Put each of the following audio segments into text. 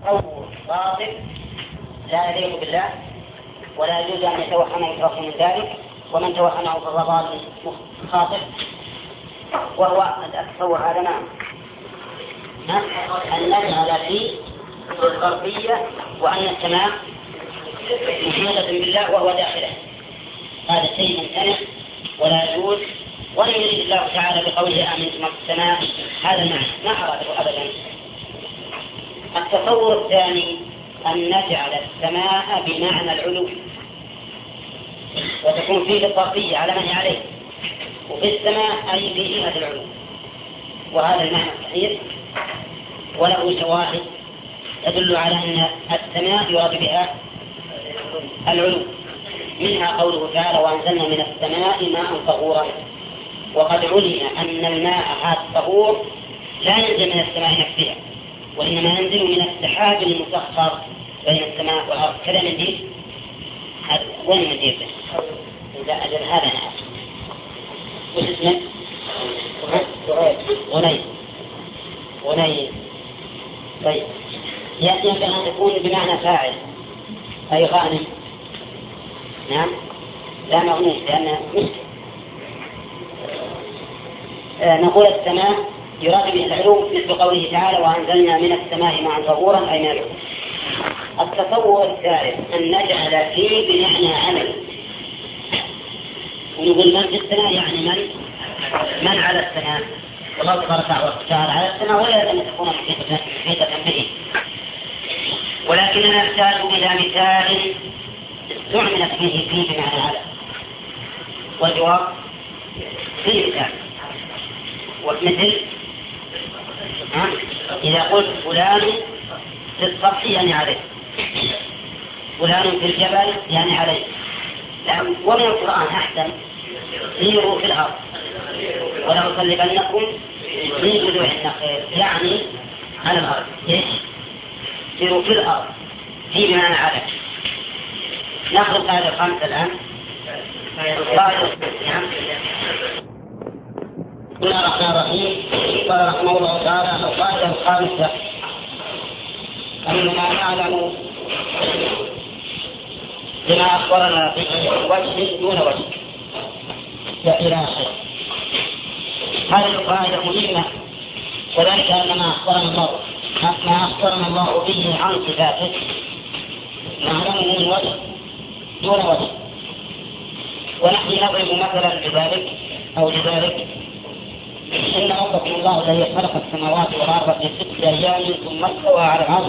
تصور باطل لا يليق بالله ولا يجوز أن يتوهمه متوهم من ذلك، ومن توهمه فهو ضال خاطئ. وهو التصور هذا أن نجعل فيه الظرفية وأن السماء محيطة بالله وهو داخله، هذا شيء ممتنع ولا يجوز، ولا يريد الله تعالى بقوله آمنتم من في السماء هذا المعنى، ما أراده أبدا. التصور الثاني أن نجعل السماء بمعنى العلو، وتكون فيه الظرفية على من عليه، وفي السماء أي في جهة العلو، وهذا المعنى صحيح وله شواهد تدل على أن السماء يراد بها العلو، منها قوله تعالى وأنزلنا من السماء ماء طهورا. وقد علم أن الماء هذا الطهور لا ينزل من السماء نفسها، وإنما ينزل من السحاب المسخر بين السماء والأرض. كذا من دين وين من دين إذا أجل هذا نعم. وش اسمه؟ غني. طيب يمكن أن تكون بمعنى فاعل أي غانم. نعم لا مغنوم لأنه نقول السماء يراد به العلو مثل قوله تعالى وأنزلنا من السماء ماء طهورا أي من العلو. التصور الثالث أن نجعل فيه بمعنى عمل، ونقول من في السماء يعني من على السماء، والله تبارك وتعالى على السماء ولا يلزم أن تكون محيطة به، ولكننا نحتاج إلى مثال استعملت فيه بمعنى على، والجواب فيه مثال. ومثل إذا قلت فلان في السطح يعني عليه، فلان في الجبل يعني عليه. ومن القرآن أحسن سيروا في الأرض ولا أصلبنكم في جذوع النخيل يعني على الأرض. إيش؟ سيروا في الأرض في بمعنى على. نأخذ القاعدة الخامسة الآن. بسم الله الرحمن الرحيم. قال رحمه الله تعالى القاعدة الخامسة أننا نعلم بما أخبرنا في وجه دون وجه إلى آخره. هذه القاعدة مهمة، وذلك أن ما أخبرنا الله به عن صفاته نعلمه من وجه دون وجه. ونحن نضرب مثلا بذلك أو لذلك إن ربكم الله الذي خلق السماوات والأرض في 6 أيام ثم استوى على العرش.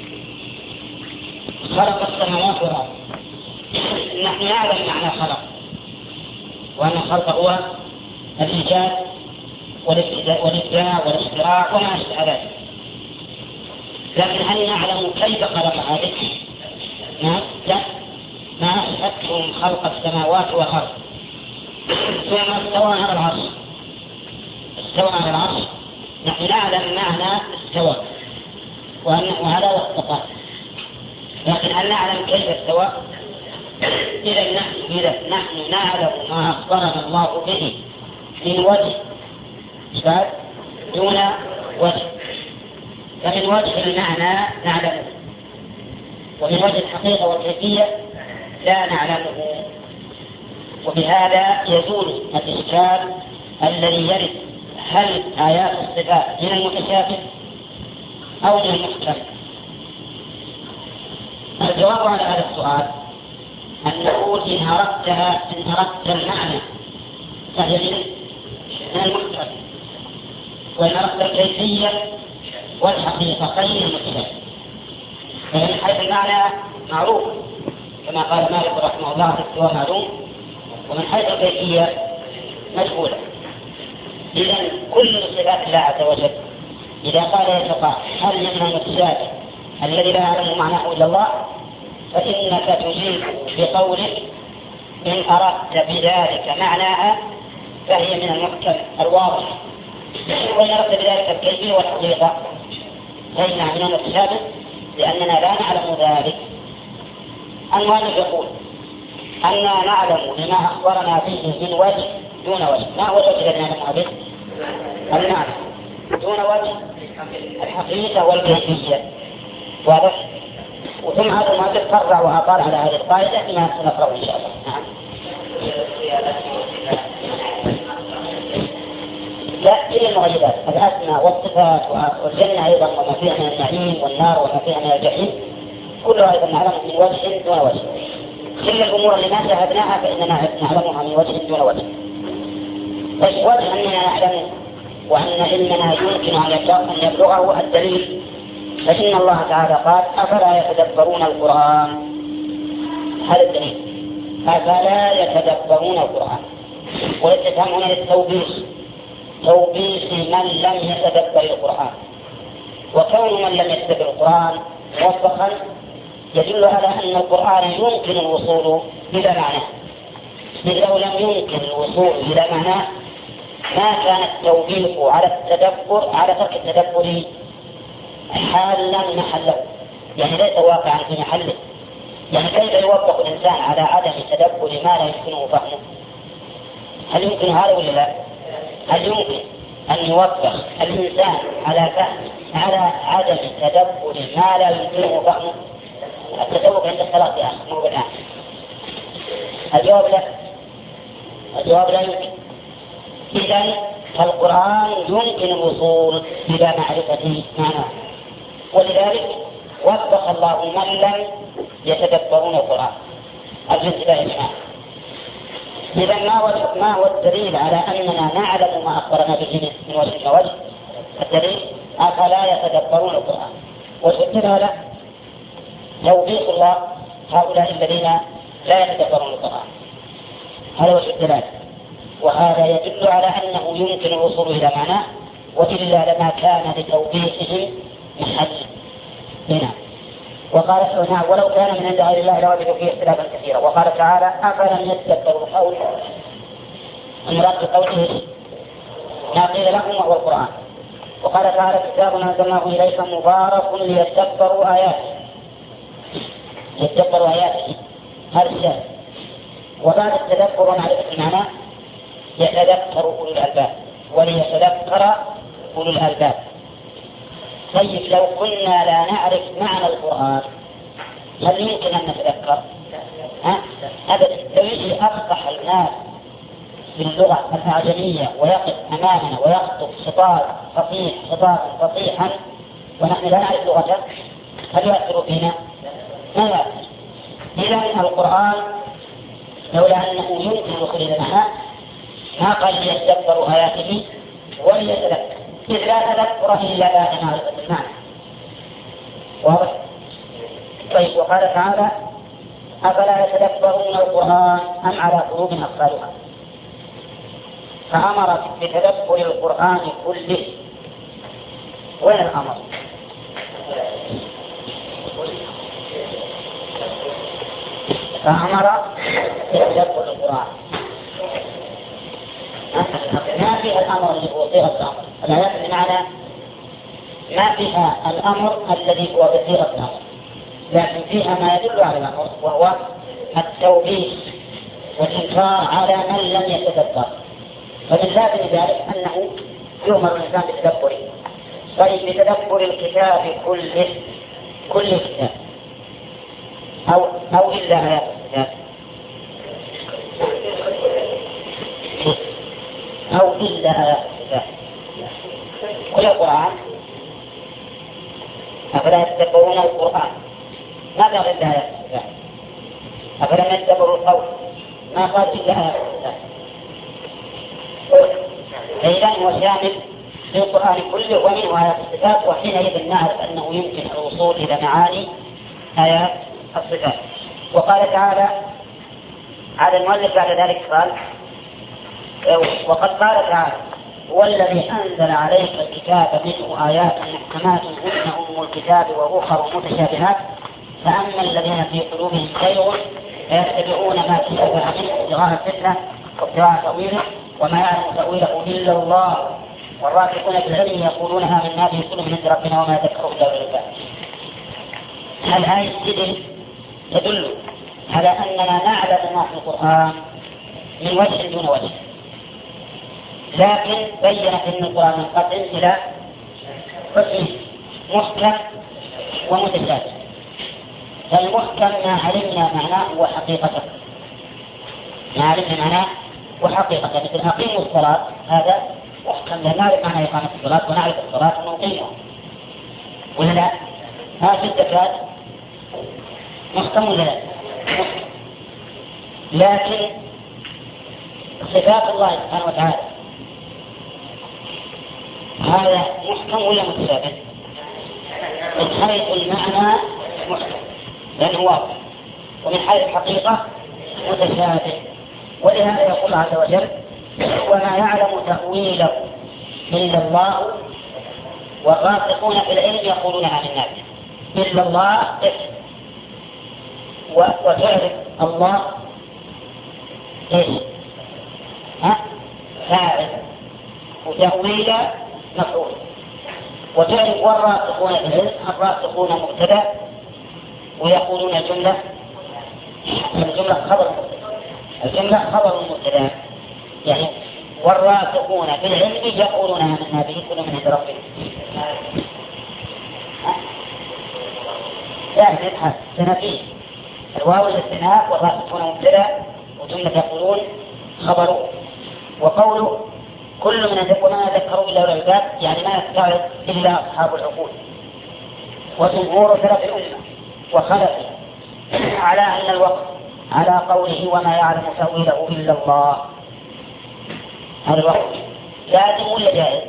خلق السماوات والأرض، نحن نعلم معنى خلق، وأن الخلق هو الإيجاد والإبداع والاختراع وما أشبه ذلك. لكن هل نعلم كيف خلق هذه؟ لا، ما أشهدتم خلق السماوات والأرض. ثم استوى على العرش. استوى على العرش نحن نعلم معنى استوى وهذا هو التقى، لكن هل نعلم كيف استوى؟ إذا نحن نعلم ما أخبرنا الله به من وجه دون وجه. فمن وجه المعنى نعلمه، ومن وجه الحقيقة والكيفية لا نعلمه. وبهذا يزول الإشكال الذي يرد هل آيات الصفات من المتشابه أو من المختلف. الجواب على هذا السؤال أن نقول إن أردت المعنى فهي من المختلف، وإن أردت الكيفية والحقيقة فهي من المتشابه. فمن حيث المعنى معروف كما قال مالك رحمه الله الاستواء معلوم، ومن حيث الكيفية مجهولة. إذن كل صفات الله عز وجل إذا قال يتقى هل من المتشابه الذي لا يعلم معناه إلا الله، فإنك تجيب بقولك إن أردت بذلك معناها فهي من المحكم الواضح، وإن أردت بذلك الكيفية والحقيقة فإنها من المتشابه لأننا لا نعلم ذلك. المؤلف يقول أننا نعلم بما أخبرنا به من وجه دون وجه. ما هو الوجه الذي نعلمه به؟ المعنى دون وجه الحقيقة والكيفية. واضح؟ وثم هذا المؤلف قرر وأطال على هذه القاعدة فيما سنقرأه إن شاء الله. نعم. لا، إلا المغيبات الأسماء والصفات والجنة أيضا وما فيها من النعيم والنار وما فيها من الجحيم كلها أيضا نعلمه من وجه دون وجه. كل الأمور اللي ما شاهدناها فإننا نعلمها من وجه دون وجه. طيب، وجه أننا نعلم وأن علمنا يمكن أن يبلغه الدليل، فإن الله تعالى قال أفلا يتدبرون القرآن. هذا الدليل، أفلا يتدبرون القرآن. والاستفهام هنا للتوبيخ، توبيخ من لم يتدبر القرآن. وكون من لم يتدبر القرآن موفقا يدل على أن القرآن يمكن الوصول إلى معناه، إذ لو لم يمكن الوصول إلى معناه ما كان التوبيخ على التدبر على ترك التدبر حالا محله، يعني ليس واقعا في محله. يعني كيف يوفق الإنسان على عدم تدبر ما لا يمكنه فهمه؟ هل يمكن هذا ولا لا؟ هل يمكن أن يوفق الإنسان على عدم تدبر ما لا يمكنه فهمه؟ التدبر عند الصلاة يا أخي مو بالآن. الجواب لا، الجواب لا يمكن. إذن فالقرآن يمكن الوصول إلى معرفة معناه، ولذلك وفق الله من لم يتدبرون القرآن الانتباه الآن. إذن ما هو الدليل على أننا نعلم ما أخبرنا به من وجه وجه؟ الدليل أفلا يتدبرون القرآن. والدلالة توبيخ الله هؤلاء الذين لا يتدبرون القرآن، هذا وجه الدلالة. وهذا يدل على أنه يمكن الوصول إلى معناه، وإلا لما كان لتوبيخهم محل هنا. وقال ولو كان من عند غير الله لوجدوا فيه اختلافا كثيرا. وقال تعالى أفلم يتدبروا القول، المراد بقوله ما قيل لهم وهو القرآن. وقال تعالى كتاب أنزلناه إليك مبارك ليتدبروا آياته، يتدبروا آياته هذا الشيء. وبعد التدبر ومعرفة المعنى يتذكر أولو الألباب، وليتذكر أولو الألباب. طيب، لو كنا لا نعرف معنى القرآن هل يمكن أن نتذكر؟ أبدا. لو يجي أفصح الناس باللغة الأعجمية ويقف أمامنا ويخطب خطابا فصيحا ونحن لا نعرف لغته هل يؤثر فينا؟ ما يؤثر. إذن القرآن لولا أنه يمكن الوصول إلى المعنى ما قال ليتدبروا آياته وليتذكر، إذ لا تذكر إلا بعد معرفة المعنى. واضح؟ طيب، وقال تعالى أفلا يتدبرون القرآن أم على قلوب أقفالها، فأمر بتدبر القرآن كله. وين الأمر؟ فأمر بتدبر القرآن. ما فيها الأمر الذي هو صيغة الأمر، الآيات بمعنى ما فيها الأمر الذي هو بصيغة الأمر، لكن فيها ما يدل على الأمر، وهو التوبيخ والإنكار على من لم يتدبر. فمن لازم ذلك أنه يؤمر الإنسان بتدبره. طيب، بتدبر الكتاب كل الكتاب أو إلا آيات الكتاب، أو إلا آيات الكتاب كل القرآن. أفلا يتدبرون القرآن، ما قال إلا آيات الكتاب. أفلا يتدبروا القول، ما قال إلا آيات الكتاب. إذن هو شامل للقرآن كله ومنه آيات الصفات، وحينئذ نعرف أنه يمكن الوصول إلى معاني آيات الصفات. وقال تعالى على المؤلف بعد ذلك قال وقد قال تعالى هو الذي أنزل عليك الكتاب منه آيات محكمات هن أم الكتاب وأخر متشابهات فأما الذين في قلوبهم زيغ فيتبعون ما تشابه منه ابتغاء الفتنة وابتغاء تأويله وما يعلم تأويله إلا الله والراسخون في العلم يقولون آمنا به كل من عند ربنا وما يذكر إلا أولو الألباب. الآية تدل على أننا نعلم ما في القرآن من وجه دون وجه، لكن بيّنت أن القرآن منقسم إلى قسم محكم ومتشابه. فالمحكم ما علمنا معناه وحقيقته، ما علمنا معناه وحقيقته، مثل أقيموا الصلاة، هذا محكم لا نعرف معنى إقامة الصلاة ونعرف الصلاة ونقيمها، ولا لا؟ هذه الزكاة محكم ولا لا؟ لكن صفات الله سبحانه وتعالى هذا محكم ولا متشابه؟ من حيث المعنى محكم لأنه واضح، ومن حيث الحقيقة متشابه. ولهذا يقول عز وجل: وما يعلم تأويله إلا الله والراسخون في العلم يقولون آمنا به. إلا الله وتعرف الله إيش؟ فاعل، وتأويل مفعول. وتعرف والراسخون في العلم، الراسخون مبتدأ ويقولون الجملة خبر مبتدأ، يعني والراسخون في العلم يقولون آمنا به كل من عند ربهم. لا نبحث سنفيه الواو الاستثناء والراسخون مبتدأ وجملة يقولون خبر. وقوله كل من وما ذكروا إلا أولي الألباب يعني ما يستعرض إلا أصحاب العقول. وجمهور سلف الأمة وخلفه على أن الوقت على قوله وما يعلم تأويله إلا الله، هذا الوقت لازم ولا جائز؟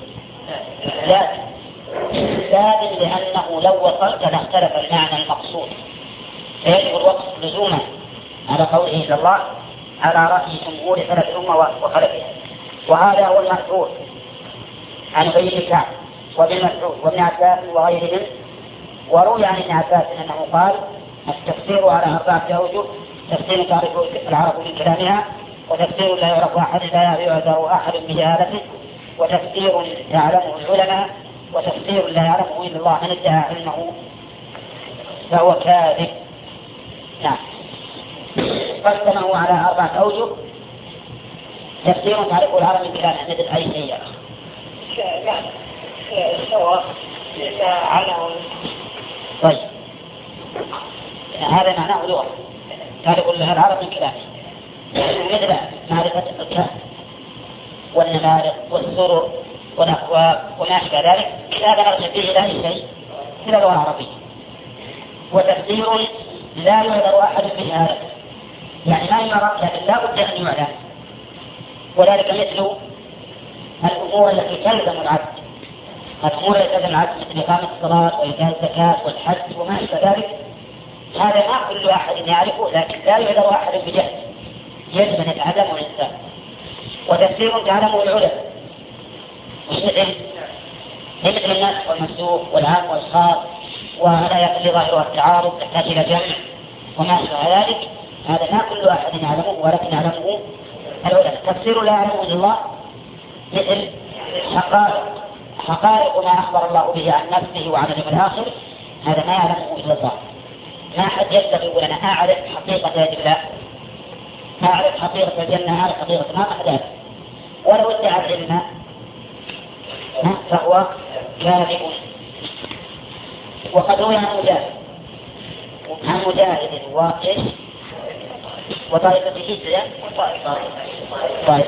لازم لأنه لو وصلت لاختلف المعنى المقصود، فيجب الوقت لزوما على قوله إلا الله على رأي جمهور سلف الأمة وخلفها. وهذا هو المأثور عن أبي بن كعب وابن مسعود وابن عباس وغيرهم. وروي عن ابن عباس أنه قال: التفسير على 4 أوجه: تفسير تعرف العرب من كلامها، وتفسير لا يعرف أحد لا يعذر أحد بجهالته، وتفسير يعلمه العلماء، وتفسير لا يعلمه إلا الله من ادعى علمه فهو كاذب. نعم. قسمه على 4 أوجه: تفسير تعرفه العرب من كلامها مثل أي شيء سواء على. طيب هذا معناه لغة تعرف العرب من كلامه، مثل معرفة الكهف والنمارق والسرر والأكواب وما أشبه ذلك، هذا نرجع فيه إلى أي شيء إلى اللغة العربية. وتفسير لا يعذر أحد بهذا، يعني ما يعرف لكن لا بد أن يعلم، وذلك مثل الأمور التي تلزم العبد، الأمور التي تلزم العبد مثل إقامة الصلاة وإيتاء الزكاة والحج وما أشبه ذلك، هذا ما كل أحد يعرفه لكن لا يعذر أحد بجهل، يجب أن يتعلمه الإنسان. وتفسير تعلمه العلماء، مثل الناس والمنسوخ والعام والخاص، ولا يقل ظاهرها التعارض تحتاج إلى جمع وما أشبه ذلك، هذا ما كل أحد يعلمه ولكن يعلمه العلماء. تفسير لا يعلمه إلا الله مثل حقائق ما أخبر الله به عن نفسه وعن اليوم الآخر، هذا ما يعلمه إلا الله. ما حد يبتغي يقول أنا أعرف حقيقة هذه الله، أعرف حقيقة الجنة، أعرف حقيقة ما أحدث، ولو ادعى العلم فهو كاذب. وقد روي عن مجاهد واقف وطائفة هجرة طائفة.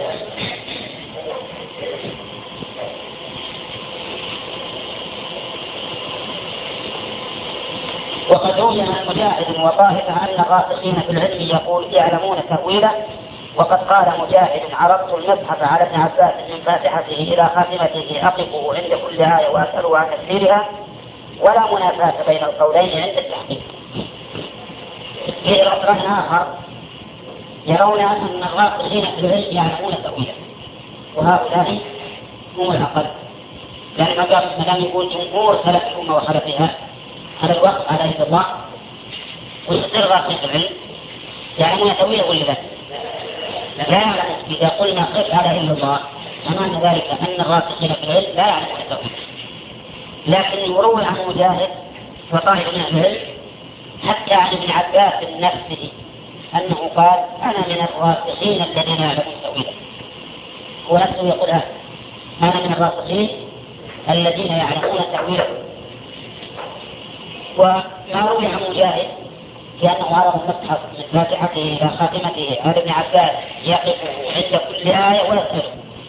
وقد روي عن مجاهد وطائفة أن الراسخين في العلم يقول يعلمون تأويله. وقد قال مجاهد: عرضت المصحف على ابن عباس من فاتحته إلى خاتمته أقفه عند كل آية وأسأله عن تفسيرها، ولا منافاة بين القولين عند التحقيق. في رأي آخر يرون أن الراسخين في العلم يعلمون تأويله، وهؤلاء هم الأقل، لأن ما دام يقول جمهور سلف الأمة وخلفها على الوقت على يد الله، ويصير الراسخين في العلم يعلمون تأويله ولا لا؟ لا يعلم. إذا قلنا قف على إلا الله أمام ذلك أن الراسخين في العلم لا يعلمون تأويله. لكن يروي عن مجاهد وطائفة من العلم حتى عن ابن عباس نفسه أنه قال: أنا من الراسخين الذين يعلمون تأويله. هو نفسه يقول أنا من الراسخين الذين يعلمون تأويله. وما روي عن مجاهد لأنه عرض المصحف من فاتحته إلى خاتمته عن ابن عباس يقف عند كل آية ويسأل،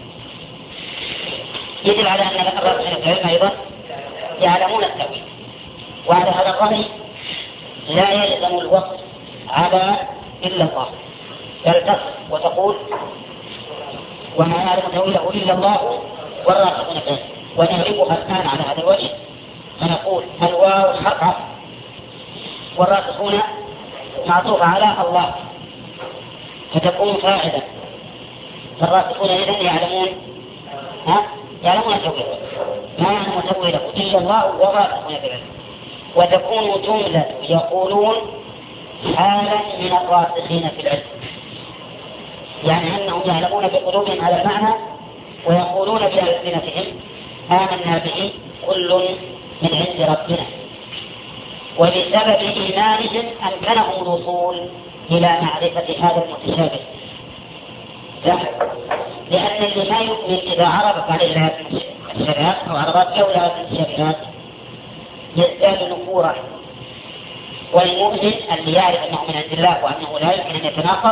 يدل على أن الراسخين في العلم أيضا يعلمون التأويل. وعلى هذا الرأي لا يلزم الوقت على إلا الله، بل تصف وتقول وما يعلم تأويله إلا الله والراسخون في العلم، ونغلبها الآن على هذا الوجه فنقول الواو حرف عطف والراسخون معطوف على الله فتكون فاعلا، فالراسخون إذن يعلمون تأويله، ما يعلم تأويله إلا الله والراسخون في العلم، وتكون جملة يقولون حالا من الراسخين في العلم، يعني أنهم يعلمون بقلوبهم على المعنى ويقولون بألسنتهم آمنا به كل من عند ربنا، وبسبب إيمانهم أمكنهم الوصول إلى معرفة هذا المتشابه، لأن اللي ما يؤمن إذا عرضت عليه هذه المتشابهات أو عرضت له هذه المتشابهات يزداد نفورا، والمؤمن اللي يعرف أنه من عند الله وأنه لا يمكن أن يتناقض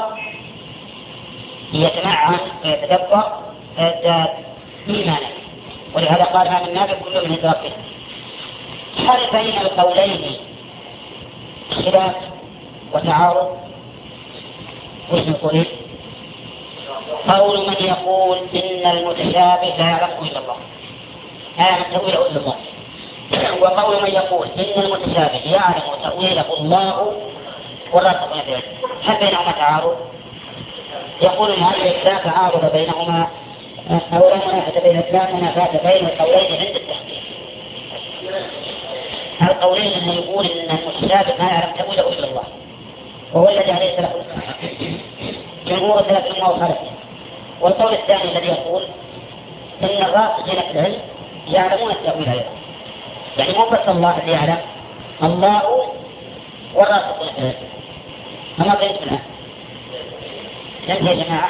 يتمعن ويتدبر فيزداد إيمانا، ولهذا قال آمنا بكل من عند ربنا. هل بين القولين خلاف وتعارض؟ وش نقول؟ قول من يقول إن المتشابه لا يعرفه إلا الله، يعلم تأويله إلا الله، وقول من يقول إن المتشابه يعلم تأويله الله والراسخون في العلم، هل بينهما تعارض؟ يقول المؤلف لا تعارض بينهما أو لا منافاة بين القولين عند التحقيق. القولين أنه يقول إن المتشابه ما يعلم تأويله إلا الله وهو الذي عليه سلف جمهور سلف الأمة وخلفه، والقول الثاني الذي يقول إن الراسخين في العلم يعلمون التأويل أيضا، يعني مو بس الله اللي يعلم، الله والراسخون في العلم. أما قلت الآن ينتهي يا جماعة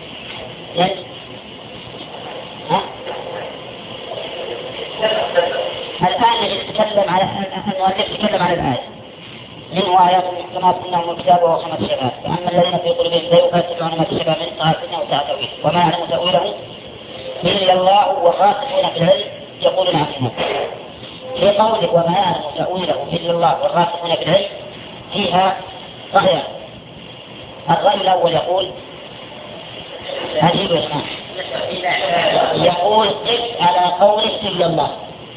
الآن نتكلم على الآية منه آيات محكمات إنهم الكتاب وهو 5 شباب، فأما الذين في قلوبهم زيغ فيتبعون ما تشابه منه ابتغاء الفتنة وما يعلم تأويله إلا الله والراسخون في العلم يقولون عنه. في قوله وما يعلم تأويله إلا الله والراسخون في العلم فيها رأيان. الرأي الأول يقول عجيب الإسلام يقول قف على قوله إلا الله،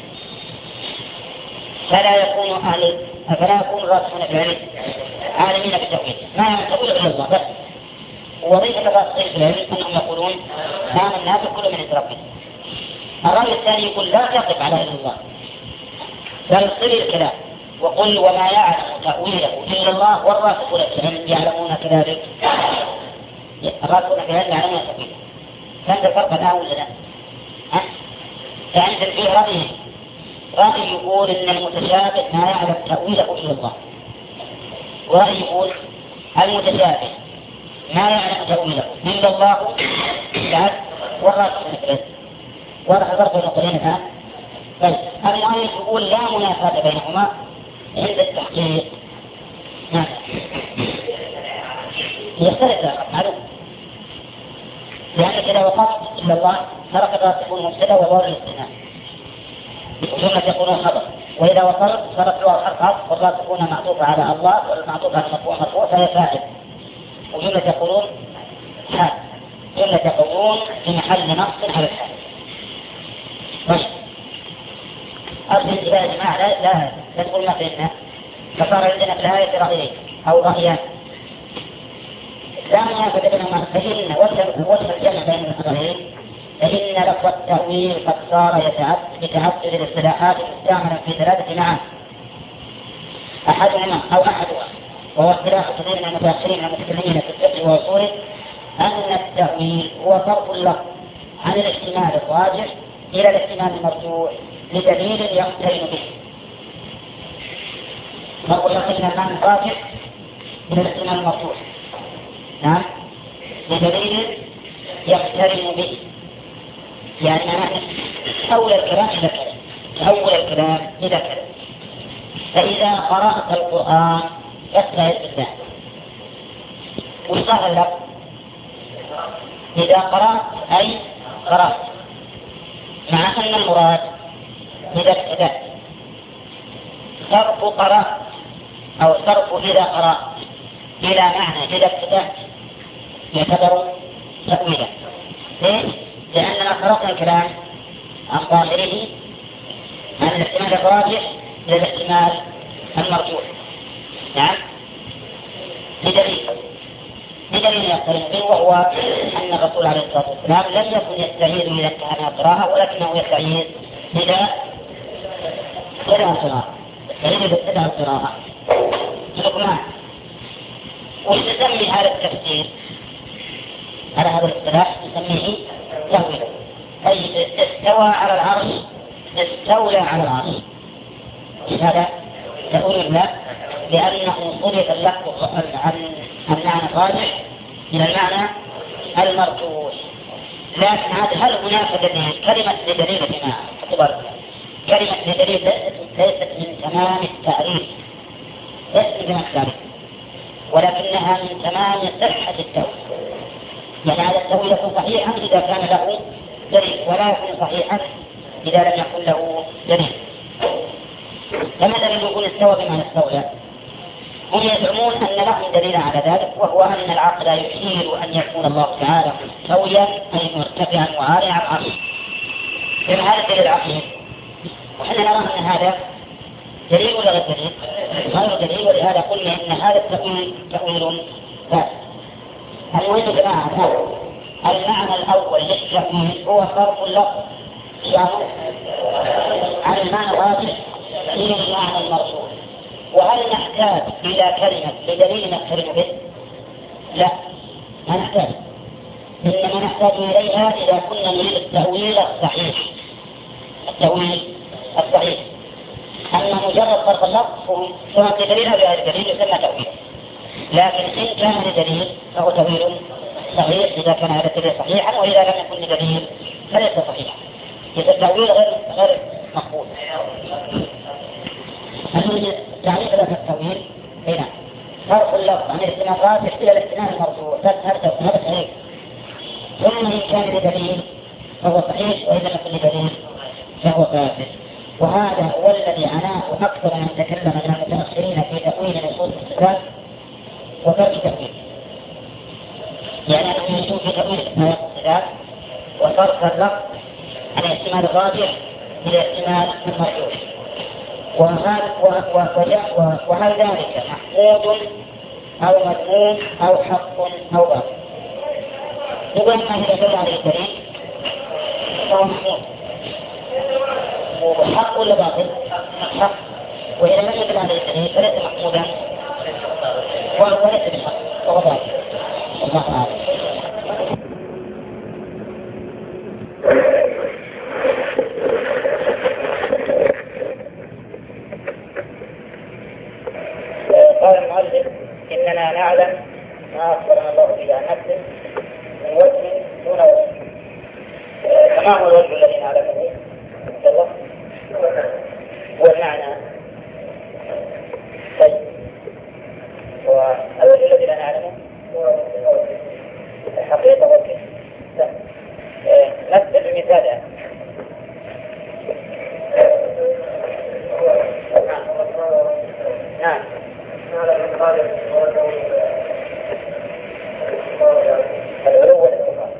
فلا يكون الراسخون في العلم عالمين بالتأويل، ما يعلم تأويل إلا الله بس. ووظيفة الراسخين في العلم أنهم يقولون آمنا بكل من عند ربنا. الرأي الثاني يقول لا تقف على إلا الله، بل صل الكلام وقل وما يعلم تأويله إلا الله والراسخون في العلم يعلمون كذلك، الراسخون في العلم يعلمون تأويله. فأنت الفرق الآن ولا لا؟ فأنت فيه رأي يقول إن المتشابه ما يعلم تأويله إلا الله، ورأي يقول المتشابه ما يعلم تأويله إلا الله والراسخون في العلم. واضح الفرق بين القولين الآن؟ بل المؤلف يقول لا منافاة بينهما عند التحقيق. نعم يختلف معلوم، لأنك إذا وقفت إلا الله ترك الراسخون مبتدأ وواو الاستثناء وجملة يقولون خبر، وإذا وصلت صارت الواو حرف عطف والراسخون معطوف على الله والمعطوف على مرفوع فهي فاعل، وجملة يقولون حال، جملة يقولون في محل نصب على الحال. طيب أصل الانتباه يا جماعة لا تقول ما فهمنا، فصار عندنا في الآية رأيين أو رأيان لا منافاة بينهما، فإن وجه الجمع بين الرأيين فإن لفظ التأويل قد صار يتعدد الاصطلاحات المستعملة في 3 معاني، أحدها وهو اصطلاح كثير من المتأخرين المتكلمين في الفقه وأصوله أن التأويل هو صرف اللفظ عن الاحتمال الراجح إلى الاحتمال المرجوح لدليل يقترن به. صرف اللفظ من المعنى الراجح إلى الاحتمال المرجوح، نعم، لدليل يقترن به، يعني معناه أول الكلام إذا كذا، فإذا قرأت القرآن فاستعذ بالله. وصح اللفظ إذا قرأت أي قرأت، مع أن المراد إذا ابتدأت. صرف قرأت أو صرف إذا قرأت إلى معنى إذا ابتدأت يعتبر تأويلا. ليش؟ لأننا قرأنا الكلام عن ظاهره عن الاحتمال الراجح إلى الاحتمال المرجوح. نعم، بدليل يقترن به، وهو أن الرسول عليه الصلاة والسلام لم يكن يستعيذ إذا انتهى من القراءة، ولكنه يستعيذ إذا ابتدأ القراءة. لقمان. ونسمي هذا التفسير على هذا الاصطلاح نسميه تأويلا، أي استوى على العرش، استولى على العرش. هذا تأويل لا، لأنه صرف اللفظ عن المعنى الراجح إلى المعنى المرجوح. لكن هل هناك دليل؟ كلمة لدليل هنا اعتبر كلمة لدليل ليست من تمام التعريف، ولكنها من تمام صحة التأويل. يعني هذا التأويل يكون صحيحا إذا كان له دليل، ولا يكون صحيحا إذا لم يكن له دليل. كما دليل يقول استوى بما استولى، هم يزعمون أن لهم دليل على ذلك، وهو أن العقل يحيل أن يكون الله تعالى مستويا أي مرتفعا وعاليا على العرش. إذن هذا الدليل العقلي، وحنا نرى أن هذا دليل ولا غير دليل؟ غير دليل، ولهذا قلنا أن هذا التأويل تأويل فاسد. المهم يا جماعة، المعنى الأول للتأويل هو صرف اللفظ عن المعنى الراجح إلى المعنى المرجوح. وهل نحتاج إلى كلمة بدليل نقترن به؟ لا، ما نحتاج، إنما نحتاج إليها إذا كنا نريد التأويل الصحيح. أما مجرد صرف اللفظ سواء بدليل أو بغير دليل يسمى تأويل، لكن إن كان لدليل فهو تأويل صحيح إذا كان هذا الدليل صحيحا، وإذا لم يكن لدليل فليس صحيحا. إذا التأويل غير مقبول. تعريف لك التأويل هنا صرف اللفظ عن الاحتمال الراجح إلى الاحتمال المرجوح، هذا صحيح. ثم إن كان لدليل فهو صحيح، وإذا لم يكن لدليل فهو فاسد. وهذا هو الذي عناه أكثر من تكلم من المتأخرين في تأويل نصوص الصفات وترك تأويل. يعني أنه يشوف في تأويل الصفات وصرف اللفظ عن الاحتمال الراجح إلى الاحتمال المرجوح. وهل ذلك محمود أو مذموم أو حق أو باطل؟ يقول ما هي يدل عليه الدليل فهو محمود. وحق ولا باطل؟ حق. وإذا لم يدل عليه الدليل فليس محمودا وليس بحق، وهو باطل. الله أعلم. قال المؤلف إننا نعلم ما أخبرنا الله به عن نفسه من وجه دون وجه. فما هو الوجه الذي نعلمه؟ الله هو المعنى. طيب، والوجه الذي لا نعلمه هو الحقيقة والكيف. نفس بمثال نعم العلو والاستقرار.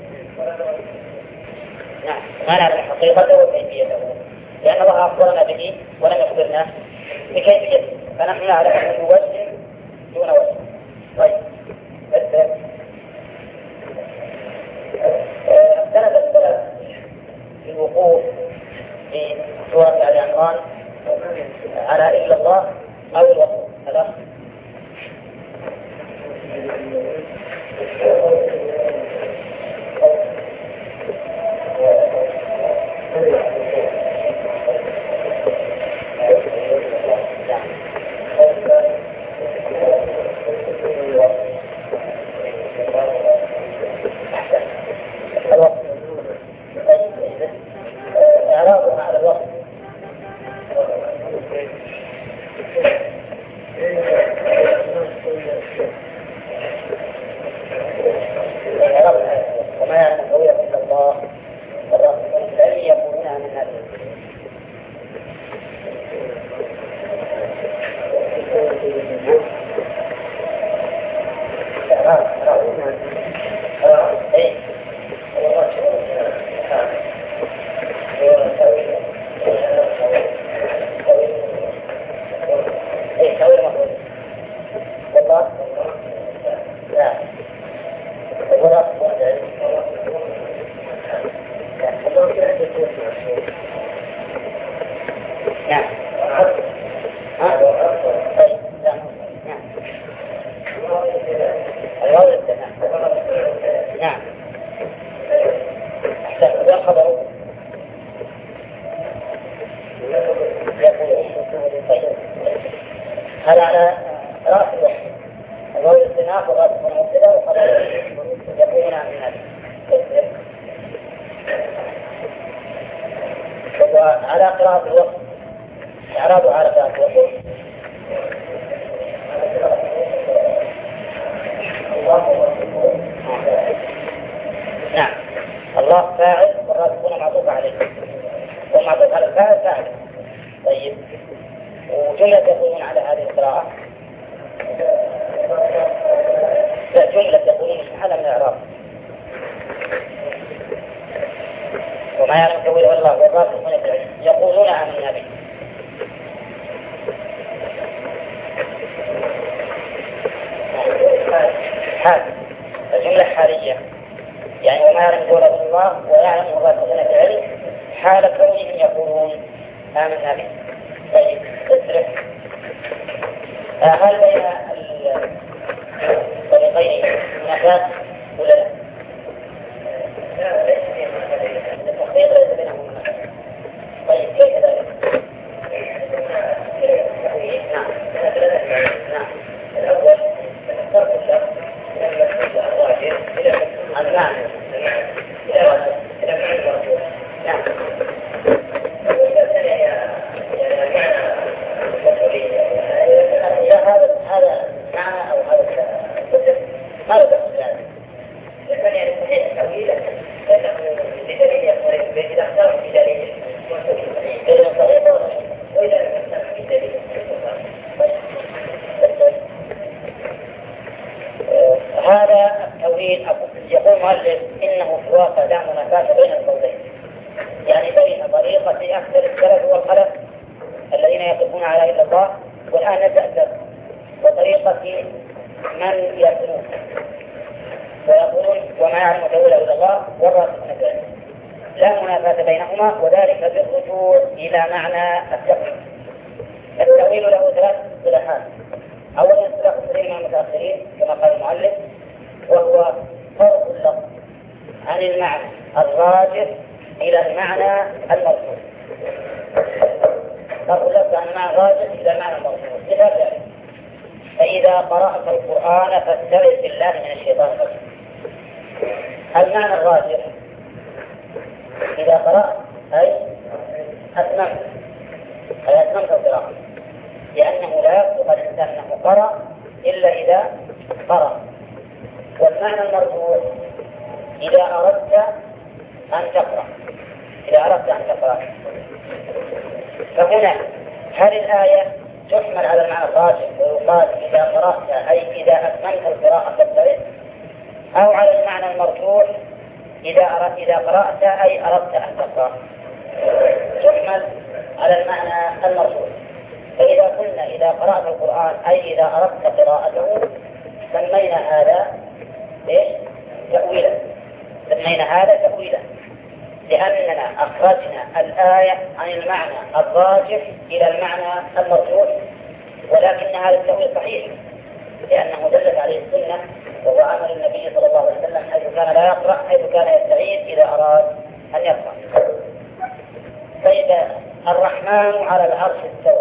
نعم، ما نعلم حقيقته وكيفيته، لأن الله أخبرنا به ولم يخبرنا بكيفيته، فنحن نعلم من وجه دون وجه. طيب، اختلف السلف في الوقوف في سورة آل عمران على إلا الله أو الوقوف. هذا الله لا ولا نعم نعم والخبر هذا على رأس الوحي الواو الاستئناف والراس المبتدأ وخبر يقولون عن هذا وعلى قراءة الوقت إعرابه على قراءة الوقت نعم الله فاعل والراسخون معطوف عليه والمعطوف على الفاعل فاعل. طيب وجملة يقولون على هذه القراءة لا جملة يقولون على من الإعراب وما يعلم تأويله الله والراسخون يقولون آمنا به. حال الجملة حالية يعني وما يعلم تأويله الله ويعلم الراسخون في العلم حال كونهم يقولون آمنا به. طيب اسرع هل بين الطريقين منافات ولا لا؟ التخطيط ليس بينهم منافات. طيب كيف ذلك؟ نعم نعم الأول ترك الشر المعنى نعم هذا معنى أو هذا هذا بس لكن يعني صحيح التأويل لأنه بدليل يقترب به إذا اختار بدليل إذا صحيح وإذا اختار بدليل هذا التأويل يقول مؤلف إنه في الواقع لا منافاة بين القولين يعني بين طريقة أكثر السلف والخلف الذين يقفون على إلا الله والآن نتأثر وطريقة من يأتون ويقولون وما يعلم تأويله إلا الله والراسخون في العلم لا منافاة بينهما وذلك بالرجوع إلى معنى التأويل. التأويل له ثلاث اصطلاحات. أولا اصطلاح كثير من المتأخرين كما قال المؤلف وهو فرق اللفظ عن المعنى الراجح إلى المعنى المرجوح. فرق اللفظ عن المعنى الراجح إلى المعنى المرجوح لذلك فإذا قرأت القرآن فاستعذ بالله من الشيطان الرجيم. المعنى الراجح إذا قرأت أي أتممت القراءة لأنه لا يقبل الإنسان أنه قرأ إلا إذا قرأ. والمعنى المرجوح إذا أردت أن تقرأ فهنا هل الآية تحمل على المعنى الراجح ويقال إذا قرأت أي إذا أتممت القراءة فاستعذ أو على المعنى المرجوح إذا قرأت أي أردت أن تقرأ تحمل على المعنى المرجوح. فإذا قلنا إذا قرأت القرآن أي إذا أردت قراءته سمينا هذا تأويلا لأننا أخرجنا الآية عن المعنى الراجح إلى المعنى المرجوح ولكن هذا التأويل صحيح لأنه دلت عليه السنة وهو عمل النبي صلى الله عليه وسلم حيث كان لا يقرأ حيث كان يستعيذ إذا أراد أن يقرأ. فإذا الرحمن على العرش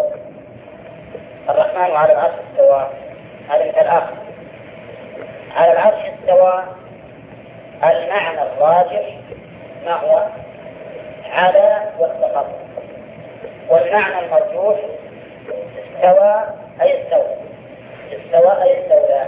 استوى هذا مثل آخر على العرش استوى المعنى الراجح ما هو على واستقر والمعنى المرجوح استوى أي استولى.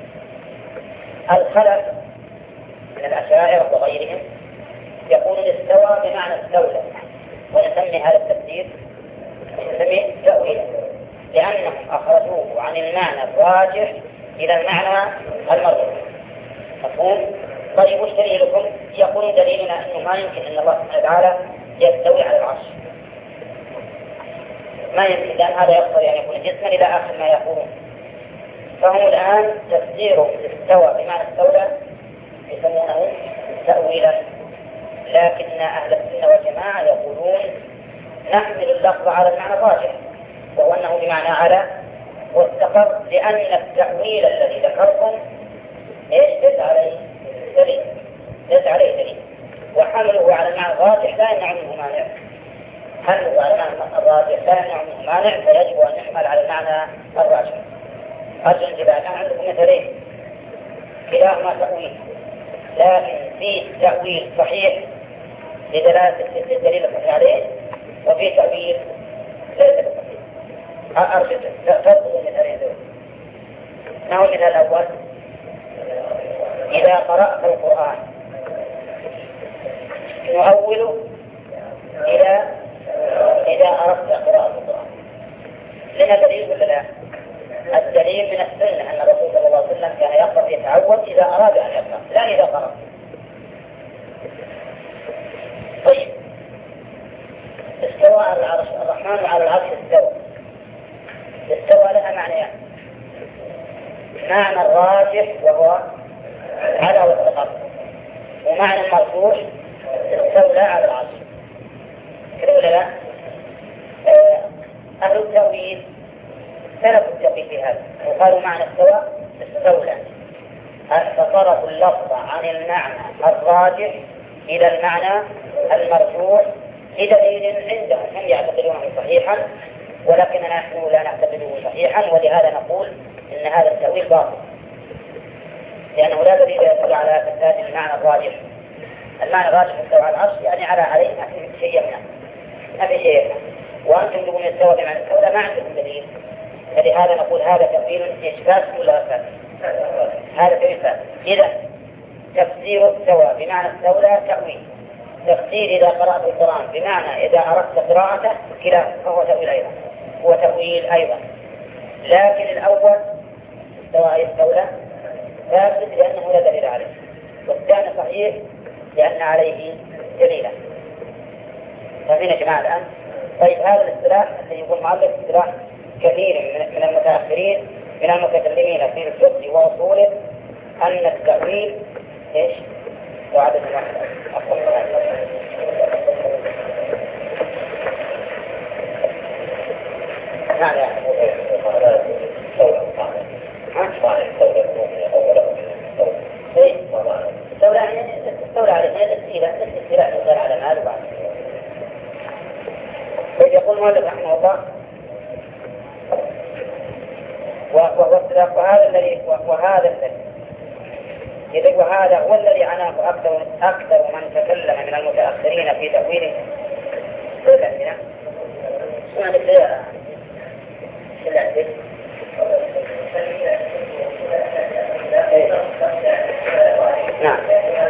الخلف من الأشاعرة وغيرهم يقول استوى بمعنى استولى ونسمي هذا التفسير تأويلا لأنهم أخرجوه عن المعنى الراجح إلى المعنى المرجوح. مفهوم؟ طيب وش دليلكم؟ يقول دليلنا أنه ما يمكن أن الله سبحانه وتعالى يستوي على العرش ما يمكن لأن هذا يقتضي أن يكون جسما إلى آخر ما يقولون فهم الآن تفسيرهم استوى بمعنى استولى يسمونه تأويلا، لكن أهل السنة والجماعة يقولون نحمل اللفظ على المعنى الراجح وهو أنه بمعنى على واستقر، لأن التأويل الذي ذكرتم ليس عليه دليل، وحمله على المعنى الراجح لا يمنع منه مانع، حمله على المعنى الراجح لا يمنع منه مانع، فيجب أن يحمل على المعنى الراجح. أرجو الانتباه، الآن عندكم مثلين كلاهما تأويل، لكن في تأويل صحيح لدلالة الدليل الصحيح عليه، وفي تأويل ليس بصحيح. أرجو تفضلوا المثالين دول. ما هو المثال الأول؟ إذا قرأت القرآن نؤول إذا أردت قراءة القرآن، لنا دليل ولا لا؟ الدليل من السنة أن الرسول صلى الله عليه وسلم كان يقرأ يتعود إذا أراد أن يقرأ، لا إذا قرأ. طيب، استوى على العرش، الرحمن على العرش استوى لها معنيان، معنى الراجح وهو على واستقر، ومعنى المرفوع استولى على العرش. كده ولا لا؟ أهل التأويل سلكوا التأويل في هذا وقالوا معنى استولى، فصرفوا اللفظ عن المعنى الراجح إلى المعنى المرفوع بدليل عندهم هم يعتقدونه صحيحا، ولكننا نحن لا نعتقده صحيحا، ولهذا نقول إن هذا التأويل باطل، لأنه لا دليل يدل على فساد المعنى الراجح. المعنى الراجح استوى على العرش يعني عليه ما في شيء منه، ما في شيء منه، وأنتم تقولون استوى بمعنى استولى ما عندكم دليل، فلهذا نقول هذا تأويل إشباك ولا فاسد؟ هذا تأويل فاسد. إذا تفسير استوى بمعنى استولى تأويل، تفسير إذا قرأت القرآن بمعنى إذا أردت قراءته كلا فهو تأويل أيضا، لكن الأول استولى فاسد لأنه لا دليل عليه، والثاني صحيح لأن عليه دليلا. فمن يا جماعة الآن؟ طيب، هذا الاصطلاح الذي يقول معلق اصطلاح كثير من المتأخرين من المتكلمين في الفقه وأصوله، أن التأويل إيش؟ وعدد الواحد نعم يا استولى عليه الاستيلاء غير على مال وبعد. يقول مالك رحمه الله وهذا هو الذي عناه أكثر من تكلم من المتأخرين في تأويله. نعم،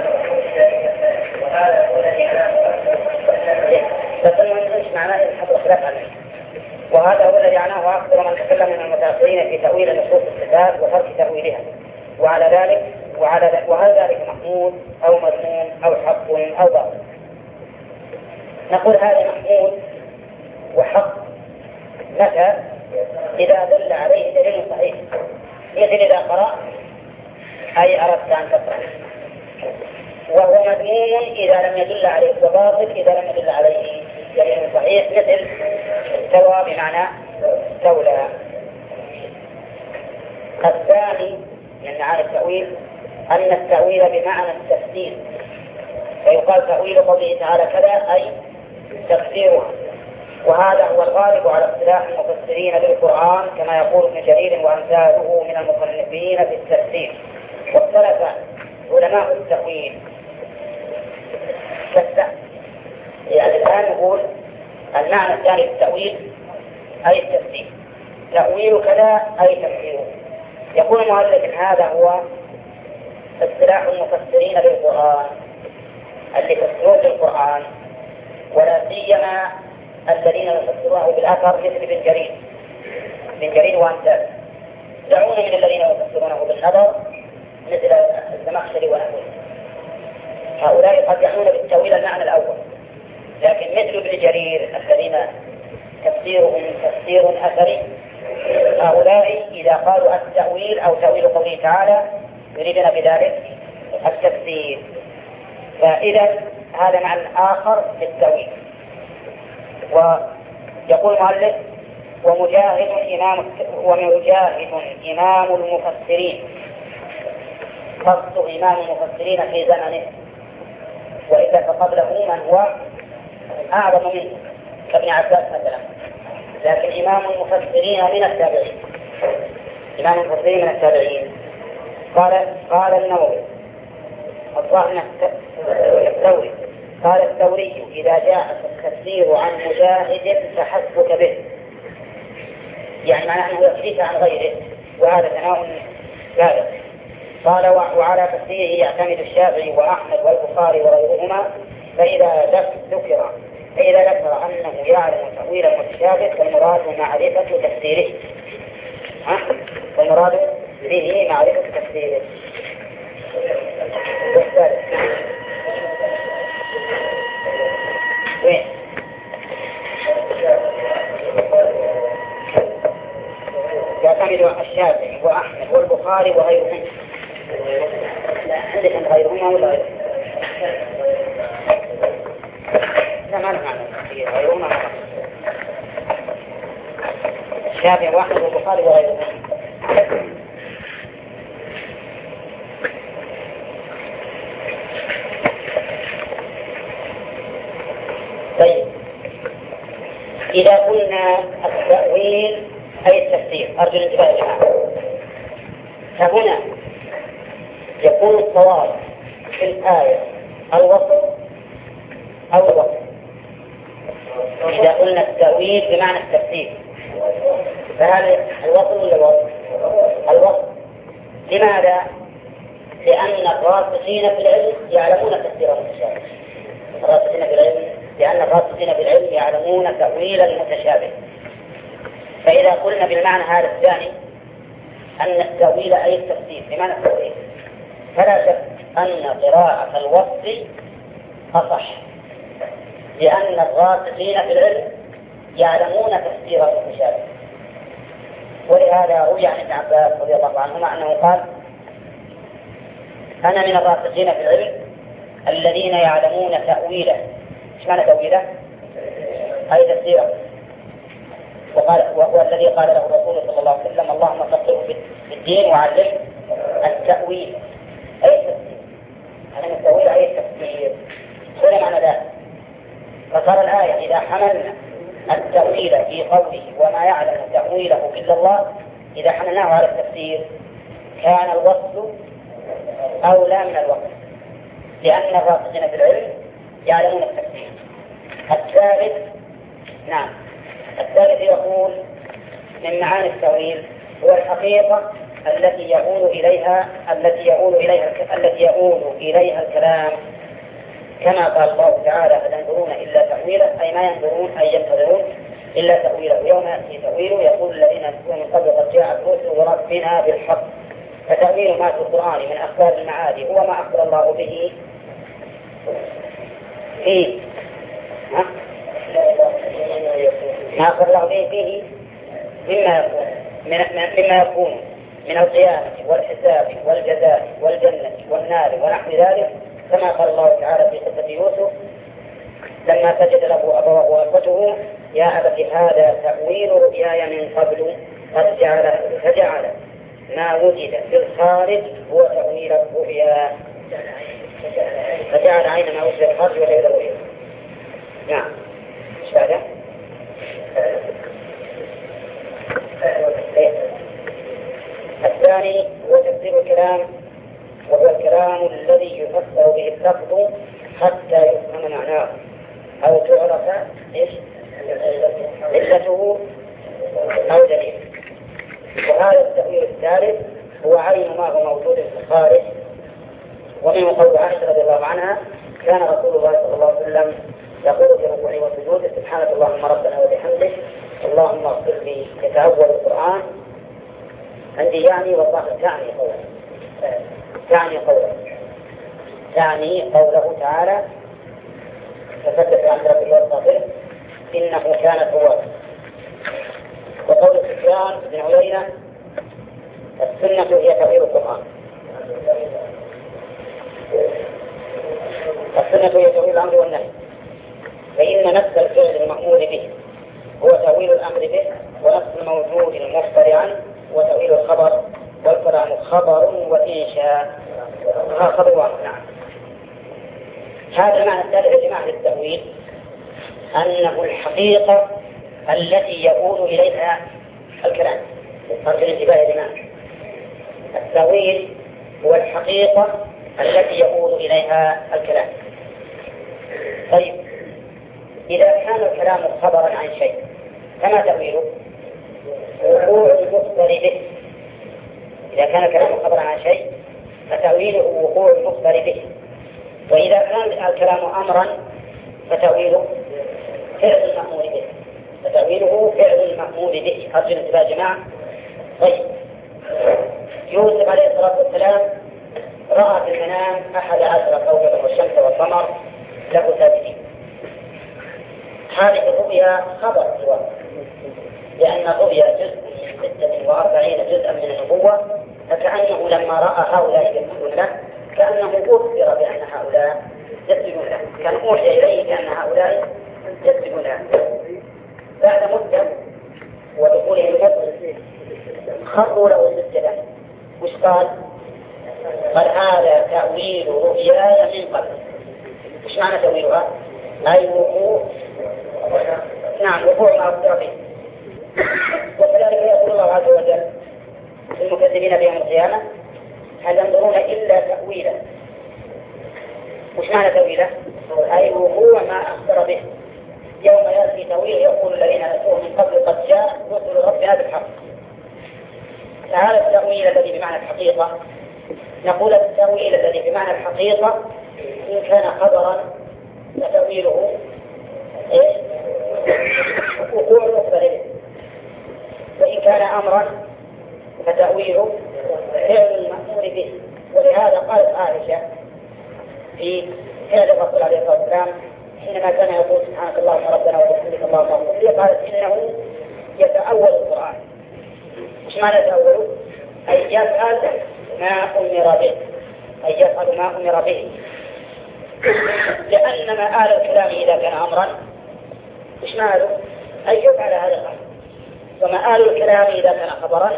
بس ايش معناه الحظ الخلاف عنه. وهذا هو الذي عناه أكثر من تكلم من المتأخرين في تأويل نصوص الصفات وترك تأويلها، وهل ذلك محمود أو مذموم أو حق أو باطل؟ نقول هذا محمود وحق متى؟ إذا دل عليه دليل صحيح، مثل إذا قرأ أي أردت أن تقرأ، وهو مذموم إذا لم يدل عليه، وباطل إذا لم يدل عليه دليل صحيح، مثل استوى بمعنى استولى. الثاني من معاني التأويل أن التأويل بمعنى التفسير، فيقال تأويل قوله تعالى كذا أي تفسيره، وهذا هو الغالب على اصطلاح المفسرين للقرآن كما يقول ابن جرير وأمثاله من المصنفين في التفسير. واختلف علماء التأويل يعني الآن نقول المعنى الثاني للتأويل أي التفسير، تأويل كذا أي تفسيره. يقول المؤلف هذا هو اصطلاح المفسرين للقرآن اللي يفسرون القرآن، ولا سيما الذين يفسرونه بالأثر مثل بن جرير وأمثاله، دعون من الذين يفسرونه بالنظر مثل الزمخشري ونحوه. هؤلاء قد يعنون بالتأويل المعنى الأول، لكن مثل ابن جرير الذين تفسيرهم تفسير أثري، هؤلاء إذا قالوا التأويل أو تأويل قوله تعالى يريدنا بذلك التفسير. فإذا هذا معنى آخر للتأويل. ويقول المؤلف ومجاهد إمام المفسرين، خص إمام المفسرين في زمنه، وإذا فقبله من هو أعظم منه كابن عباس مثلا، لكن إمام المفسرين من التابعين. إمام المفسرين من التابعين. قال النووي الظاهر الثوري قال الثوري إذا جاء التفسير عن مجاهد فحسبك به، يعني معناه أنه يكفيك عن غيره، وهذا ثناء بالغ. قال وعلى تفسيره يعتمد الشافعي وأحمد والبخاري وغيرهما، فإذا ذكر أنه يعلم تأويل المتشابه فالمراد معرفة تفسيره، والمراد به معرفة تفسيره. يعتمد الشافعي وأحمد والبخاري وغيرهم. لا عندك أن غيرهما ولا غيرهم؟ لا ما له معنى غيرهما. الشافعي وأحمد والبخاري وغيرهم. طيب إذا قلنا التأويل أي التفسير، أرجو الانتباه يا جماعة، فهنا يكون الصواب في الآية الوصف أو الوصف. إذا قلنا التأويل بمعنى التفسير فهذا الوصف ولا الوصف؟ الوصف. لماذا؟ لأن الراسخين في العلم يعلمون تفسير المتشابه. لأن الراسخين في العلم يعلمون تأويل المتشابه. فإذا قلنا بالمعنى هذا الثاني أن التأويل أي التفسير بمعنى التأويل، فلا شك أن قراءة الوصف أصح، لأن الراسخين في العلم يعلمون تفسير المتشابه. ولهذا روي عن ابن عباس رضي الله عنهما أنه قال أنا من الراسخين في العلم الذين يعلمون تأويله. إيش معنى تأويله؟ أي تفسيره. والذي قال له الرسول صلى الله عليه وسلم اللهم فقهه في الدين وعلمه التأويل أي التفسير. أنا التأويل أي التفسير. شو معنى ذلك؟ فصار الآية إذا حملنا التأويل في قوله وما يعلم تأويله إلا الله، إذا حملناه على التفسير كان الوصف أولى من الوصف، لأن الراسخين في العلم يعلمون التفسير. الثالث يقول من معاني التأويل هو الحقيقة التي يؤول إليها الكلام، كما قال الله تعالى هل ينظرون إلا تأويله، أي ما ينظرون أي ينتظرون إلا تأويله. يوم يأتي تأويله يقول الذين نسوا من قبل قد جاءت رسل ربنا بالحق. فتأويل ما في القرآن من أخبار المعادي هو ما أخبر الله به فيه ما أخبر الله به فيه مما يكون من القيامة والحساب والجزاء والجنة والنار ونحو ذلك، كما قال الله تعالى في قصة يوسف لما سجد له أبواه وأخوته يا أبت هذا تأويل رؤياي من قبل فجعل ما وجد في الخارج هو تأويل الرؤيا، فجعل عين ما وجد في الخارج هو تأويل الرؤيا. نعم. ايش هذا؟ الثاني هو تفسير الكلام، وهو الكلام الذي يفسر به اللفظ حتى يفهم معناه أو تعرف علته أو دليل. وهذا التأويل الثالث هو عين ما هو موجود في الخارج. ومن قول عائشة رضي الله عنها كان رسول الله صلى الله عليه وسلم يقول في ركوعه وسجوده سبحانك اللهم ربنا وبحمدك اللهم اغفر لي. يتأول القرآن عندي يعني والله تعني قوله تعالى فسبح عن ربك واستغفره إنه كان توابا. وقول سفيان بن عيينة السنة هي تأويل القرآن. السنة هي تأويل الأمر والنهي، فإن نفس الفعل المأمور به هو تأويل الأمر به، ونفس الموجود المخبر عنه وتأويل الخبر، والكلام خبر وإنشاء خبر. نعم. هذا المعنى الثالث يا جماعة للتأويل، أنه الحقيقة التي يؤول إليها الكلام. فرق الانتباه يا جماعة، التأويل هو الحقيقة التي يؤول إليها الكلام. طيب، إذا كان الكلام خبرا عن شيء فما تأويله؟ وقوع المخبر به. إذا كان الكلام خبرا عن شيء فتأويله وقوع المخبر به. وإذا كان الكلام أمرا فتأويله فعل المأمور به. فتأويله فعل المأمور به. أرجو الانتباه يا جماعة. طيب، يوسف عليه الصلاة والسلام رأى في المنام 11 كوكبا والشمس والقمر له ساجدين. هذه الرؤيا خبر في الواقع، لأن الرؤيا جزء من 46 جزءا من النبوة، فكأنه لما رأى هؤلاء يسجدون له كأنه أخبر بأن هؤلاء يسجدون له، كان أوحي إليه بأن هؤلاء يسجدون له. بعد مدة ودخولهم المسجد خروا له سجدا. وش قال؟ قال هذا تأويل رؤياي من قبل. وش معنى تأويلها؟ أي وقوع، نعم، وقوع ما أخبر به. وكذلك يقول الله عز وجل المكذبين بيوم القيامة هل ينظرون إلا تأويله. وش معنى تأويله؟ أي وقوع ما أخبر به. يوم يأتي تأويل يقول الذين نسوه من قبل قد جاء رسل ربنا بالحق. فهذا التأويل الذي بمعنى الحقيقة، نقول التأويل الذي بمعنى الحقيقة إن كان خبرا فتأويله وقوع المخبر به، وإن كان أمرا فتأويله فعل المأمور به. ولهذا قالت عائشة في فعل الرسول عليه الصلاة والسلام حينما كان يقول سبحانك اللهم ربنا وبحمدك اللهم اغفر لي، قالت إنه يتأول القرآن. مش معنى يتأوله؟ أي يفعل ما أمر به، أي يفعل ما أمر به، لأن مآل الكلام إذا كان أمرا مش ماله أن يفعل هذا الأمر، ومآل الكلام إذا كان خبرا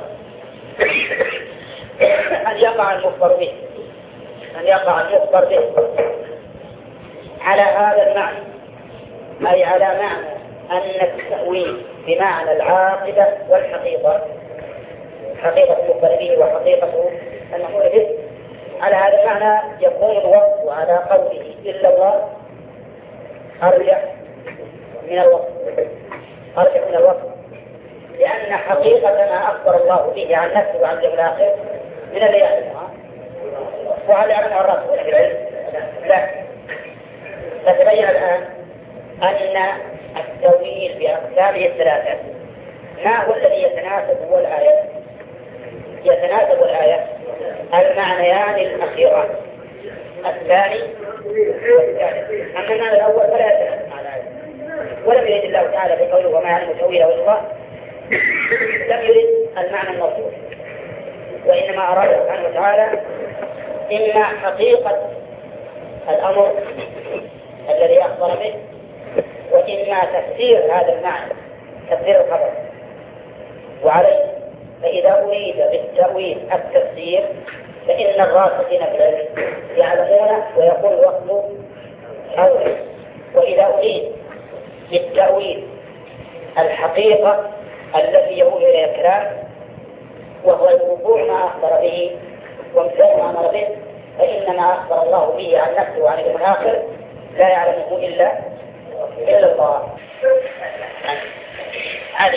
أن يقع المخبر به، أن يقع المخبر به على هذا المعنى، أي على معنى أن التأويل بمعنى العاقبة والحقيقة، حقيقة المخبر به وحقيقة المأمور به. على هذا المعنى يكون الوقت على قوله إلا الله أرجح من الوقت، أرجح من الوقت، لأن حقيقة ما أخبر الله به عن نفسه وعن اليوم الآخر من الذي يعلمها، وهل يعلمها الرسول في العلم؟ لا. فتبين الآن أن التأويل بأقسامه الثلاثة ما هو الذي يتناسب هو الآية، يتناسب الآية المعنيان الأخيران الثاني والثالث. أما المعنى الأول فلا يتناسب مع الآية، ولم يرد الله تعالى بقوله وما يعلم تأويله إلا الله، لم يرد المعنى المرسول، وإنما أراد سبحانه وتعالى إما حقيقة الأمر الذي أخبر به، وإما تفسير هذا المعنى، تفسير الخبر. وعليه فإذا أريد بالتأويل التفسير فإن الراسخين في العلم يعلمون ويكون الوقت أول. وإذا أريد بالتأويل الحقيقة التي يقول إليها الكلام وهو الوقوع ما أخبر به وامتثال ما أمر به، فإن ما أخبر الله به عن نفسه وعن اليوم الآخر لا يعلمه إلا الله. هذه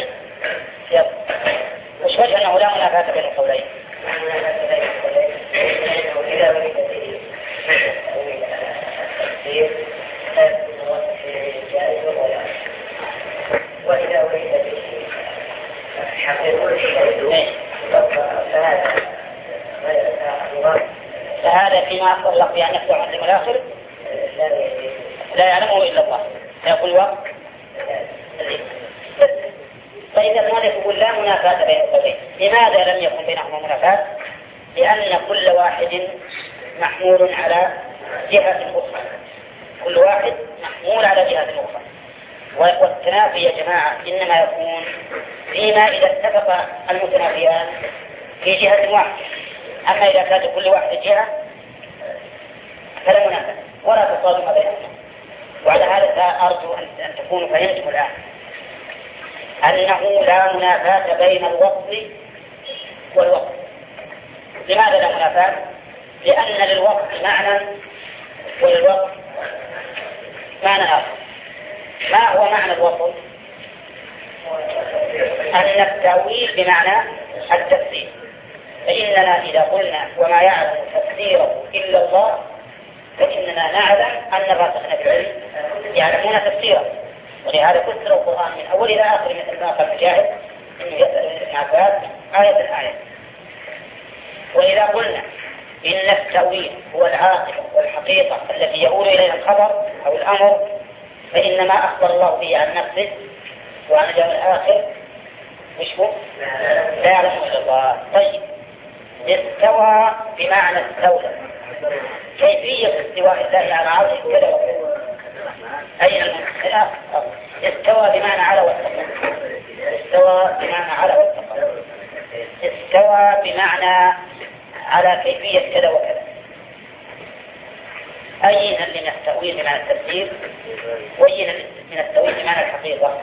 مش وجه أنه لا منافاة بين القولين. وإذا أريد حقيقة الشيء فهذا فيما أخبر الله عن نفسه وعن اليوم الآخر لا يعلمه إلا الله، يقول وقت. طيب، فإذا المؤلف يقول لا منافاة بين القولين. لماذا لم يكن بينهما منافاة؟ لأن كل واحد محمول على جهة أخرى، كل واحد محمول على جهة أخرى. والتنافي يا جماعة إنما يكون فيما إذا اتفق المتنافيان في جهة واحدة، أما إذا كانت كل واحد جهة فلا منافاة ولا تصادم بينهما. وعلى هذا أرجو أن تكونوا فهمتم الآن أنه لا منافاة بين الوصف والوصف. لماذا لا منافاة؟ لأن للوصف معنى وللوصف معنى آخر. ما هو معنى الوصف؟ أن التأويل بمعنى التفسير، فإننا إذا قلنا وما يعلم تفسيره إلا الله فإننا نعلم أن الراسخين في العلم يعلمون تفسيره. ولهذا فسر القرآن من أول إلى آخر مثل ما قال مجاهد إنه يسأل ابن عباس آية. وإذا قلنا إن التأويل هو العاقبة والحقيقة التي يؤول إليها الخبر أو الأمر، فإن ما أخبر الله به عن نفسه وعن اليوم الآخر مش هو؟ لا يعلم إلا الله. طيب، استوى بمعنى استولى، كيفية استواء الله على عرشه كذا أين المخلاف؟ استوى بمعنى على واستقر، استوى بمعنى على واستقر، استوى بمعنى على كيفية كذا وكذا. أين من التأويل بمعنى التفسير وأين من التأويل بمعنى الحقيقة؟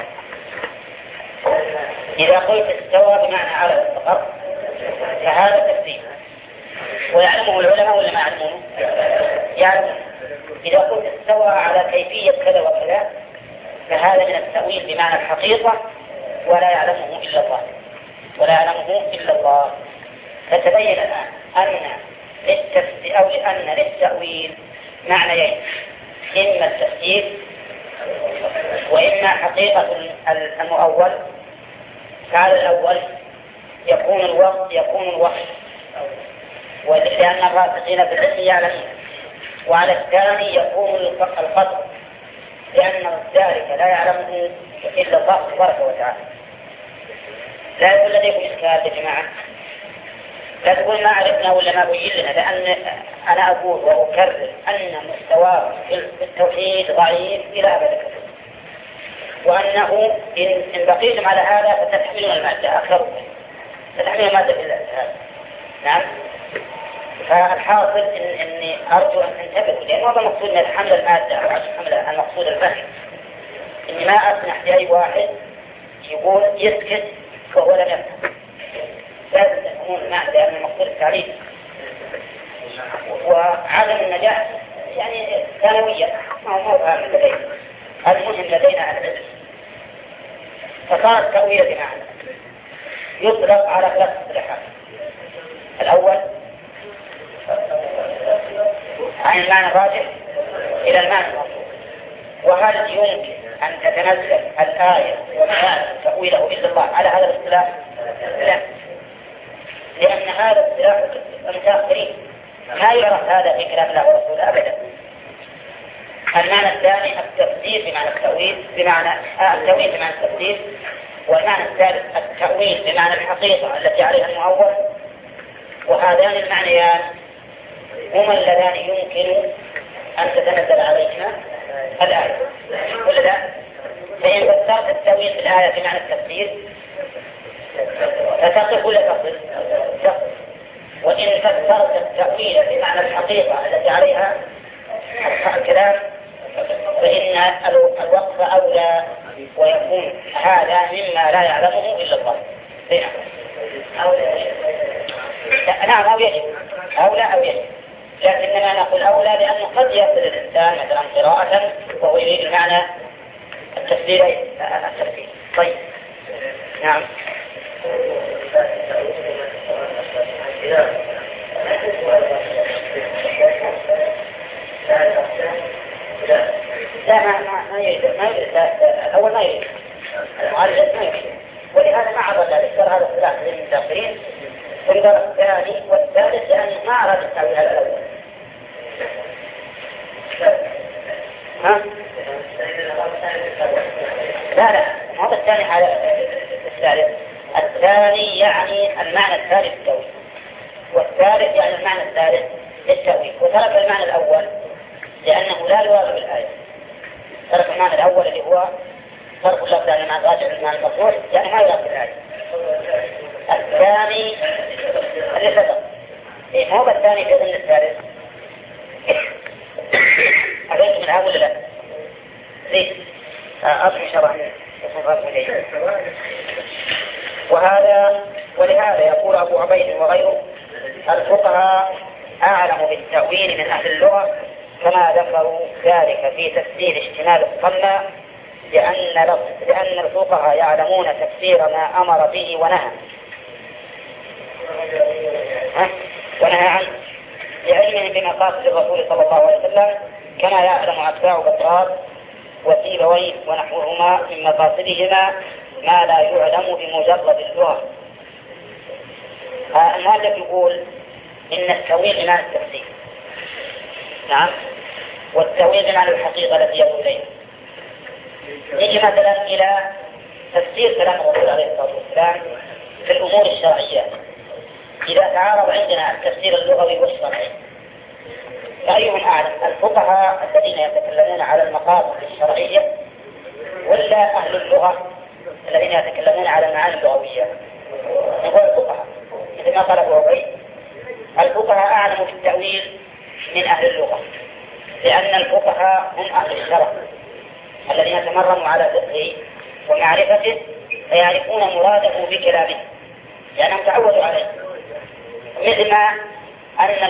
إذا قلت استوى بمعنى على واستقر فهذا تفسير ويعلمه العلماء ولا ما يعلمونه؟ يعلمون. إذا قلت استوى على كيفية كذا وكذا فهذا من التأويل بمعنى الحقيقة ولا يعلمه إلا الله، ولا يعلمه إلا الله. فتبين الآن أن للتفسير أو لأن للتأويل معنيين، إما التفسير وإما حقيقة المؤول. فعلى الأول يكون الوحي ولأن الراسخين في العلم يعلمون، وعلى الثاني يكون القدر لأن ذلك لا يعلمه إلا الله تبارك وتعالى. لا يقول لديكم إشكال يا جماعة، لا تقول ما عرفنا ولا ما بين لنا، لأن أنا أقول وأكرر أن مستواه في التوحيد ضعيف إلى أبد، وأنه إن بقيتم على هذا فتحملون المادة أكثر، فتحملون المادة في هذا. نعم. فالحاصل إني أرجو أن تنتبهوا، لأن هذا المقصود من حمل المادة أو حمل المقصود الفهم. إني ما أسمح لأي واحد يقول يسكت وهو لم يفهم. لازم تفهمون المعنى، لأن المقصود التعريف وعدم النجاح يعني ثانوية ما هو فاهم لدينا. المهم لدينا العلم. فصار التأويل بمعنى يطلق على ثلاث اصطلاحات. الأول عن المعنى الراجح إلى المعنى المطلوب. وهل يمكن أن تتنزل الآية وما يعلم تأويله إلا الله على هذا الاصطلاح؟ لا، لأن هذا اصطلاح المتأخرين، ما يعرف هذا في كلام الله ورسوله أبدا. المعنى الثاني التفسير بمعنى التأويل، التأويل بمعنى التفسير. والمعنى الثالث التأويل بمعنى الحقيقة التي عليها المؤول. وهذان المعنيان هما اللذان يمكن أن تتنزل عليهما الآية، ولا لا؟ فإن فسرت التأويل في الآية بمعنى التفسير فتصف ولا تصف؟ وإن فسرت التأويل بمعنى الحقيقة التي عليها الكلام فإن الوقف أولى، ويكون هذا مما لا يعلمه إلا الله. نعم، أو يجب، أولى أو يجب، لكننا نقول أولى لأنه قد يصل الإنسان مثلا قراءة وهو يريد المعنى التفسيري. طيب، نعم. لا، ما يريد الأول، ما يريد المعالجة، ما يريد. ولهذا ما عرض ذلك هذا الثلاث للمتأخرين في الدرس الثاني والثالث، لأنه ما أراد التأويل على الأول. لا، هذا الثاني على الثالث؟ الثاني يعني المعنى الثالث للتأويل، والثالث يعني المعنى الثالث للتأويل، وترك المعنى الأول لأنه لا يواظب الآية. ترك المعنى الأول اللي هو فرق اللفظ عن المعنى الراجع المعنى المطروح، يعني ما يواظب الآية. الثاني اللي سبق إيه هو الثاني في ضمن الثالث؟ أبيت من أول لا ليه؟ أصل شرع وهذا ولهذا يقول أبو عبيد وغيره الفقهاء أعلم بالتأويل من أهل اللغة، كما ذكروا ذلك في تفسير اشتمال الصلى، لأن الفقهاء يعلمون تفسير ما أمر به ونهى عنه لعلمهم بمقاصد الرسول صلى الله عليه وسلم، كما يعلم أتباع بطراد وسيبويه ونحوهما من مقاصدهما ما لا يعلم بمجرد اللغة. المؤلف يقول إن التأويل بمعنى التفسير، نعم، والتأويل بمعنى الحقيقة التي يدعو إليها. نجي مثلا إلى تفسير كلام الرسول عليه الصلاة والسلام في الأمور الشرعية. إذا تعارض عندنا التفسير اللغوي والشرعي فأيهم أعلم، الفقهاء الذين يتكلمون على المقاصد الشرعية ولا أهل اللغة الذين يتكلمون على المعاني اللغوية؟ نقول الفقهاء، مثل ما قال أبو عبيد الفقهاء أعلم بالتأويل من أهل اللغة، لأن الفقهاء هم أهل الشرع الذين يتمرنوا على فقهه ومعرفته فيعرفون مراده بكلامه لأنهم تعودوا عليه. مثل ما أن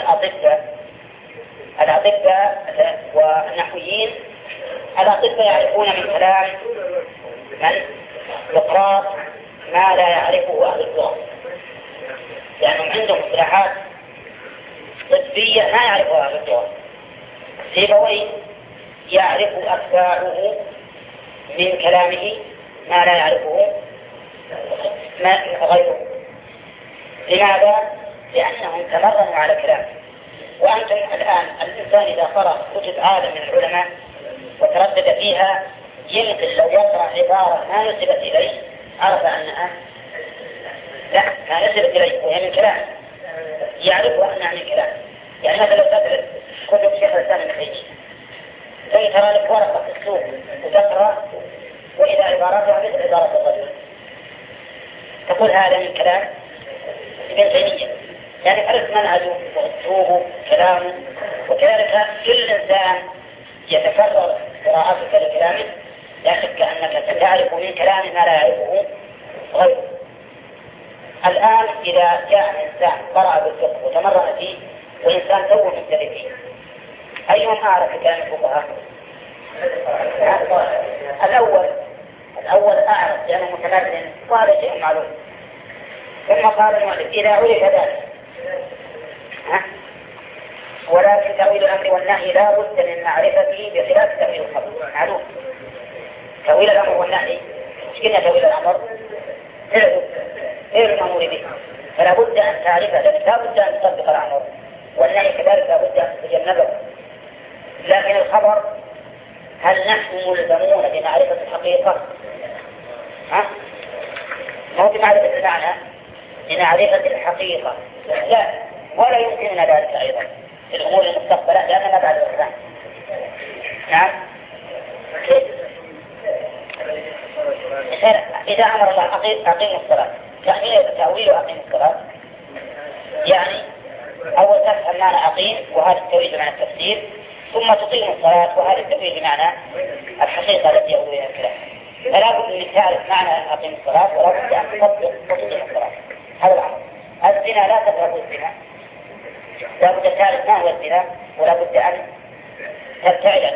الأطباء والنحويين يعرفون من كلام من سقراط ما لا يعرفه أهل اللغة، لأنهم عندهم اصطلاحات طبية ما يعرفها أهل اللغة. سيبويه يعرف أتباعه من كلامه ما لا يعرفه غيره. لماذا؟ لأنهم تمرنوا على كلامه. وأنتم الآن الإنسان إذا قرأ كتب عالم من العلماء وتردد فيها يمكن لو يقرأ عبارة ما نسبت إليه عرف أنها لا ما نسبت إليه وهي من كلام، يعرفها أنها من كلام. يعني مثلا لو تدرس كتب شيخ الإسلام ابن تيمية ثم ترى لك ورقة في السوق وتقرأ وإذا عباراتها مثل عبارة الرجل تقول هذا من كلام ابن تيمية، يعني عرفت منهجه وأسلوبه كلامه. وكذلك كل إنسان يتكرر قراءتك لكلامه لا شك أنك تعرف من كلامه ما لا يعرفه غيره. الآن إذا جاء إنسان قرأ بالفقه وتمرن فيه وإنسان تو مبتدئ فيه أيهم أعرف كلام الفقهاء؟ الأول أعرف لأنه متمرن وهذا شيء معلوم. ثم قال المؤلف إذا عرف ذلك ولكن تأويل الأمر والنهي لا بد من معرفته بخلاف تأويل الخبر معلوم. تأويل الأمر والنهي مش قلنا تأويل الأمر غير المأمور به، فلا بد أن تعرفه، لا بد أن تطبق الأمر، والنهي كذلك لا بد أن تتجنبه. لكن الخبر هل نحن ملزمون بمعرفة الحقيقة؟ مو بمعرفة المعنى، بمعرفة الحقيقة لا، ولا يمكننا ذلك أيضا في الأمور المستقبلة لأننا بعد الإسلام. نعم. إذا أمر الله أقيم الصلاة، تأويل أقيم الصلاة يعني أول تفهم معنى أقيم وهذا التأويل بمعنى التفسير، ثم تقيم الصلاة وهذا التأويل بمعنى الحقيقة التي يقول بها الكلام. فلا بد من تعرف معنى أقيم الصلاة ولا بد أن تطبق وتقيم الصلاة. هذا الأمر. الزنا لا تقربوا الزنا، لا بد تعرف ما هو الزنا ولا بد أن تبتعد.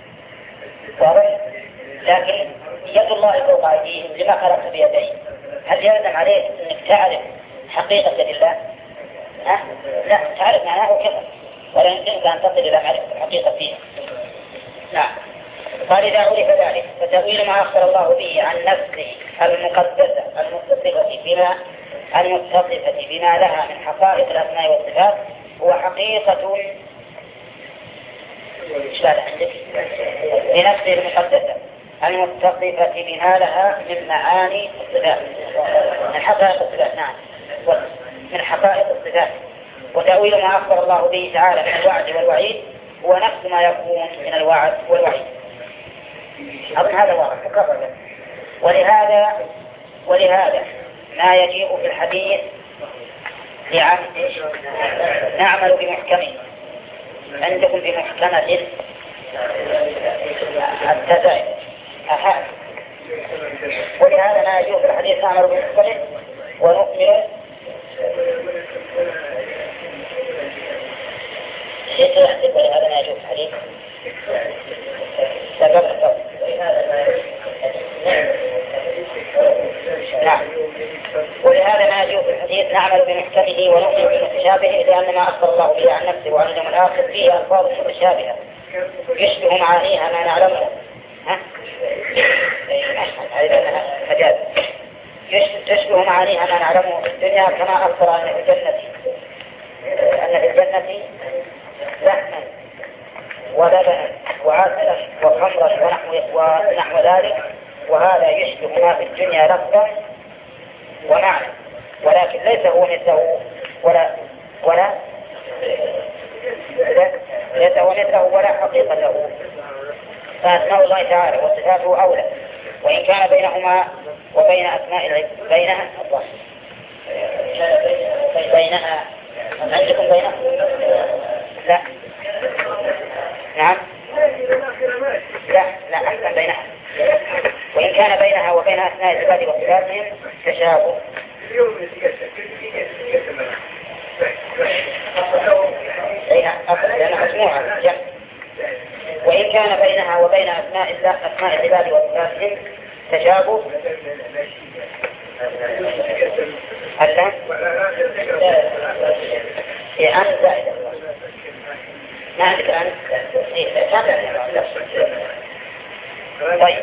لكن يد الله فوق أيديهم لما خلقت بيديه، هل يلزم عليك أنك تعرف حقيقة يد الله؟ لا، تعرف معناه كذا ولا يمكنك أن تصل إلى معرفة الحقيقة فيه. نعم. قال إذا عرف ذلك فتأويل ما أخبر الله به عن نفسه المقدسة المتصفة بما لها من حقائق الأسماء والصفات هو حقيقة إيش بعد عندك؟ لنفسه المقدسة المتصفة بما لها من معاني الصفات، من حقائق الصفات. نعم، من حقائق الصفات. وتأويل ما أخبر الله به تعالى من الوعد والوعيد هو نفس ما يكون من الوعد والوعيد. أظن هذا واضح مكرر. ولهذا ما يجيء في الحديث نعمل بمحكمه، عندكم بمحكمة التزايد أحد. ولهذا ما يجيء في الحديث نعمل بمحكمه ونؤمن ولهذا ما يجيء في الحديث نعم. ولهذا ما يجوز في الحديث نعمل بمحكمه ونؤمن بمتشابهه، لأن ما أخبر الله به عن نفسه وعن اليوم الآخر فيه ألفاظ متشابهة يشبه معانيها ما نعلمه. تشبه معانيها ما نعلمه في الدنيا، كما أخبر أن في الجنة لحما ولبنا وعسلا وخمرا ونحو ذلك، وهذا يشبه ما في الدنيا لفظا ومعنى، ولكن ليس هو مثله ولا حقيقته. فأسماء الله تعالى وصفاته أولى، وإن كان بينهما وبين أسماء بينها عندكم بينها لا نعم لا أحسن بينها. وإن كان بينها وبين أسماء العباد وصفاتهم تشابه. لأنها مجموعة. وإن كان بينها وبين أسماء العباد وصفاتهم تشابه اللام أن زائدة. ما عندك الآن طيب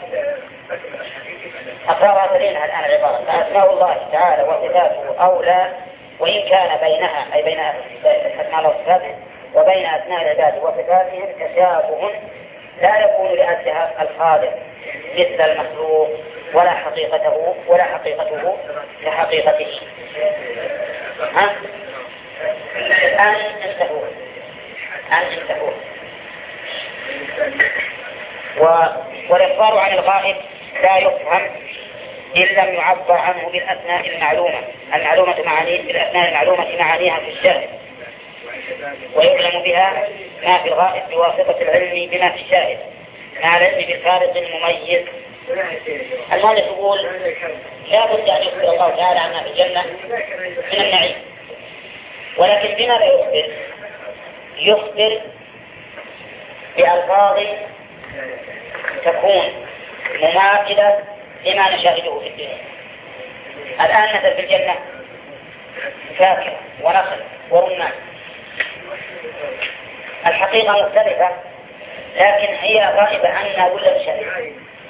أقرأ تلينها الآن العبارة. فأسماء الله تعالى وصفاته أولى، وإن كان بينها أي بين أسماء الله وصفاته وبين أسماء العباد وصفاتهم تشابه لا يكون لأجلها الخالق مثل المخلوق ولا حقيقته كحقيقته. الآن انتهوا. والإخبار عن الغائب لا يفهم إن لم يعبر عنه بالأسماء المعلومة معانيها في الشاهد، ويعلم بها ما في الغائب بواسطة العلم بما في الشاهد مع العلم بالفارق المميز. المؤلف يقول لا بد أن يخبر الله تعالى عما في الجنة من النعيم، ولكن بماذا يخبر بألفاظ تكون مماثلة لما نشاهده في الدنيا. الآن مثل في الجنة فاكهة ونخل ورمان، الحقيقة مختلفة لكن هي غائبة عنا كل شيء.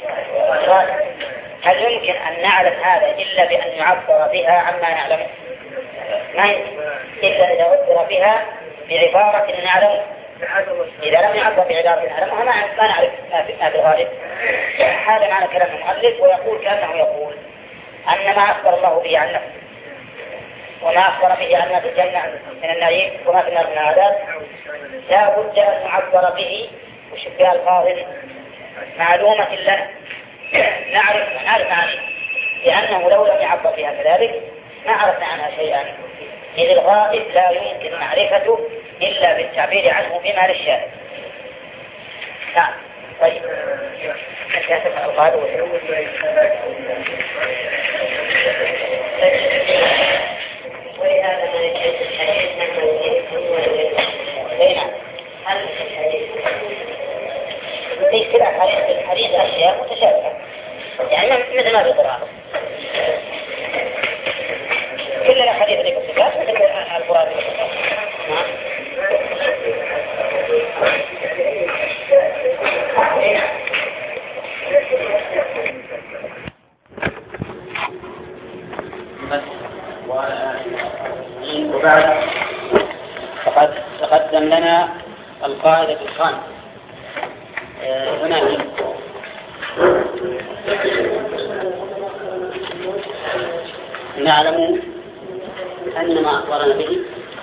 هل يمكن أن نعلم هذا إلا بأن يعبر بها عما نعلمه؟ ما إلا إذا عبر بها بعبارة نعلمه. إذا لم يعبر بعبارة نعلمها ما نعرف ما في الغالب. هذا معنى كلام المؤلف، ويقول كأنه يقول أن ما أخبر الله به عن نفسه وما أخبر به عن في الجنة من النعيم وما في النار من العذاب لا بد أن نعبر به وشبه ألفاظ معلومة لنا نعرف عنها، لأنه لو لم يعبر بها كذلك ما عرفنا عنها شيئا، إذ الغائب لا يمكن معرفته إلا بالتعبير عنه بما للشاهد. نعم. طيب ولهذا ما يجب الحديث ليس كلا الحديث أشياء متشابهة، يعني مثل ما بالقرآن كل الحديث ذيك الصفات مثل القرآن. وبعد فقد تقدم لنا القاعدة الخامسة هناك نعلم أن ما أخبرنا به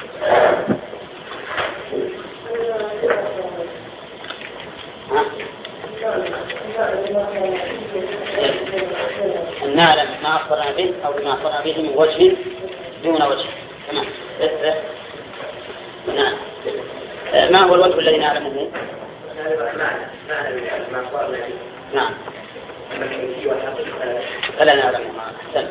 نعلم ما أخبرنا به أو ما أخبرنا به من وجه دون وجه. تمام. نعم. ما هو الوجه الذي نعلمه؟ نعم. فلا نعلمه. أحسن.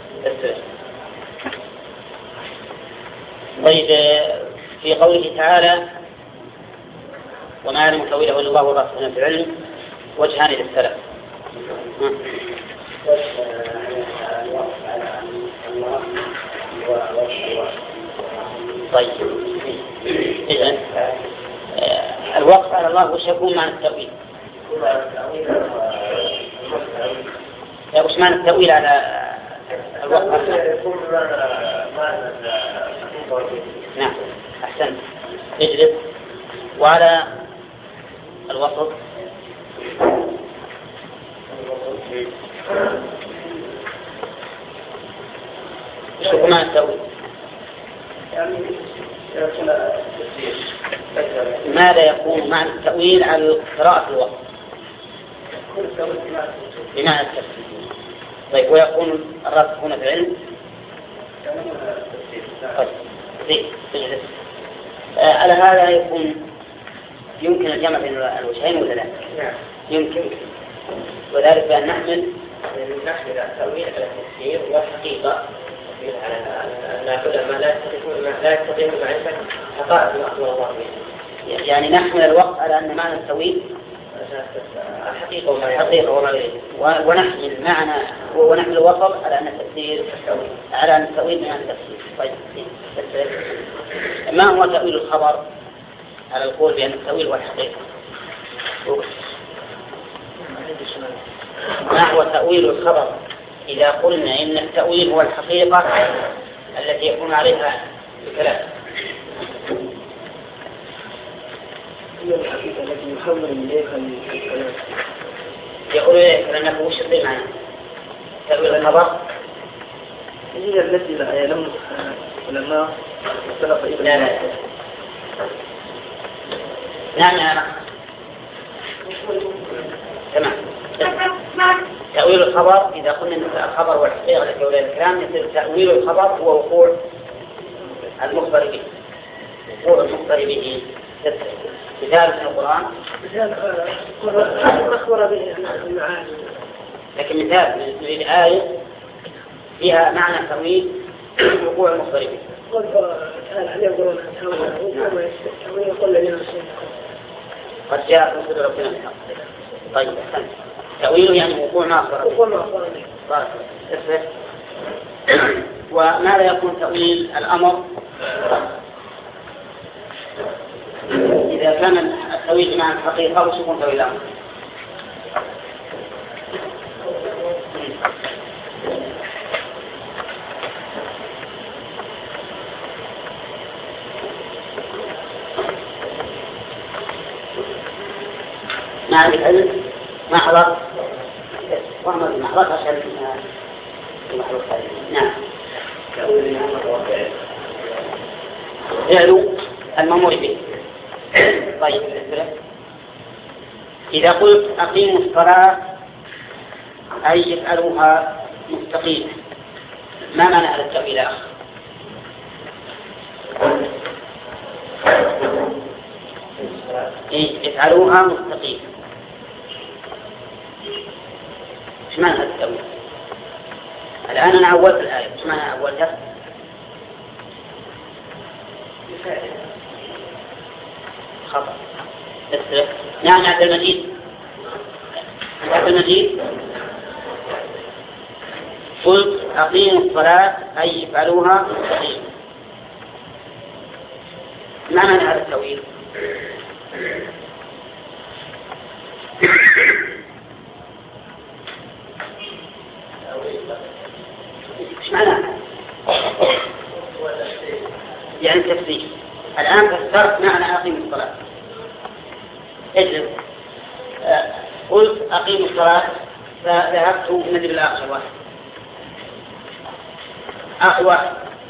طيب، في قوله تعالى وما يعلم تأويله إلا الله والراسخون في العلم وجهان للسلف. طيب، إذن الوقف على الله وش يكون معنى التأويل؟ وش معنى التأويل على الوقف على الله؟ نعم، أحسن. اجلس. وعلى الوسط ايش هو معنى التأويل؟ ماذا يكون معنى التأويل على قراءة الوقت؟ بمعنى التفسير. طيب، ويكون الراسخون في العلم؟ طيب، على هذا يمكن الجمع بين الوجهين ولا لا؟ يمكن. وذلك بأن نحمل التأويل على التفسير والحقيقة على كل ما لا يستطيع معرفة حقائق ما أخبر الله به. يعني نحمل الوقت على أن معنى التأويل الحقيقة ونحمل الوسط على أن التفسير على أن التأويل بمعنى التفسير. طيب، ما هو تأويل الخبر على القول بأن التأويل هو الحقيقة؟ ما هو تأويل الخبر إذا قلنا إن التأويل هو الحقيقة التي يكون عليها الكلام؟ هي الحقيقة التي يحول إليها الكلام. يقول إليك لأنه وش يصير معنا تأويل الخبر؟ هي التي لا يعلمها علماء السلف إلى لا. نعم. تمام. تأويل الخبر إذا قلنا أن الخبر والحقيقة التي يقول الكلام يصير تأويل الخبر هو وقوع المخبر به. مثال من القرآن أخبر به المعاني. لكن مثال نريد آية فيها معنى تأويل وقوع المخبر به. قد جاء رسول ربنا بالحق. طيب، أحسنت. تأويله يعني وقوع ما أخبر به. وماذا يكون تأويل الأمر إذا كان التأويل مع الحقيقة؟ وش يكون تأويل الأمر؟ ما عندك علم؟ ما حضرت؟ وعمل ما حضرت عشان المحروف هذه. نعم. فعل المأمور به. طيب، إذا قلت أقيموا الصلاة أي افعلوها مستقيمة، ما معنى هذا التأويل يا أخ؟ افعلوها مستقيمة، ايش معنى هذا التأويل؟ الآن أنا أولت الآية، ايش معنى أولتها؟ خطأ. نعم. عبد المجيد قلت أقيموا الصلاة أي افعلوها مستقيمة، ما معنى هذا التأويل؟ ايش معناه؟ يعني تفسير. الآن فسرت معنى أقيم الصلاة. اجلس. قلت أقيموا الصلاة فذهبت من بالآخر واحد آخر واحد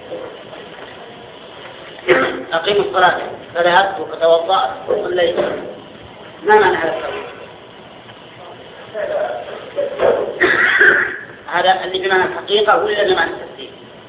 أقيموا الصلاة فذهبت فتوضأت وصليت. ما معنى هذا التوضيح؟ هذا اللي بمعنى الحقيقة ولا بمعنى التفسير؟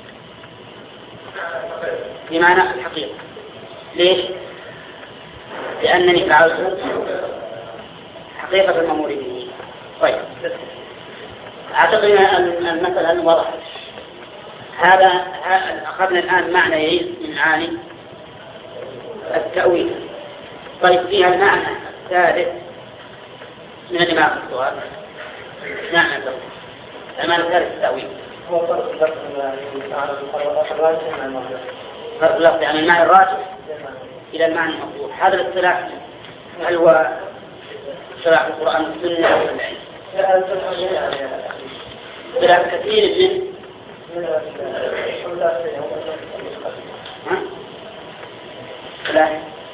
بمعنى الحقيقة. ليش؟ لأنني فعلت حقيقة المأمور به. طيب أعتقد أن المسألة وضحت. هذا أخذنا الآن معنى يعيد من معاني التأويل. طيب فيها المعنى الثالث من اللي معه السؤال. نعم المعنى الثالث التأويل هو فرق اللفظ فرق اللفظ عن المعنى الراجح إلى المعنى المطلوب. هذا الاصطلاح هل هو اصطلاح القرآن والسنة أو العلم؟ اصطلاح كثير من لا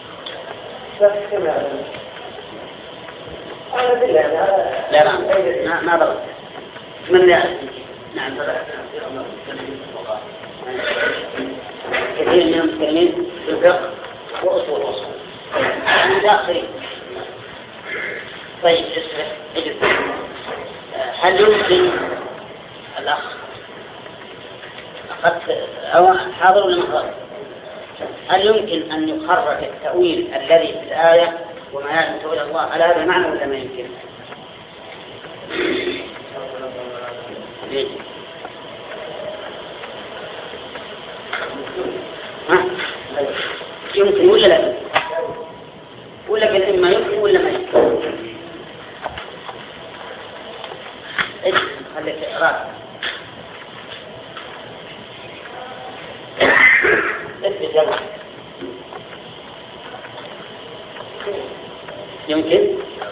لا ما ضرب من لا نعم كثير من المتكلمين في الفقه وأصول الأصول متأخرين. طيب اجلس. هل يمكن الأخ أخذت أو حاضر ولا محضر؟ هل يمكن أن يخرج التأويل الذي في الآية وما يعلم إلى الله على هذا المعنى ولا ما يمكن؟ يمكن ولا لا؟ ولا قال إما يمكن ولا ما يمكن؟ خليك راسك. يمكن.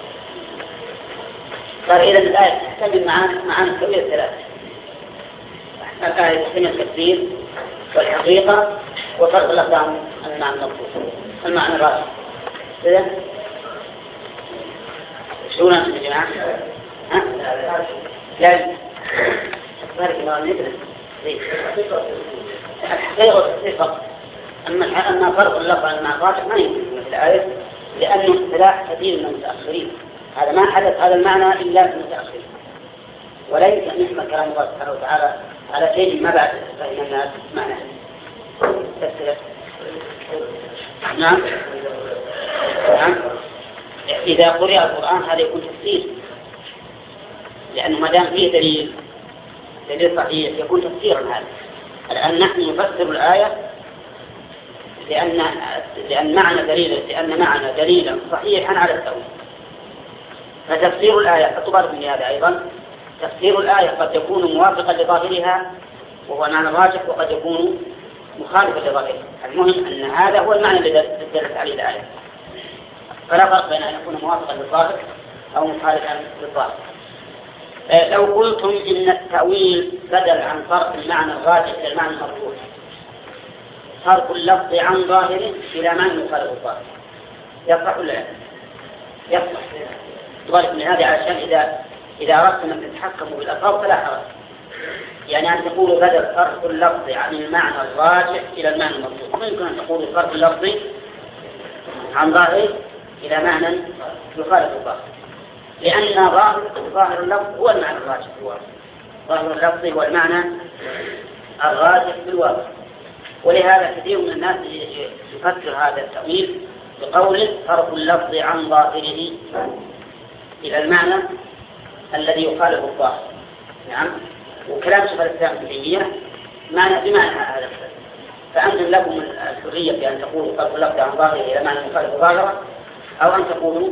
صار إذا الآية تحتمل معاني كبيرة ثلاثة. الآية تحتمل التفسير والحقيقة وفرق اللفظ عن المعنى المطلوب المعنى الراجح. كذا شو نحن يا جماعة؟ ها؟ لا بارك الله ندرس الحقيقة والتفسير فقط. أما فرق اللفظ عن المعنى الراجح ما يمكن في الآية لأنه اصطلاح كثير من المتأخرين. هذا ما حدث هذا المعنى إلا في المتأخرين، وليس نحمل كلام الله سبحانه وتعالى على شيء ما بعد فهم الناس معناه. نعم نعم. إذا قرئ القرآن هذا يكون تفسير، لأنه ما دام فيه دليل صحيح يكون تفسيرا. هذا الآن نحن نفسر الآية لأن معنى دليلا صحيحا على التأويل. فتفسير الآية اعتبر من هذا أيضا تفسير الآية قد يكون موافقا لظاهرها وهو معنى الراجح، وقد يكون مخالفا لظاهرها. المهم أن هذا هو المعنى الذي دلت عليه الآية، فلا فرق بين أن يكون موافقا للظاهر أو مخالفا للظاهر. لو قلتم إن التأويل بدل عن فرق المعنى الراجح إلى المعنى المرجوح، فرق اللفظ عن ظاهره إلى معنى مخالف الظاهر، يصح ولا لا؟ يصح. ضرب من هذه علشان إذا أردتم أن تتحكموا بالألفاظ فلا حرج. يعني أن تقولوا بدل فرق اللفظ عن المعنى الراجح إلى المعنى المرجوح، ما يمكن أن تقولوا فرق اللفظ عن ظاهره إلى معنى يخالف الظاهر، لأن ظاهر اللفظ هو المعنى الراجح في الواقع. ظاهر اللفظ هو المعنى الراجح في الواقع. ولهذا كثير من الناس يفسر هذا التأويل بقول فرق اللفظ عن ظاهره إلى المعنى الذي يخالف الظاهر. نعم. وكلام شيخ الإسلام ابن تيمية بمعنى هذا. فأنتم لكم الحرية في أن تقولوا فرق اللفظ عن ظاهره إلى معنى يخالف ظاهره، أو أن تقولوا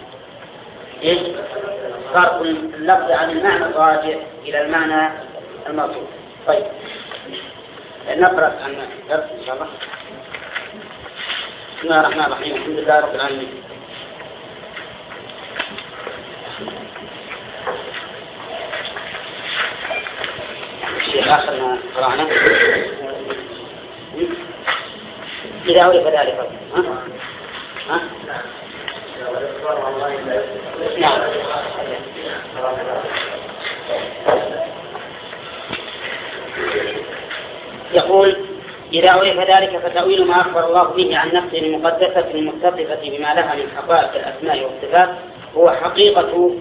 فرق اللفظ عن المعنى الراجح إلى المعنى المطلوب. طيب نقرأ عن الدرس إن شاء الله. بسم الله الرحمن الرحيم. الحمد لله رب العالمين. الشيء آخر ما قرأنا إذا عرف ذلك. ها؟ نعم. يقول إذا عرف ذلك فتأويل ما أخبر الله به عن نفسه المقدسة المتصفة بما لها من حقائق الأسماء والصفات هو حقيقة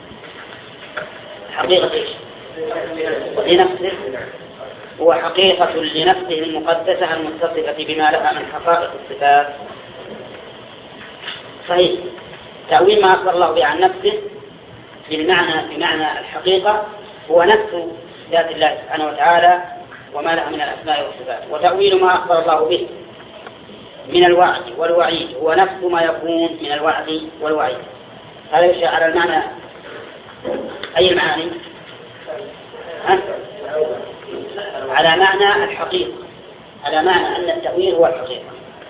إيش؟ لنفسه، هو حقيقة لنفسه المقدسة المتصفة بما لها من حقائق الصفات. صحيح، تأويل ما أخبر الله به عن نفسه بمعنى الحقيقة هو نفس ذات الله سبحانه وتعالى وما لها من الأسماء والصفات، وتأويل ما أخبر الله به من الوعد والوعيد هو نفس ما يكون من الوعد والوعيد. هذا يشير على المعنى، أي المعاني؟ على معنى الحقيقة، على معنى أن التأويل هو الحقيقة.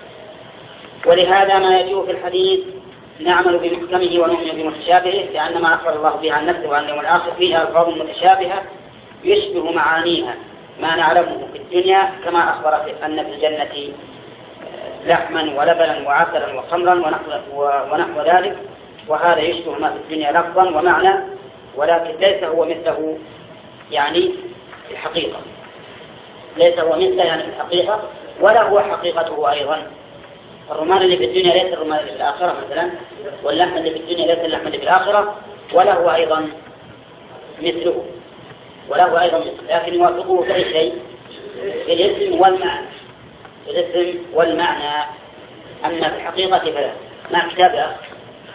ولهذا ما يجيء في الحديث نعمل بمحكمه ونؤمن بمتشابهه، لأن ما أخبر الله به عن نفسه وعن اليوم الآخر فيها ألفاظ متشابهة يشبه معانيها ما نعلمه في الدنيا، كما أخبر أن في الجنة لحما ولبنا وعسلا وخمرا ونحو ذلك، وهذا يشبه ما في الدنيا لفظا ومعنى، ولكن ليس هو مثله يعني الحقيقة، ليس هو مثله يعني الحقيقة، ولا هو حقيقته أيضا. الرمان اللي في الدنيا ليس الرمان اللي في الآخرة مثلا، واللحم اللي في الدنيا ليس اللحم اللي في الآخرة، ولا هو أيضا مثله، لكن يوافقه في أي شيء، في الاسم والمعنى، في الاسم والمعنى. أما في الحقيقة فلا. ما كتاب يا أخي؟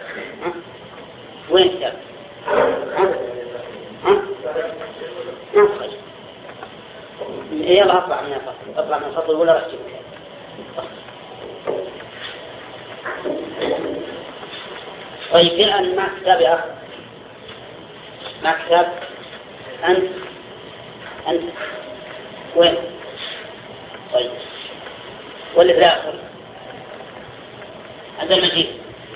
وين كتاب؟ يلا أطلع من الفصل ولا رأسي. طيب الآن ما كتاب يا أخي؟ ما كتاب؟ أنت وين؟ طيب واللي في الآخر هذا المجيد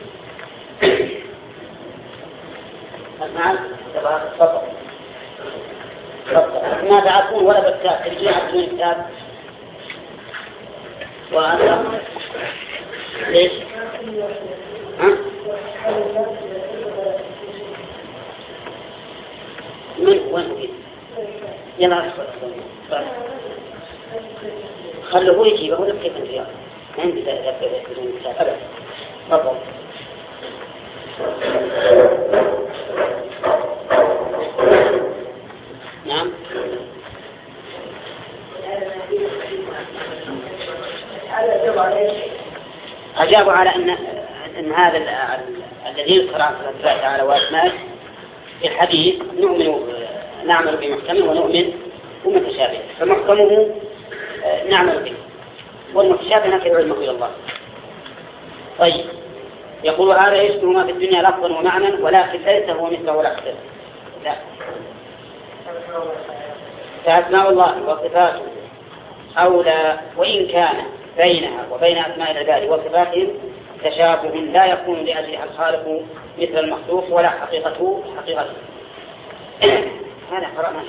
أسمعك تفضل. ما تعرفون ولا بالكتاب ترجع بدون كتاب وأنت ليش؟ من وين؟ يلا خلوه يجيبه ولا كيف انت عندي بدون كتاب أبدا. تفضل. نعم. أجابوا على أن هذا الذي يذكر عن صفات الله تعالى وأسمائه في الحديث نعمل بمحكمه ونؤمن بمتشابهه، فمحكمه نعمل به والمتشابه نكر علمه إلى الله. طيب يقول هذا يشبه ما في الدنيا لفظا ومعنى، ولكن ليس هو مثله ولا أكثر. لا، فأسماء الله وصفاته أولى، وإن كان بينها وبين أسماء العباد وصفاتهم تشابه لا يكون لأجلها الخالق مثل المخلوق ولا حقيقته. هذا قرأنا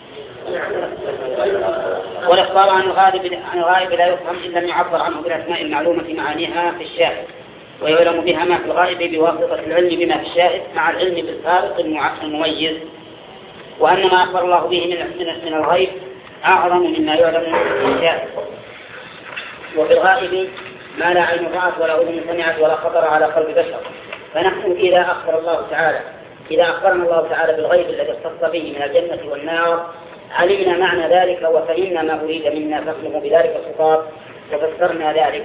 والإخبار عن الغائب لا يفهم إلا لم يعبر عنه بالأسماء المعلومة معانيها في الشاهد، ويعلم بها ما في الغائب بواسطة العلم بما في الشاهد مع العلم بالفارق المميز، وأن ما أخبر الله به من الغيب أعظم مما يعلم في الشاهد. وفي الغائب ما لا عين رأت ولا أذن سمعت ولا خطر على قلب بشر. فنحن إذا أخبرنا الله تعالى بالغيب الذي اختص به من الجنة والنار علمنا معنى ذلك وفهمنا ما أريد منا فهمه بذلك الخطاب وفسرنا ذلك.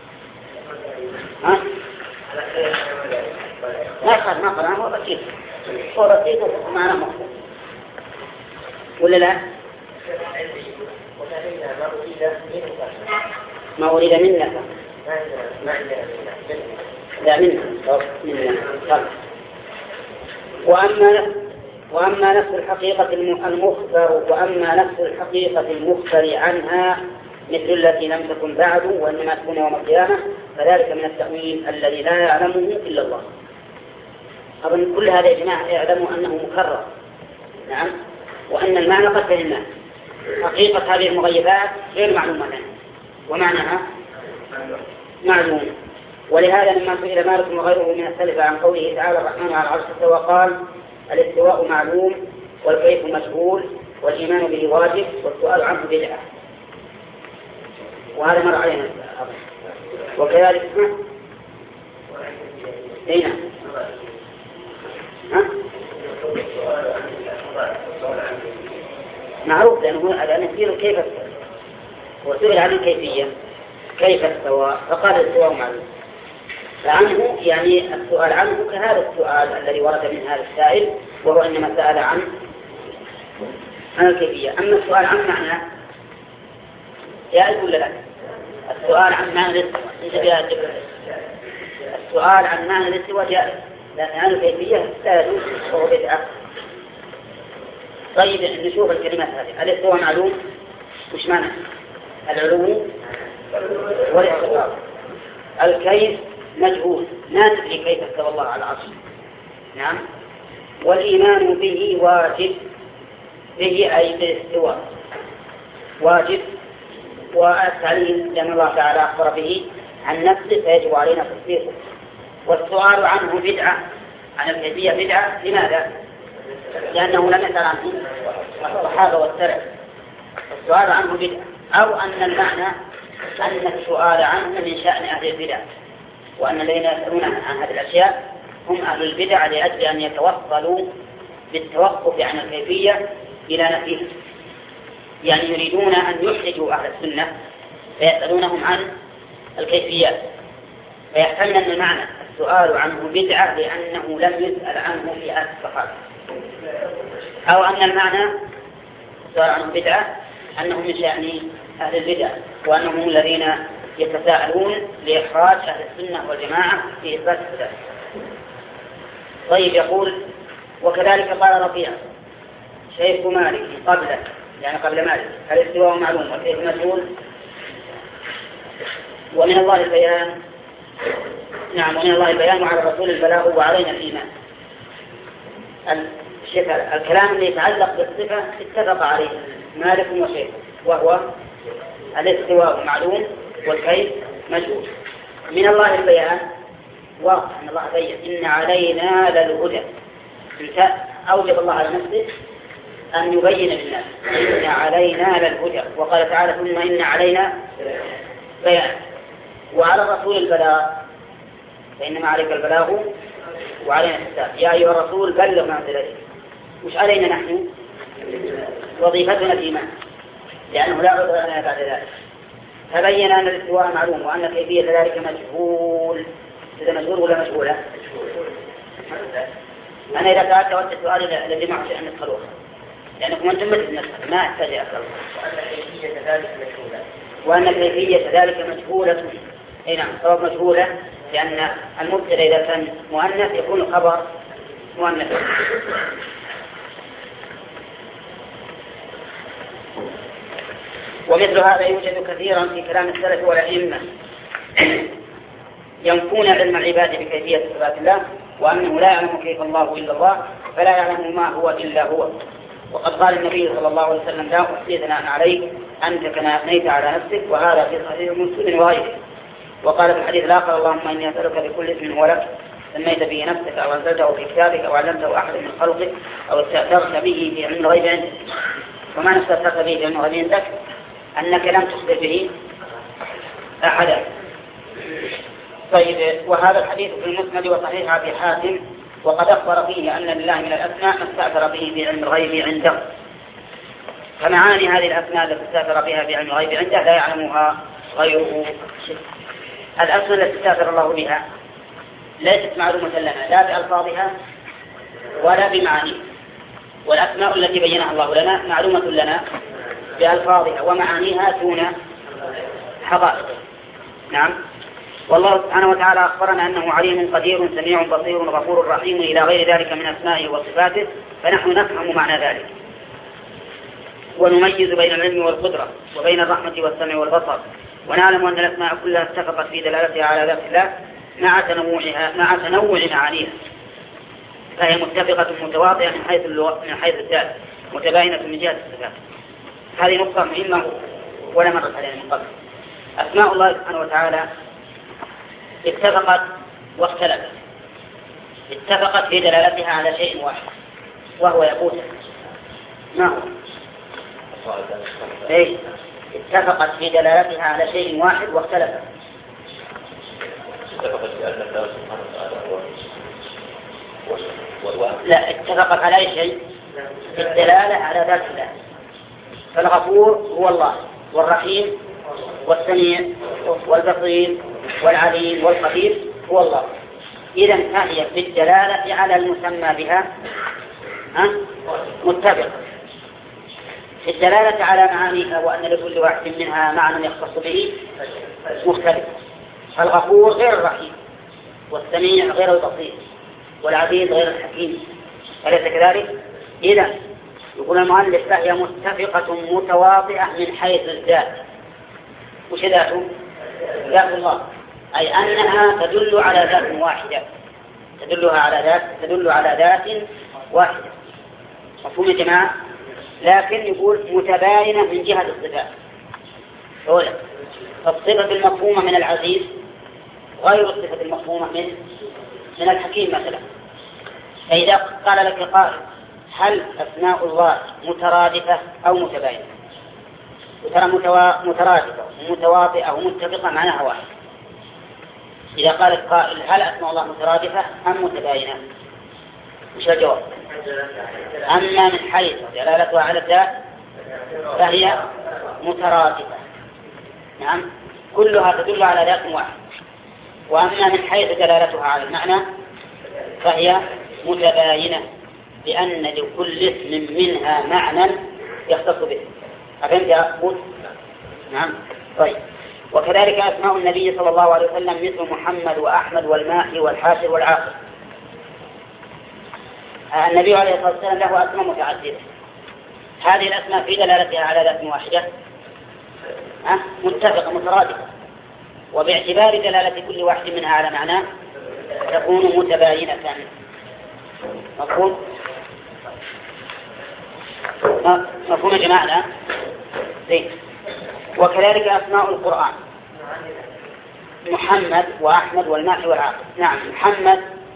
ما قرأنا هو بسيط ومعنى مخصوص ولا لا؟ ما أريد منا لا منا. وأما نفس الحقيقة المخبر عنها مثل التي لم تكن بعد وإنما تكون يوم القيامة فذلك من التأويل الذي لا يعلمه إلا الله. أظن كل هذا يا جماعة يعلموا أنه مكرر. نعم. وأن المعنى قد فهمناه. حقيقة هذه المغيبات غير معلومة لنا ومعناها معلوم، ولهذا لما سئل مالك وغيره من السلف عن قوله تعالى الرحمن على العرش استوى قال الاستواء معلوم والكيف مجهول والإيمان به واجب والسؤال عنه بدعة. وهذا مر علينا وكذلك هنا معروف لأنه يسير كيف استوى وسئل عن الكيفية كيف استوى فقال الاستواء معلوم فعنه يعني السؤال عنه كهذا السؤال الذي ورد من هذا السائل وهو إنما سأل عن الكيفية. أما السؤال عن معنى جائز ولا لا؟ السؤال عن معنى السؤال عن معنى الاستواء جائز لأن هذه الكيفية لا يجوز وهو بدعة. طيب نشوف الكلمات هذه. الاستواء معلوم وش معنى؟ العلو والاستقرار. الكيف مجهول لا ندري كيف استوى الله على العرش. نعم. والإيمان به واجب به أي بالاستواء واجب والتعليم لأن الله تعالى أخبر به عن نفسه فيجب علينا تصديقه. والسؤال عنه بدعة عن الكيفية بدعة. لماذا؟ لأنه لم يسأل عنه الصحابة والسلف. السؤال عنه بدعة أو أن المعنى أن السؤال عنه من شأن أهل البدع وأن الذين يسألون عن هذه الأشياء هم أهل البدع لأجل أن يتوصلوا بالتوقف عن الكيفية إلى نفيه. يعني يريدون أن يحرجوا أهل السنة فيسألونهم عن الكيفيات فيحتمل أن المعنى السؤال عنه بدعة لأنه لم يسأل عنه في آية الصحابة أو أن المعنى السؤال عنه بدعة أنه من شأن أهل البدع وأنهم الذين يتساءلون لإخراج أهل السنة والجماعة في إثبات الصفات. طيب يقول وكذلك قال ربيع شيخ مالك قبله يعني قبل مالك الاستواء معلوم والكيف مجهول ومن الله البيان. نعم ومن الله البيان وعلى الرسول البلاغ وعلينا الإيمان. الكلام اللي يتعلق بالصفة اتفق عليه مالك وشيخ وهو الاستواء معلوم والكيف مجهول. من الله البيان واضح أن الله بين إن علينا للهدى. أوجب الله على نفسه أن يبين للناس إن علينا للهدى وقال تعالى ثم إن علينا بيان. وعلى الرسول البلاغ فإنما عليك البلاغ وعلينا الحساب. يا أيها الرسول بلغ ما أنزل إليك. مش علينا نحن وظيفتنا الإيمان لأنه لا عذر لنا بعد ذلك. فبين أن الاستواء معلوم وأن كيفية ذلك مجهول. إذا مجهول ولا مجهولة؟ أنا إذا سألت وأنت السؤال الذي معه شيء أن تدخلوه لأنكم أنتم مثل نفسك ما أحتاج أخذ. وأن كيفية ذلك مجهولة. أي نعم سبب مجهولة لأن المبتدأ إذا كان مؤنث يكون الخبر مؤنث. ومثل هذا يوجد كثيرا في كلام السلف والأئمة ينفون علم العباد بكيفية صفات الله وأنه لا يعلم كيف الله إلا الله فلا يعلم ما هو إلا هو. وقد قال النبي صلى الله عليه وسلم لا أحصي ثناء عليك أنت كما أثنيت على نفسك وهذا في صحيح مسلم وغيره. وقال في الحديث الآخر اللهم إني أسألك بكل اسم هو لك سميت به نفسك أو أنزلته في كتابك أو علمته أحد من خلقك أو استأثرت به في علم الغيب عندك. وما استأثرت به في علم الغيب عندك أنك لم تخبر به أحدا. طيب وهذا الحديث في المسند وصحيح أبي حاتم وقد أخبر فيه أن لله من الأسماء ما استأثر به في علم الغيب عنده. فمعاني هذه الأسماء التي استأثر بها في علم الغيب عنده لا يعلمها غيره. الأسماء التي استأثر الله بها ليست معلومة لنا لا بألفاظها ولا بمعانيها. والأسماء التي بينها الله لنا معلومة لنا بألفاظها ومعانيها دون حقائق. نعم. والله سبحانه وتعالى أخبرنا أنه عليم قدير سميع بصير غفور رحيم إلى غير ذلك من أسمائه وصفاته فنحن نفهم معنى ذلك ونميز بين العلم والقدرة وبين الرحمة والسمع والبصر ونعلم أن الأسماء كلها اتفقت في دلالتها على ذات الله مع تنوع معانيها فهي متفقة متواطئة من حيث اللغة من حيث الذات متباينة من جهة الصفات. هذه نقطة مهمة ولا مرت علينا من قبل. أسماء الله سبحانه وتعالى اتفقت واختلفت. اتفقت في دلالتها على شيء واحد وهو يقول ما هو؟ إيه؟ اتفقت في دلالتها على شيء واحد واختلفت. اتفقت بأن الله سبحانه وتعالى لا، اتفقت على أي شيء؟ الدلالة على ذات الله. فالغفور هو الله، والرحيم والسميع والبصير والعليم والقدير هو الله. إذن فهي في الدلالة على المسمى بها متفقة. في الدلالة على معانيها وأن لكل واحد منها معنى يختص به مختلف. الغفور غير الرحيم، والسميع غير البصير، والعزيز غير الحكيم، أليس كذلك؟ إذن يقول المؤلف فهي متفقة متواطئة من حيث الذات. وش ذاته؟ ذات الله، أي أنها تدل على ذات واحدة، تدل على ذات واحدة. مفهوم يا جماعة؟ لكن يقول متباينة من جهة الصفات. أولا، فالصفة المفهومة من العزيز غير الصفة المفهومة من الحكيم مثلا. فإذا قال لك قائل هل أسماء الله مترادفة أو متباينة؟ وترى مترادفة ومتواطئة ومتفقة معناها واحد. إذا قال قائل هل أسماء الله مترادفة أم متباينة؟ وش الجواب؟ أما من حيث دلالتها على الذات فهي مترادفة، نعم، كلها تدل على ذات واحد. وأما من حيث دلالتها على المعنى فهي متباينة، لأن لكل اسم منها معنى يختص به. أفهمت يا أخوت؟ نعم. طيب، وكذلك أسماء النبي صلى الله عليه وسلم مثل محمد وأحمد والماحي والحاشر والعاقل. النبي عليه الصلاة والسلام له أسماء متعددة. هذه الأسماء في دلالتها على ذات واحدة متفقة مترادفة، وباعتبار دلالة كل واحد منها على معناه تكون متباينة. مفهوم يا جماعة؟ زين. وكذلك أسماء القرآن محمد وأحمد والماحي والعاقل. نعم، محمد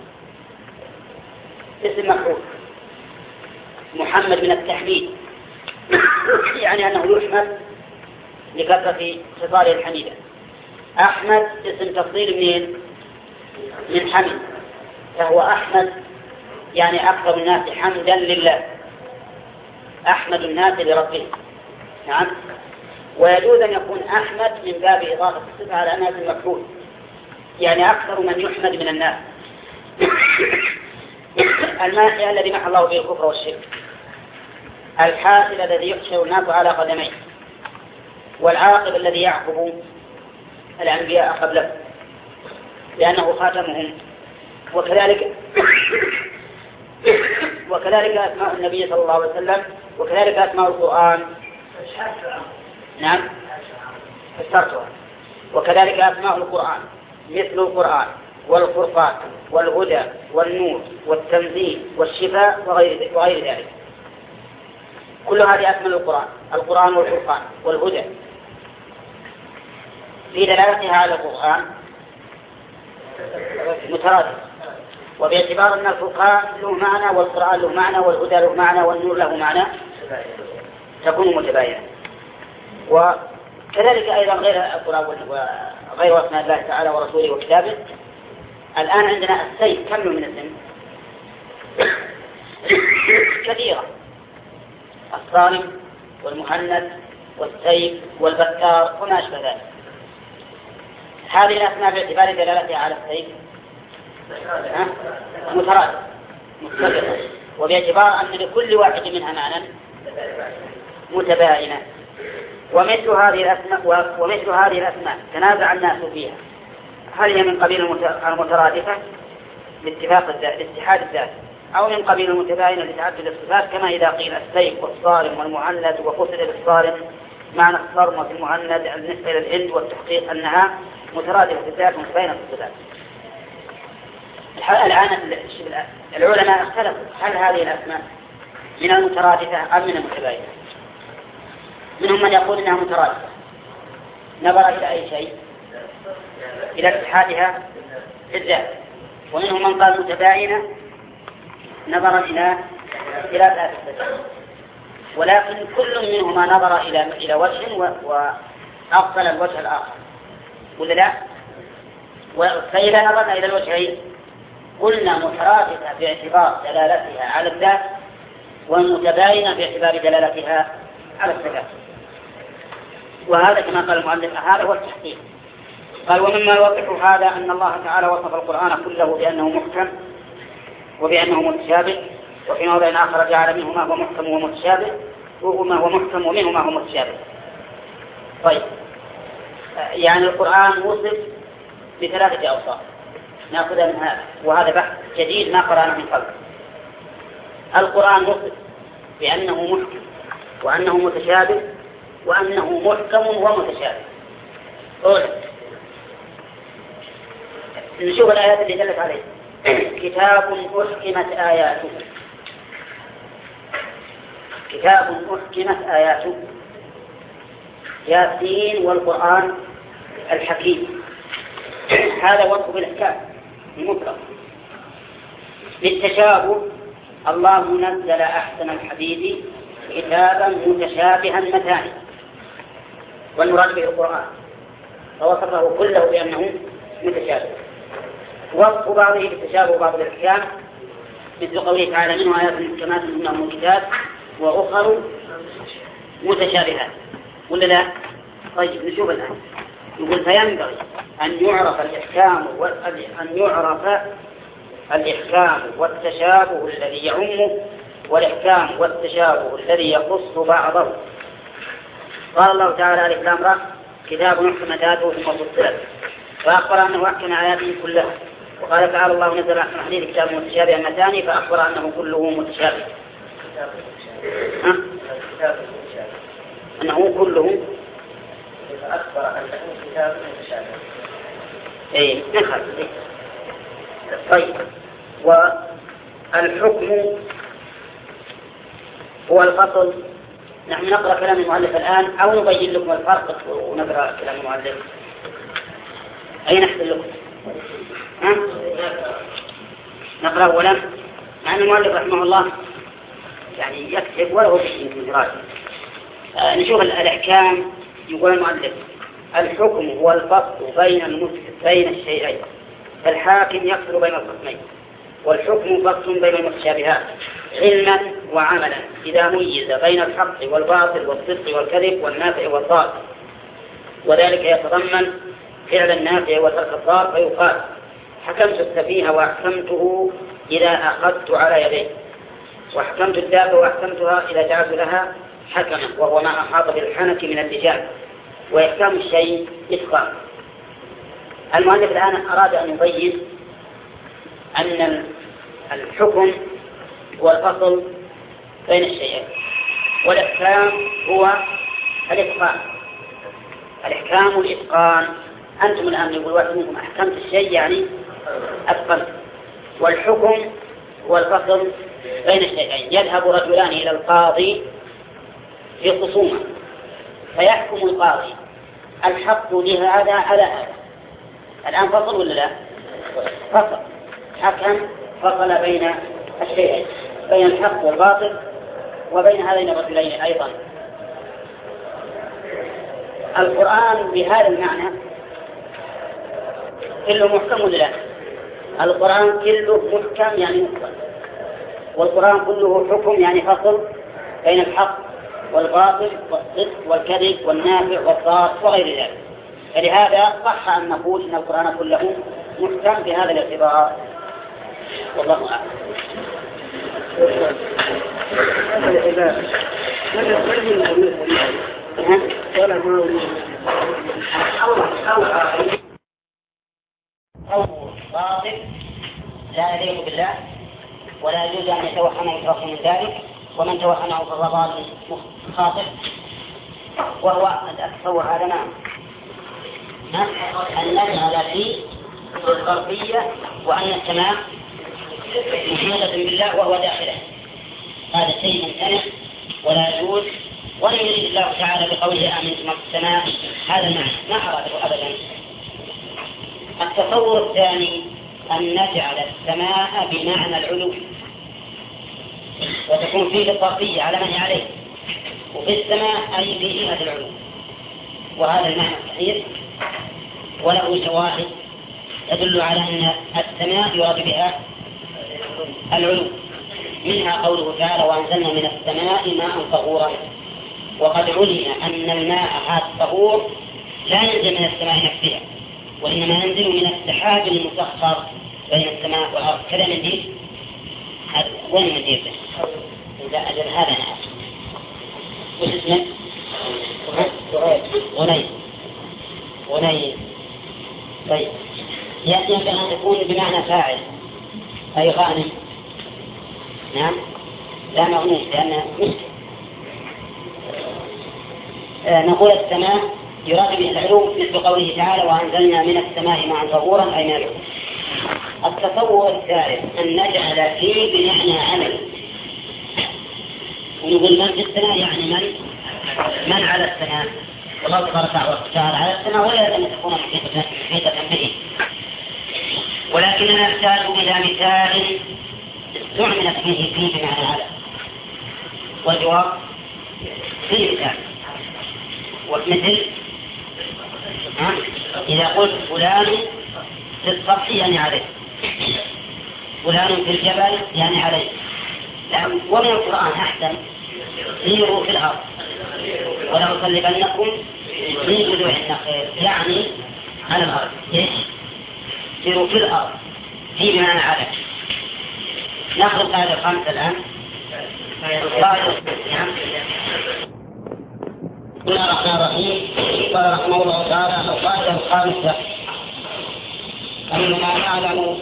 اسم مفعول، محمد من التحميد يعني أنه يحمد لكثرة خصاله الحميدة. أحمد اسم تفضيل من حمد، فهو أحمد يعني أكثر الناس حمدا لله، أحمد الناس لربه. نعم. ويجوز أن يكون أحمد من باب إضافة الصفة على أنها اسم مفعول، يعني أكثر من يحمد من الناس. الماحي الذي محى الله به الكفر والشرك، الحاسب الذي يحشر الناس على قدميه، والعاقب الذي يعقب الأنبياء قبله لأنه خاتمهم. وكذلك أسماء النبي صلى الله عليه وسلم، وكذلك أسماء القرآن. نعم، فسرتها. وكذلك أسماء القرآن مثل القرآن والفرقان والهدى والنور والتنزيل والشفاء وغير ذلك. كل هذه أسماء القرآن والفرقان والهدى في دلالتها على القرآن مترادف، وباعتبار أن الفرقان له معنى والقرآن له معنى والهدى له معنى والنور له معنى تكون متباينة. وكذلك أيضا غير القرآن وغير أسماء الله تعالى ورسوله وكتابه. الآن عندنا السيف كم من اسم؟ كثيرة، الصارم والمهند والسيف والبكار وما أشبه ذلك. هذه الأسماء باعتبار دلالتها على السيف مترادفة متفقة، وباعتبار أن لكل واحد منها معنى متباينة. ومثل هذه الأسماء تنازع الناس فيها، هل هي من قبيل المترادفة لاتحاد الذات أو من قبيل المتباينة لتعدد الصفات، كما إذا قيل السيف والصارم والمهند وقصد بالصارم معنى الصرم وفي المهند بالنسبة إلى الهند، والتحقيق أنها مترادفة في الذات ومتباينة في الصفات. الآن العلماء اختلفوا هل هذه الأسماء من المترادفة أم من المتباينة. منهم من يقول إنها مترادفة، نظر إلى أي شيء؟ إلى اتحادها الذات، ومنهم من قال متباينة نظرا إلى ذات الصفات، ولكن كل منهما نظر إلى وجه وأفضل الوجه الآخر، ولا لا؟ فإذا نظرنا إلى الوجهين قلنا مترادفة باعتبار دلالتها على الذات، والمتباينة باعتبار دلالتها على الصفات. وهذا كما قال المؤلف هذا هو التحقيق. قال ومما يوضح هذا أن الله تعالى وصف القرآن كله بأنه محكم وبأنه متشابه، وفي موضع آخر جعل منه ما هو محكم ومتشابه، وما هو محكم ومنه ما هو متشابه. طيب، يعني القرآن وصف بثلاثة أوصاف نأخذها من هذا، وهذا بحث جديد ما قرأناه من قبل. القرآن وصف بأنه محكم وأنه متشابه وأنه محكم ومتشابه. نشوف الآيات اللي دلت عليه. كتاب أحكمت آياته، كتاب أحكمت آياته، ياسين والقرآن الحكيم. هذا وصف بالإحكام المطلق. للتشابه الله نزل أحسن الحديث كتابا متشابها مثاني، والمراد به القرآن، فوصفه كله بأنه متشابه. وصف بعضه بالتشابه وبعض بالإحكام مثل قوله تعالى منه آيات محكمات هن أم الكتاب وأخر متشابهات، ولا لا؟ طيب نشوف الآن. يقول فينبغي أن يعرف الإحكام والتشابه الذي يعمه، والإحكام والتشابه الذي يخص بعضه. قال الله تعالى الإسلام رأى كتاب أحكمت آياته ثم فصلت، فأخبر أنه أحكم آياته كلها. وقال تعالى الله نزل أحسن الحديث كتاب متشابه مثاني، فأخبر أنه كله متشابه. أنه كله فأخبر أنه كتاب متشابه. إيه نخل. طيب، والحكم هو الفصل. نحن نقرأ كلام المؤلف الآن أو نبين لكم الفرق ونقرأ كلام المؤلف؟ أين نحسن لكم؟ نقرأ أولا، مع أن المؤلف رحمه الله يعني يكتب وله يمكن دراسة. نشوف الأحكام. يقول المؤلف الحكم هو الفصل بين الشيئين، فالحاكم يفصل بين القسمين، والحكم فصل بين المتشابهات علما وعملا إذا ميز بين الحق والباطل والصدق والكذب والنافع والضار، وذلك يتضمن فعل النافع وترك الضار، فيقال حكمت السفيه وأحكمته إذا أخذت على يديه، وحكمت الدابة وأحكمتها إذا جعلت لها حكما، وهو ما أحاط بالحنك من اللجان. وإحكام الشيء إتقان. المؤلف الآن أراد أن يبين أن الحكم هو الفصل بين الشيئين، والإحكام هو الإتقان. الإحكام والإتقان. أنتم الآن يقول واحد منكم أحكمت الشيء يعني أتقنت، والحكم هو الفصل بين الشيئين. يذهب رجلان إلى القاضي في خصومة، فيحكم القاضي الحق لهذا على هذا. الآن فصل ولا لا؟ فصل. حكم فصل بين الشيئين، بين الحق والباطل وبين هذين الرجلين أيضا. القرآن بهذا المعنى كله محكم ولا لا؟ القرآن كله محكم يعني مفصل، والقرآن كله حكم يعني فصل بين الحق والباطل والصدق والكذب والنافع والضار وغير ذلك. فلهذا صح أن نقول إن القرآن كله محكم بهذا الاعتبار، والله أعلم. أو باطل لا يليق بالله ولا يجوز أن يتوهم من ذلك، ومن توهمه فهو ضال خاطئ، وهو الأكثر هذا نعم أن نجعل في الظرفية وأن السماء محيطة بالله وهو داخله. هذا شيء ممتنع ولا يجوز، ولا يريد الله تعالى بقوله آمنتم في السماء هذا المعنى، ما أراده أبدا. التصور الثاني أن نجعل السماء بمعنى العلو، وتكون فيه الظرفية على من عليه، وفي السماء أي في جهة العلو. وهذا المعنى الصحيح وله شواهد تدل على أن السماء يراد بها العلو، منها قوله تعالى وأنزلنا من السماء ماء طهورا. وقد علم أن الماء هذا الطهور لا ينزل من السماء نفسها، وإنما ينزل من السحاب المسخر بين السماء والأرض. كذا من دير وين من دير إذا أجل هذا نعم. وش اسمه؟ غني. طيب يمكن أن تكون بمعنى فاعل أي غانم. نعم لا مغني لأن نقول السماء يراد به العلو مثل قوله تعالى وأنزلنا من السماء ماء طهورا أي من العلو. التصور الثالث أن نجعل فيه بمعنى عمل، ونقول من في السماء يعني من على السماء. والله تبارك وتعالى على السماء ولا أن تكون محيطة به، ولكننا نحتاج إلى مثال استعملت فيه بمعنى عمل. والجواب فيه مثال، ومثل إذا قلت فلان في السطح يعني عليه، فلان في الجبل يعني عليه. ومن القرآن أحسن سيروا في الأرض ولو صلبنكم في جذوع النخيل يعني على الأرض. سيروا في الأرض في بمعنى على. نأخذ قاعدة الخامسة الآن. نعم. بسم الله الرحمن الرحيم. قال رحمه الله تعالى القاعدة الخامسة أننا نعلم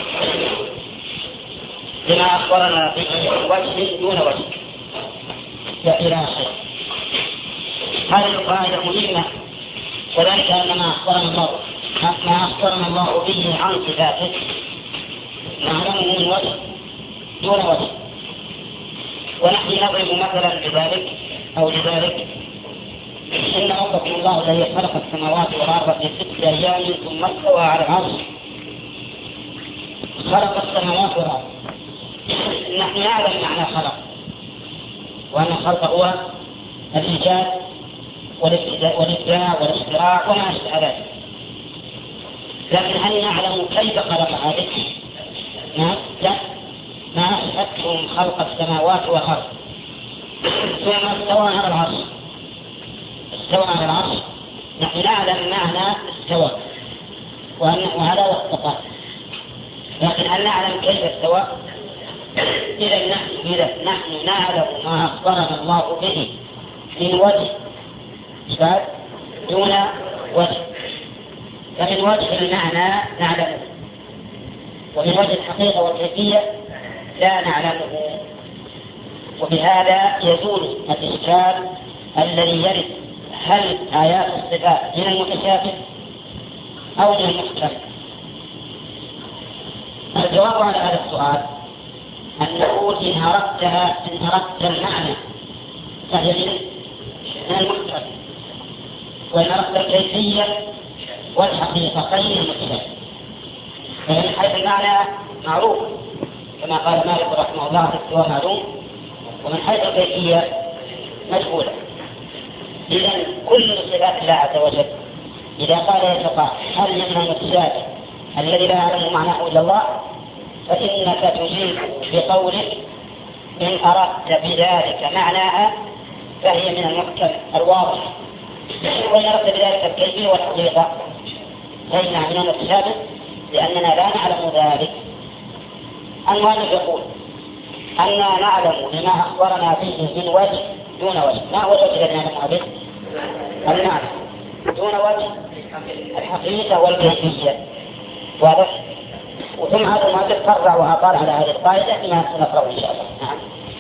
بما أخبرنا به وجه دون وجه إلى آخره. هذه القاعدة مهمة، وذلك أن ما أخبرنا الله به عن صفاته نعلمه من وجه دون وجه. ونحن نضرب مثلا بذلك أو لذلك إن ربكم الله الذي خلق السماوات والأرض في 6 أيام ثم استوى على العرش. خلق السماوات والأرض، نحن نعلم معنى خلق، وأن الخلق هو الإيجاد والإبداع والاختراع وما أشبه ذلك. لكن هل نعلم كيف خلق هذه؟ لا، ما أشهدتم خلق السماوات والأرض. ثم استوى على العرش. استوى على العرش نحن نعلم معنى استوى وهذا هو استقام، لكن هل نعلم كيف استوى؟ إذا نحن نعلم ما أخبرنا الله به من وجه دون وجه. فمن وجه المعنى نعلمه، ومن وجه الحقيقة والكيفية لا نعلمه. وبهذا يزول الإشكال الذي يرد هل آيات الصفات من المتشابه أو من المحكم. الجواب على هذا السؤال أن نقول إن أردت المعنى فهي من المحكم، وإن أردت الكيفية والحقيقة فهي من المتشابه. فمن حيث المعنى معروف كما قال مالك رحمه الله الاستواء معلوم، ومن حيث الكيفية مجهولة. إذن كل صفات الله عز وجل إذا قال يتقى هل من المتشابه الذي لا يعلم معناه إلا الله، فإنك تجيب بقولك إن أردت بذلك معناها فهي من المحكم الواضح، وإن أردت بذلك الكيفية والحقيقة فإنها من المتشابه لأننا لا نعلم ذلك. المؤلف يقول أننا نعلم بما أخبرنا به من وجه دون وجه. ما هو الوجه الذي نعلمه به؟ المعنى. دون وجه الحقيقة والكيفية. واضح؟ وثم هذا المؤلف فرع وأطال على هذه القاعدة بما سنقرأه إن شاء الله. نعم.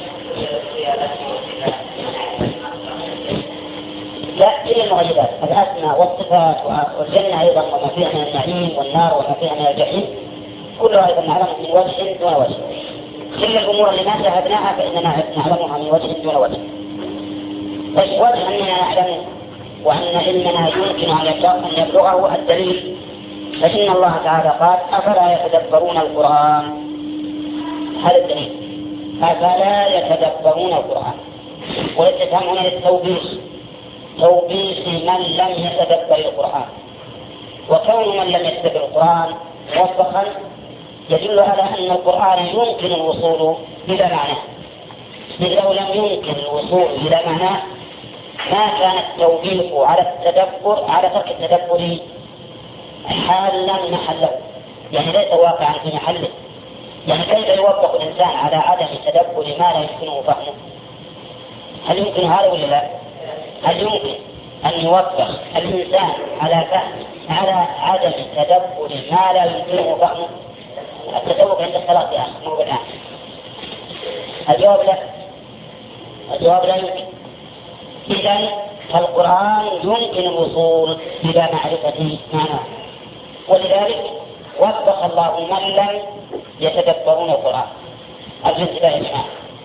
لا، إلى المعجزات الأسماء والصفات والجنة أيضا وما فيها من النعيم والنار وما فيها من الجحيم كلها أيضا نعلمه من وجه دون وجه. كل الأمور اللي ما شاهدناها فإننا نعلمها من وجه دون وجه. وجه أننا نعلم وأن علمنا يمكن أن يبلغه الدليل فإن الله تعالى قال أفلا يتدبرون القرآن. هذا الدليل، أفلا يتدبرون القرآن. والاستفهام هنا للتوبيخ، توبيخ من لم يتدبر القرآن. وكون من لم يتدبر القرآن موفقا يدل على أن القرآن يمكن الوصول إلى معناه، إذ لو لم يمكن الوصول إلى معناه ما كان التوبيخ على التدبر على ترك التدبر حالا محله، يعني ليس واقعا في محله. يعني كيف يوفق الإنسان على عدم تدبر ما لا يمكنه فهمه؟ هل يمكن هذا ولا لا؟ هل يمكن أن يوفق الإنسان على عدم تدبر ما لا يمكنه فهمه؟ التسوق عند الصلاة يا أخي مو بالآن. الجواب لا، الجواب لا يمكن. إذن فالقرآن يمكن الوصول إلى معرفة معناه، ولذلك وفق الله من لم يتدبرون القرآن الانتباه منه.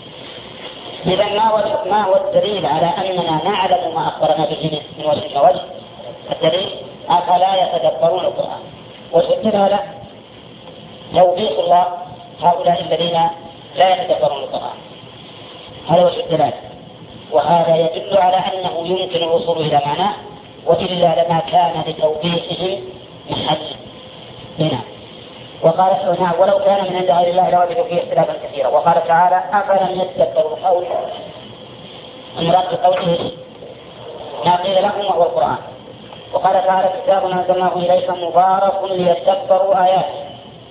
إذن ما هو الدليل على أننا نعلم ما أخبرنا به من وجه وجه؟ الدليل أفلا يتدبرون القرآن. والدليل لا توبيخ الله هؤلاء الذين لا يتدبرون القرآن، هذا وجه الدلالة. وهذا يدل على أنه يمكن الوصول إلى معناه، وإلا لما كان لتوبيخهم محل هنا. وقال نعم ولو كان من عند غير الله لوجدوا فيه اختلافا كثيرا. وقال تعالى أفلم يتدبروا القول، المراد بقوله ما قيل لهم وهو القرآن. وقال تعالى كتاب أنزلناه إليك مبارك ليتدبروا آياته،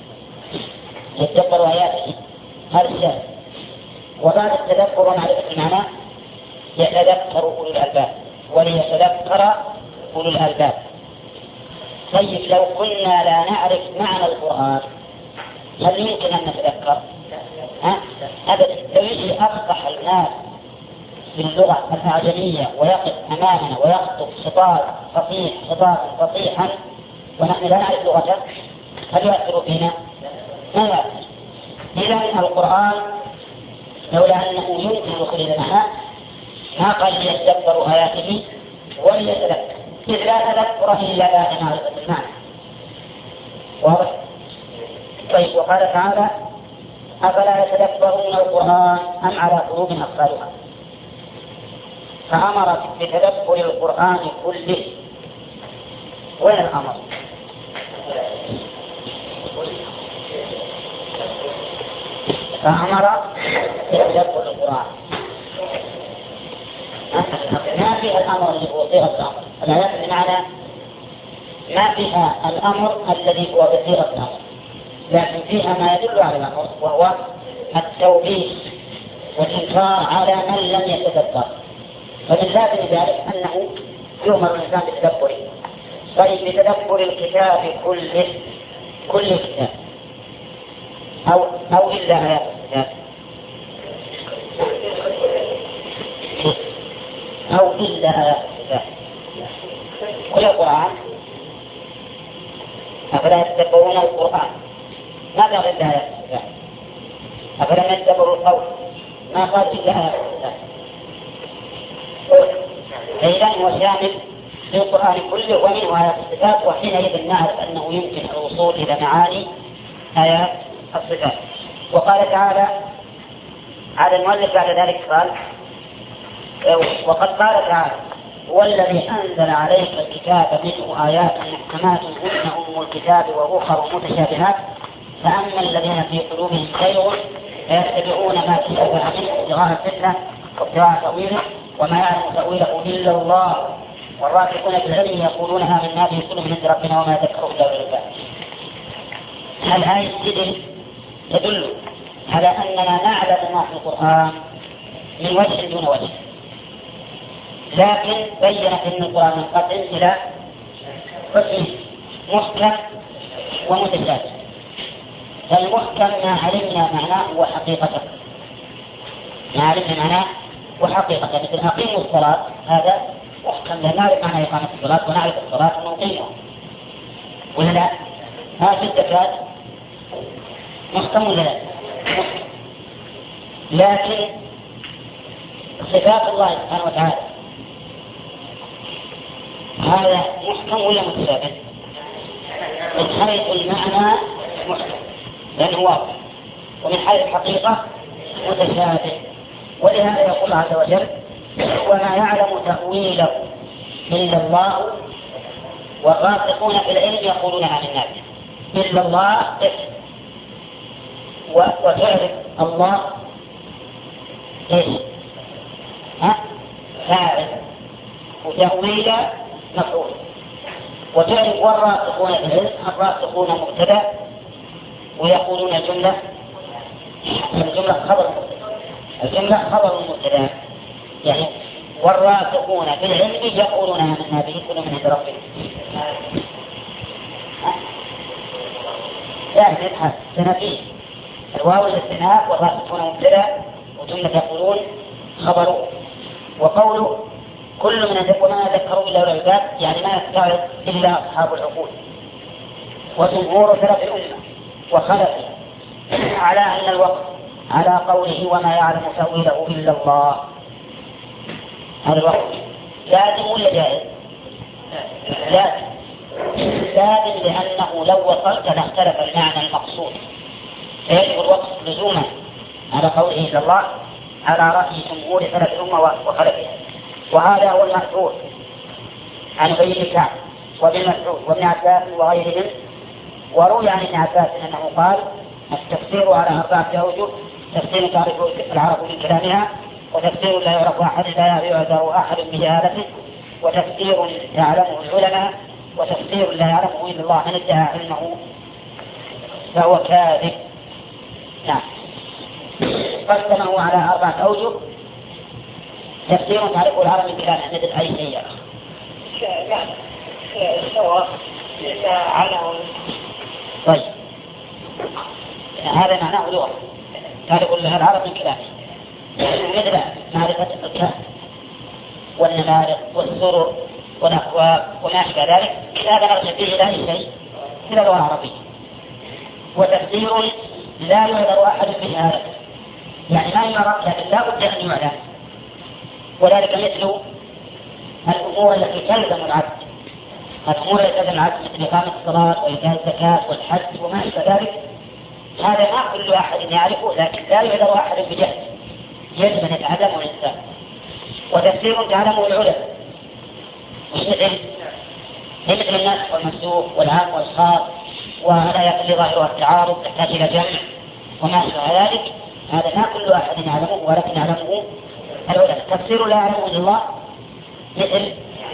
يتدبروا آياته هذا الشيء. وبعد التدبر ومعرفة المعنى يتذكر أولو الألباب، وليتذكر أولو الألباب. طيب لو كنا لا نعرف معنى القرآن هل يمكن أن نتذكر؟ أبدا. لو يجي أفصح الناس باللغة الأعجمية ويقف أمامنا ويخطب خطابا فصيحا ونحن لا نعرف لغته هل يؤثر فينا؟ ما يؤثر. إذن القرآن لولا أنه يمكن الوصول إلى المعنى ما قال ليتدبروا آياته وليتذكر، إذ لا تذكر إلا بعد معرفة المعنى. واضح؟ طيب وقال تعالى أفلا يتدبرون القرآن أم على قلوب أقفالها، فأمر بتدبر القرآن كله. وين الأمر؟ فأمر بتدبر القرآن، ما فيها الأمر الذي هو صيغة الأمر. الآيات بمعنى ما فيها الأمر الذي هو بصيغة الأمر، لكن فيها ما يدل على الأمر وهو التوبيخ والإنكار على من لم يتدبر. فمن لازم ذلك أنه يؤمر الإنسان بتدبره. طيب بتدبر الكتاب كل الكتاب أو إلا آيات الكتاب أو إلا آيات الكتاب كل القرآن. أفلا يتدبرون القرآن ما قال إلا آيات الكتاب. أفلا يتدبروا القول ما قال إلا آيات الكتاب. فإذا هو شامل للقرآن كله ومنه آيات الصفات، وحينئذ نعرف أنه يمكن الوصول إلى معاني آيات الصفات. وقال تعالى على المؤلف بعد ذلك قال وقد قال تعالى هو الذي أنزل عليك الكتاب منه آيات محكمات هن أم الكتاب وأخر متشابهات فأما الذين في قلوبهم زيغ فيتبعون ما تشابه منه ابتغاء الفتنة وابتغاء تأويله وما يعلم تأويله إلا الله والراسخون في العلم يقولون آمنا به كل من عند ربنا وما يذكر إلا أولو الألباب. الآية تدل على أننا نعلم ما في القرآن من وجه دون وجه، لكن بينت أن القرآن منقسم إلى قسم محكم ومتشابه. فالمحكم ما علمنا معناه وحقيقته، ما علمنا معناه وحقيقته، مثل أقيموا الصلاة هذا محكم، لا نعرف معنى إقامة الصلاة ونعرف الصلاة ونقيمها، ولا لا؟ هذه الزكاة محكم ولا لا؟ لكن صفات الله سبحانه وتعالى هذا محكم ولا متشابه؟ من حيث المعنى محكم لأنه واضح، ومن حيث الحقيقة متشابه. ولهذا يقول عز وجل وما يعلم تأويله إلا الله والراسخون في العلم يقولون عن الناس. إلا الله اسم، وتعرف الله ايش؟ فاعل، وتأويل مفعول. وتعرف والراسخون في العلم، الراسخون مبتدأ ويقولون الجملة خبر مبتدأ، يعني والراسخون في العلم يقولون آمنا به كل من عند ربهم. لا نبحث سنفيه الواو الاستئناف والراسخون مبتدأ وجملة يقولون خبر. وقوله كل من وما ذكروا إلا أولي الألباب يعني ما يستعرض إلا أصحاب العقول. وجمهور سلف الأمة وخلفه على أن الوقت على قوله وما يعلم تأويله إلا الله. هذا الوقت لازم ولا جائز؟ لازم لأنه لو وصلت لاختلف المعنى المقصود، فيجب الوقت لزوما على قوله إلا الله على رأي جمهور سلف الأمة وخلفها. وهذا هو المأثور عن أبي بن كعب وابن مسعود وابن عباس وغيرهم. وروي عن ابن عباس أنه قال التفسير على 4 أوجه: تفسير تعرف العرب من كلامها، وتفسير لا يعرف أحد لا يعذر أحد بجهالته، وتفسير يعلمه العلماء، وتفسير لا يعلمه إلا الله من ادعى علمه فهو كاذب. نعم، قسمه على 4 أوجه: تفسير تعرف العرب من كلامها مثل أي شيء سواء على. طيب هذا معناه لغة تعرف العرب من كلامها، مثل معرفة الكهف والنمارق والسرر والأكواب وما أشبه ذلك. هذا نرجع فيه إلى أي شيء إلى اللغة العربية. وتفسير لا يعذر أحد بهذا، يعني ما يعرف لكن لا بد أن يعلم، وذلك مثل الأمور التي تلزم العبد، الأمور التي تلزم العبد مثل إقامة الصلاة وإيتاء الزكاة والحج وما أشبه ذلك. هذا ما كل أحد يعرفه، لكن لا يعذر أحد بجهل، يجب أن يتعلمه الإنسان. وتفسير تعلمه العلماء، مش مثل الناس والمنسوخ والعام والخاص والآيات اللي ظاهرها التعارض تحتاج إلى جمع وما أشبه ذلك. هذا ما كل أحد يعلمه، ولكن يعلمه العلماء. تفسير لا يعلمه إلا الله مثل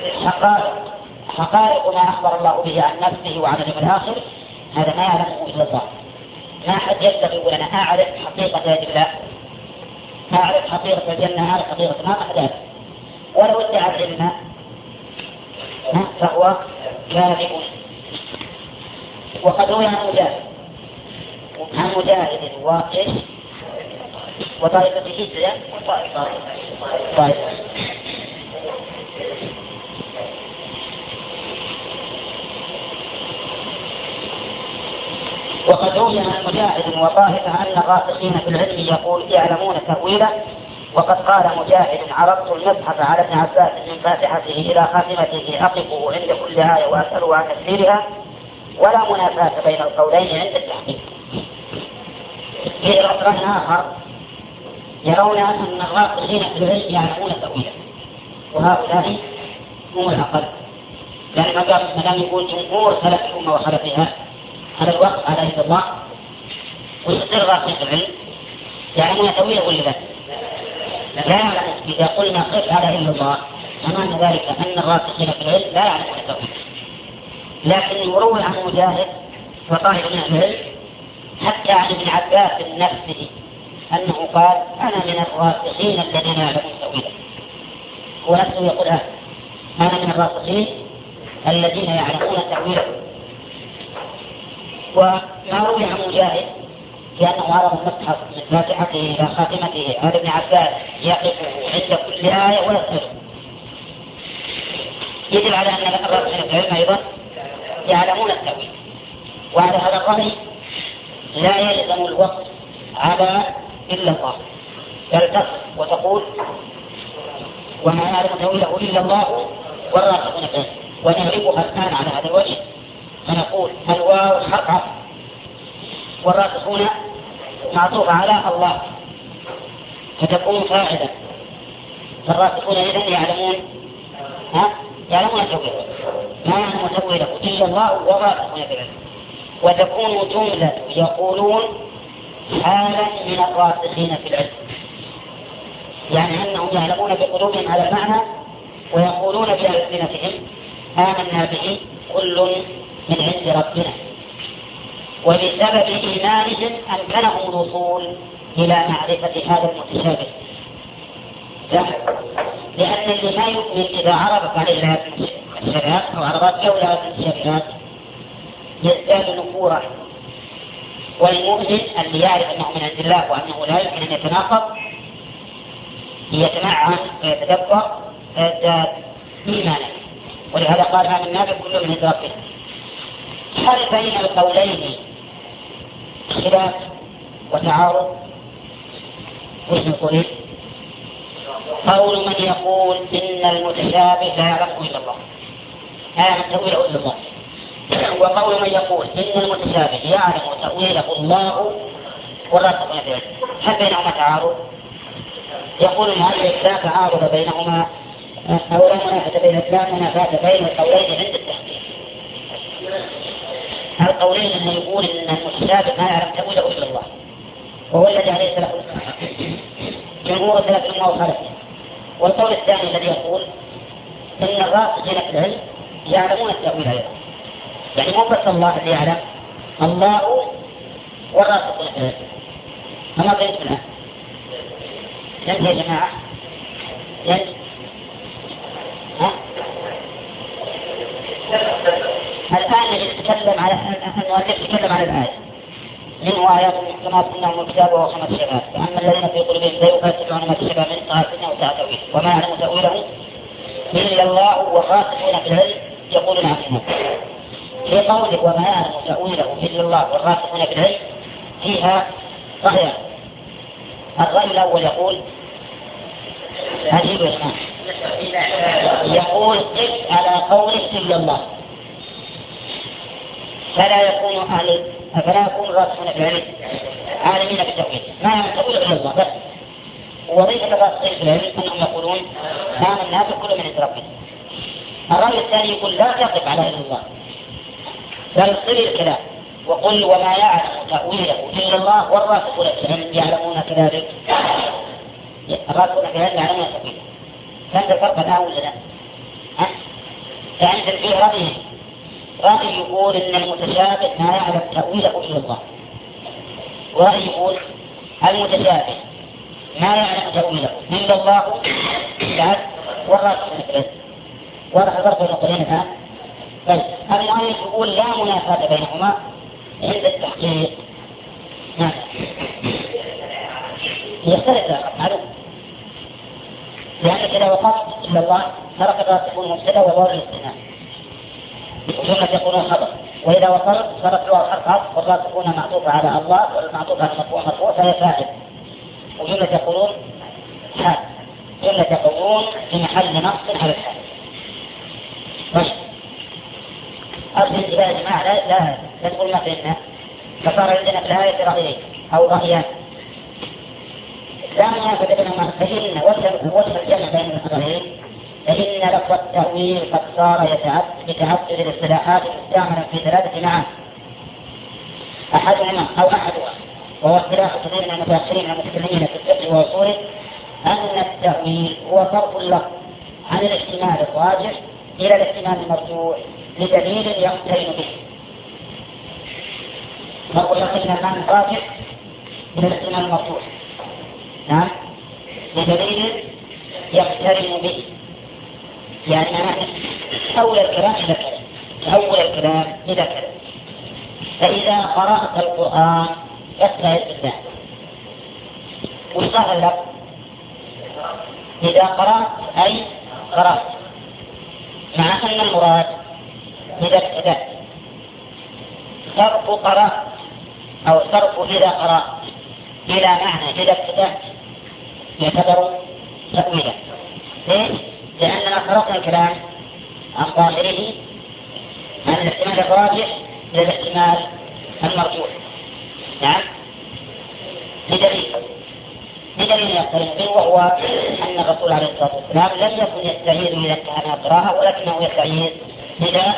حقائق ما أخبر الله به عن نفسه وعن اليوم الآخر، هذا ما يعلمه إلا الله. ما حد يبتغي يقول أنا أعرف حقيقة الله، أعرف حقيقة الجنة، أعرف حقيقة ما أحداث، ولو ادعى العلم فهو كاذب. وقد روي عن مجاهد واقف وطائفته طائفة. وقد روي عن مجاهد وطائفة أن الراسخين في العلم يعلمون تأويله. وقد قال مجاهد عرضت المصحف على ابن عباس من فاتحته إلى خاتمته أقفه عند كل آية وأسأله عن تفسيرها، ولا منافاة بين القولين عند التحقيق. في رأي آخر يرون أن الراسخين في العلم يعلمون تأويله، وهؤلاء هم الأقل، يعني ما دام يقول جمهور سلف الأمة وخلفها هذا الوقت على يد الله ويصير راسخ في العلم يعلمون تأويله ولا لا؟ لا يعلم. إذا قلنا قف على إلا الله أمام ذلك أن الراسخين في العلم لا يعلمون تأويله. لكن يروي عن مجاهد وطائفة من العلم حتى عن ابن عباس نفسه أنه قال أنا من الراسخين الذين يعلمون تأويله. هو نفسه يقول أنا من الراسخين الذين يعلمون تأويله. وما روي عن مجاهد لأنه عرض المصحف من فاتحته إلى خاتمته على ابن عباس يقف عند كل آية ويسأله، يدل على أن الراسخين في العلم أيضا يعلمون التأويل. وعلى هذا الرأي لا يلزم الوقت على إلا الله، بل تصف وتقول وما يعلم تأويله إلا الله والراسخون فيه، ونعرفها الآن على هذا الوجه فنقول الواو حرف عطف والراسخون معطوف على الله فتكون فاعلا. فالراسخون إذن يعلمون يعلمون تأويله ما يعلم تأويله إلا الله والراسخون في العلم. وتكون جملة يقولون حالا من الراسخين في العلم، يعني أنهم يعلمون بقلوبهم على المعنى ويقولون بألسنتهم آمنا به كل من عند ربنا، وبسبب إيمانهم أمكنهم الوصول إلى معرفة هذا المتشابه. لأن اللي ما يؤمن إذا عرضت عليه المتشابهات أو عرضت له هذه المتشابهات يزداد نفورا، والمؤمن اللي يعرف أنه من عند الله وأنه لا يمكن أن يتناقض يتمعن ويتدبر فيزداد إيمانا. ولهذا قال آمنا بكل من عند ربنا. هل بين القولين خلاف وتعارض؟ وش نقول؟ قول من يقول إن المتشابه لا يعلمه إلا الله لا يعلم تأويله إلا الله، وقول من يقول إن المتشابه يعلم تأويله الله والراسخون في العلم. هل بينهما تعارض؟ يقول المؤلف لا تعارض بينهما أو لا منافاة بين القولين عند التحقيق. القولين أنه يقول إن المتشابه ما يعلم تأويله إلا الله وهو الذي عليه سلف جمهور سلف الأمة وخالفهم. والقول الثاني الذي يقول إن الراسخين في العلم يعلمون التأويل أيضا، يعني مو بس الله اللي يعلم، الله والراسخون في العلم. أما بيننا لن يا جماعة لن الآن نتكلم على نتكلم على الآية منه آيات محكمات إنهم الكتاب وهو 5 شباب، فأما الذين في قلوبهم زيغ فيتبعون ما تشابه منه ابتغاء وساء تأويله وما يعلم تأويله إلا الله والراسخون في العلم يقولون عنه. في قوله وما يعلم تأويله إلا الله والراسخون في العلم فيها رأيان. الرأي الأول يقول عجيب الإسلام يقول قف على قوله إلا الله، فلا يكون الراسخون في العلم عالمين بالتأويل ما يعلم تأويل إلا الله بس. ووظيفة الراسخين في العلم أنهم يقولون آمنا بكل من عند ربنا. الرأي الثاني يقول لا تقف على إلا الله بل صل الكلام وقل وما يعلم تأويله إلا الله والراسخون في العلم يعلمون كذلك. الراسخون في العلم يعلمون تأويله. فهذا الفرق الآن ولا لا؟ يعني فيه رأي يقول إن المتشابه ما يعلم تأويله إلا الله، ورأي يقول المتشابه ما يعلم تأويله إلا الله والراسخون في العلم. واضح الفرق بين القولين الآن؟ طيب المؤلف يقول لا منافاة بينهما عند التحقيق. يختلف معلوم، لأنك إذا وقفت إلا الله ترك الراسخون مبتدأ وظاهر الاستثناء وجملة يقولون خبر، وإذا وصلت صارت له حرف عطف والراسخون معطوفة على الله والمعطوفة على مرفوع فهي فاعل، وجملة يقولون حال، جملة يقولون في محل نص على الحال. طيب أرسل إلى يا جماعة لا تقول ما فينا، فصار عندنا في الآية رأيين أو رأيان لا منافاة بينهما. فإن وجه الجمع بين الرأيين فإن لفظ التأويل قد صار يتعدد الاصطلاحات المستعملة في 3 معاني أحدها وهو اصطلاح كثير من المتأخرين من المتكلمين في الفقه وأصوله أن التأويل هو صرف اللفظ عن الاحتمال الراجح إلى الاحتمال المرجوح لدليل يقترن به. نقول لك إن المعنى الراجح إلى الاحتمال المرجوح، نعم، لدليل يقترن به، يعني معنى تحول الكلام إلى كلام. فإذا قرأت القرآن فاستعذ بالله. وصح لك إذا قرأت أي قرأت، مع أن المراد إذا ابتدأت. صرف قرأت أو صرف إذا قرأت إلى معنى إذا ابتدأت يعتبر تأويلا. ليش؟ لأننا قرأنا الكلام عن ظاهره عن الاحتمال الراجح إلى الاحتمال المرجوح. نعم، بدليل يقترن به، وهو أن الرسول عليه الصلاة والسلام لم يكن يستعيذ إذا انتهى من القراءة، ولكنه يستعيذ إذا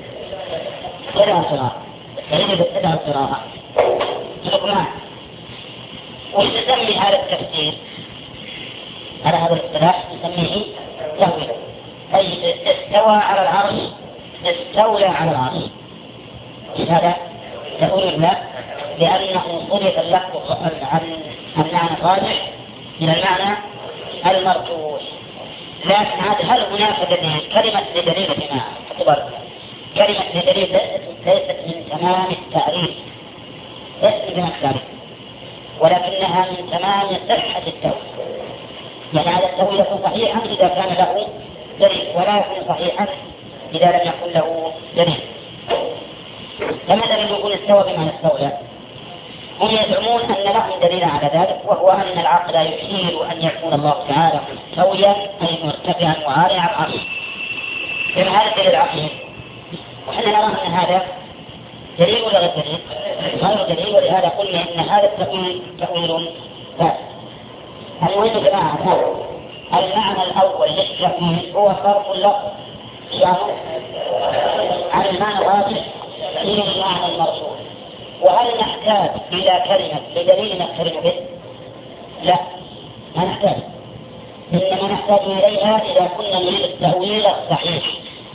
ابتدأ القراءة. لقمان ونسمي هذا التفسير على هذا الاصطلاح نسميه تأويلا. أي استوى على العرش، استولى على العرش، هذا تأويل لا، لأنه صرف اللفظ عن المعنى الراجح إلى المعنى المرجوح. لكن هل هناك دليل؟ كلمة لدليل هنا اعتبر كلمة لدليل ليست من تمام التعريف، ليست من التعريف، ولكنها من تمام صحة التأويل. يعني هذا التأويل يكون صحيحا إذا كان له دليل، ولا يكون صحيحا إذا لم يكن له دليل. فمثلا يقول استوى بمعنى استولى، هم يزعمون أن لهم دليل على ذلك، وهو أن العقل يحيل أن يكون الله تعالى مستويا أي مرتفعا وعاليا على العرش. لأن هذا الدليل العقلي، وحنا نرى أن هذا دليل ولا غير دليل؟ غير دليل، ولهذا قلنا أن هذا التأويل تأويل فاسد. المهم يا جماعة، المعنى الأول للتأويل هو صرف اللفظ عن المعنى الراجح إلى المعنى المرجوح. وهل نحتاج إلى كلمة بدليل نقترن به؟ لا، ما نحتاج، إنما نحتاج إليها إذا كنا نريد التأويل الصحيح.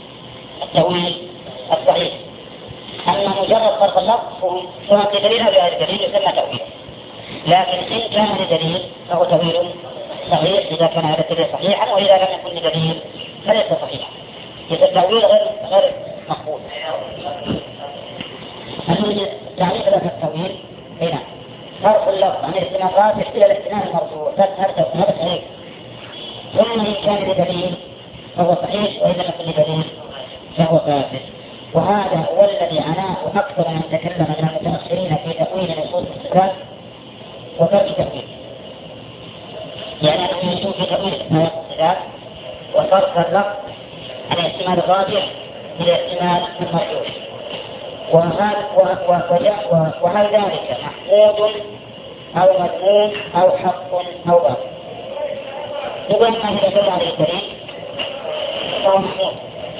أما مجرد صرف اللفظ سواء بدليل أو بغير دليل يسمى تأويل. لكن إن كان لدليل فهو تأويل صحيح إذا كان هذا الدليل صحيحا، وإذا لم يكن لدليل فليس صحيحا، إذا التأويل غير مقبول. تعريف لك التأويل هنا صرف اللفظ عن الاحتمال الراجح إلى الاحتمال المرجوح، هذا صحيح. ثم إن كان لدليل فهو صحيح، وإذا لم يكن لدليل فهو فاسد. وهذا هو الذي عناه أكثر من تكلم من المتأخرين في تأويل نصوص الصفات وترك تأويل. يعني أنهم يشوف في تأويل الصفات وصرف اللفظ عن الاحتمال الراجح إلى الاحتمال المرجوح. وهل ذلك محمود أو مذموم أو حق أو باطل؟ يقول أنه إذا دل عليه الدليل فهو محمود،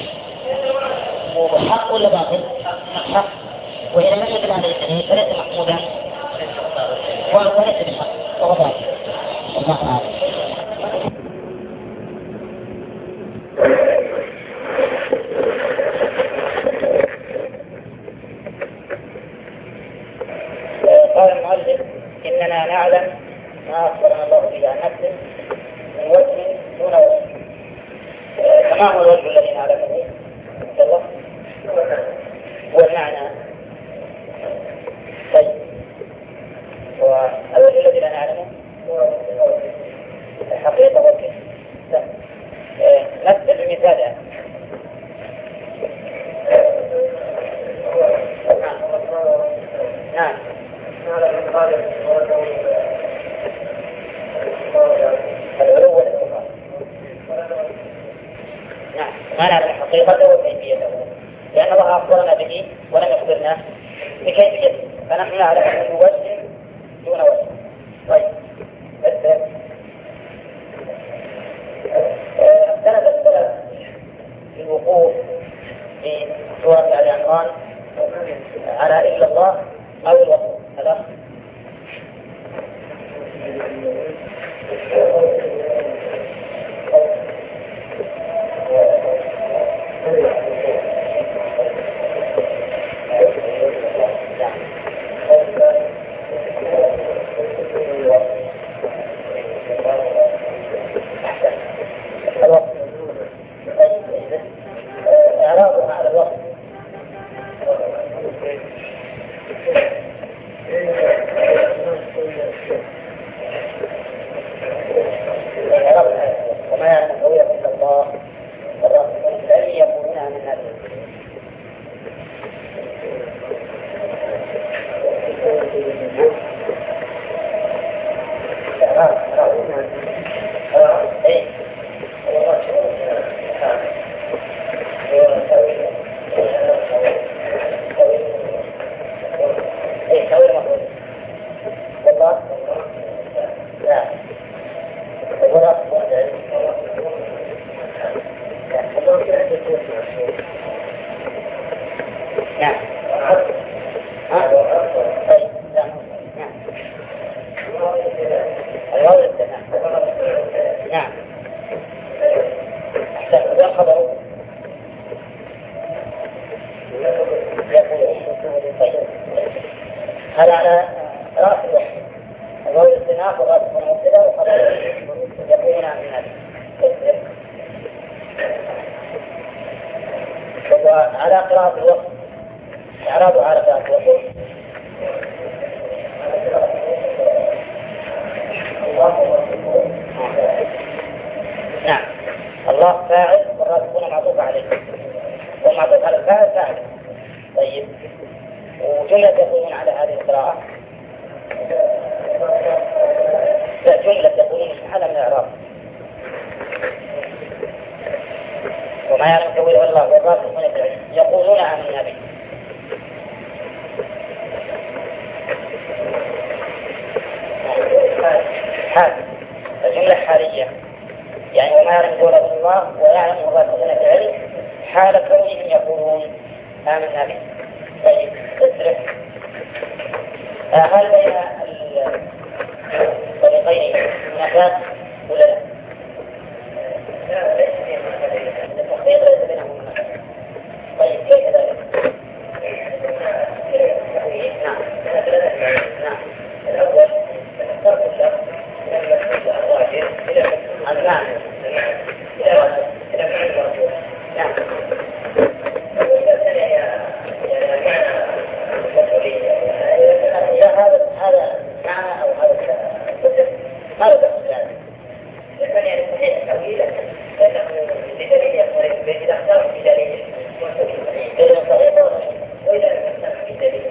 وحق ولا باطل؟ حق. وإذا لم يدل عليه الدليل فليس محمودا وليس بحق، وهو باطل. الله أعلم. قال المؤلف إننا نعلم ما أخبرنا الله به عن نفسه من وجه دون وجه. فما هو الوجه الذي نعلمه؟ الله والمعنى. طيب، والوجه الذي لا نعلمه حقيقة وجه. نفس بمثال نعم العلو والاستقرار. نعم، ما نعلم حقيقته وكيفيته، لأن الله أخبرنا به ولم يخبرنا بكيفيته، فنحن نعلم من وجه دون وجه. طيب، اختلف السلف في الوقوف في سورة آل عمران على إلا الله أو الوقوف. هذا هذا على رأس الوقت. الواو الاستئناف والراس المبتدأ وخبر يكون من هذا. وعلى قراءة الوقت إعرابه على قراءة الوقت. نعم الله فاعل والراس يكون معطوف عليه والمعطوف على الفاعل فاعل. طيب وجملة يقولون على هذه القراءة لا جملة يقولون مش محل من الإعراب وما يعلم تأويله الله والراسخون في العلم يقولون آمنا به. حال الجملة حالية يعني وما يعلم تأويله الله ويعلم الراسخون في العلم حال كونهم يقولون آمنا به. طيب اسرع هل بين الطريقين منافات ولا لا؟ التخطيط ليس بينهم منافات. طيب كيف ذلك؟ نعم نعم الأول ترك الشخص المعنى نعم هذا معنى أو هذا دخل ذلك لكن يعني صحيح التأويل لأنه بدليل يقترب به إذا اختار بدليل إذا صحيح وإذا لم يختار بدليل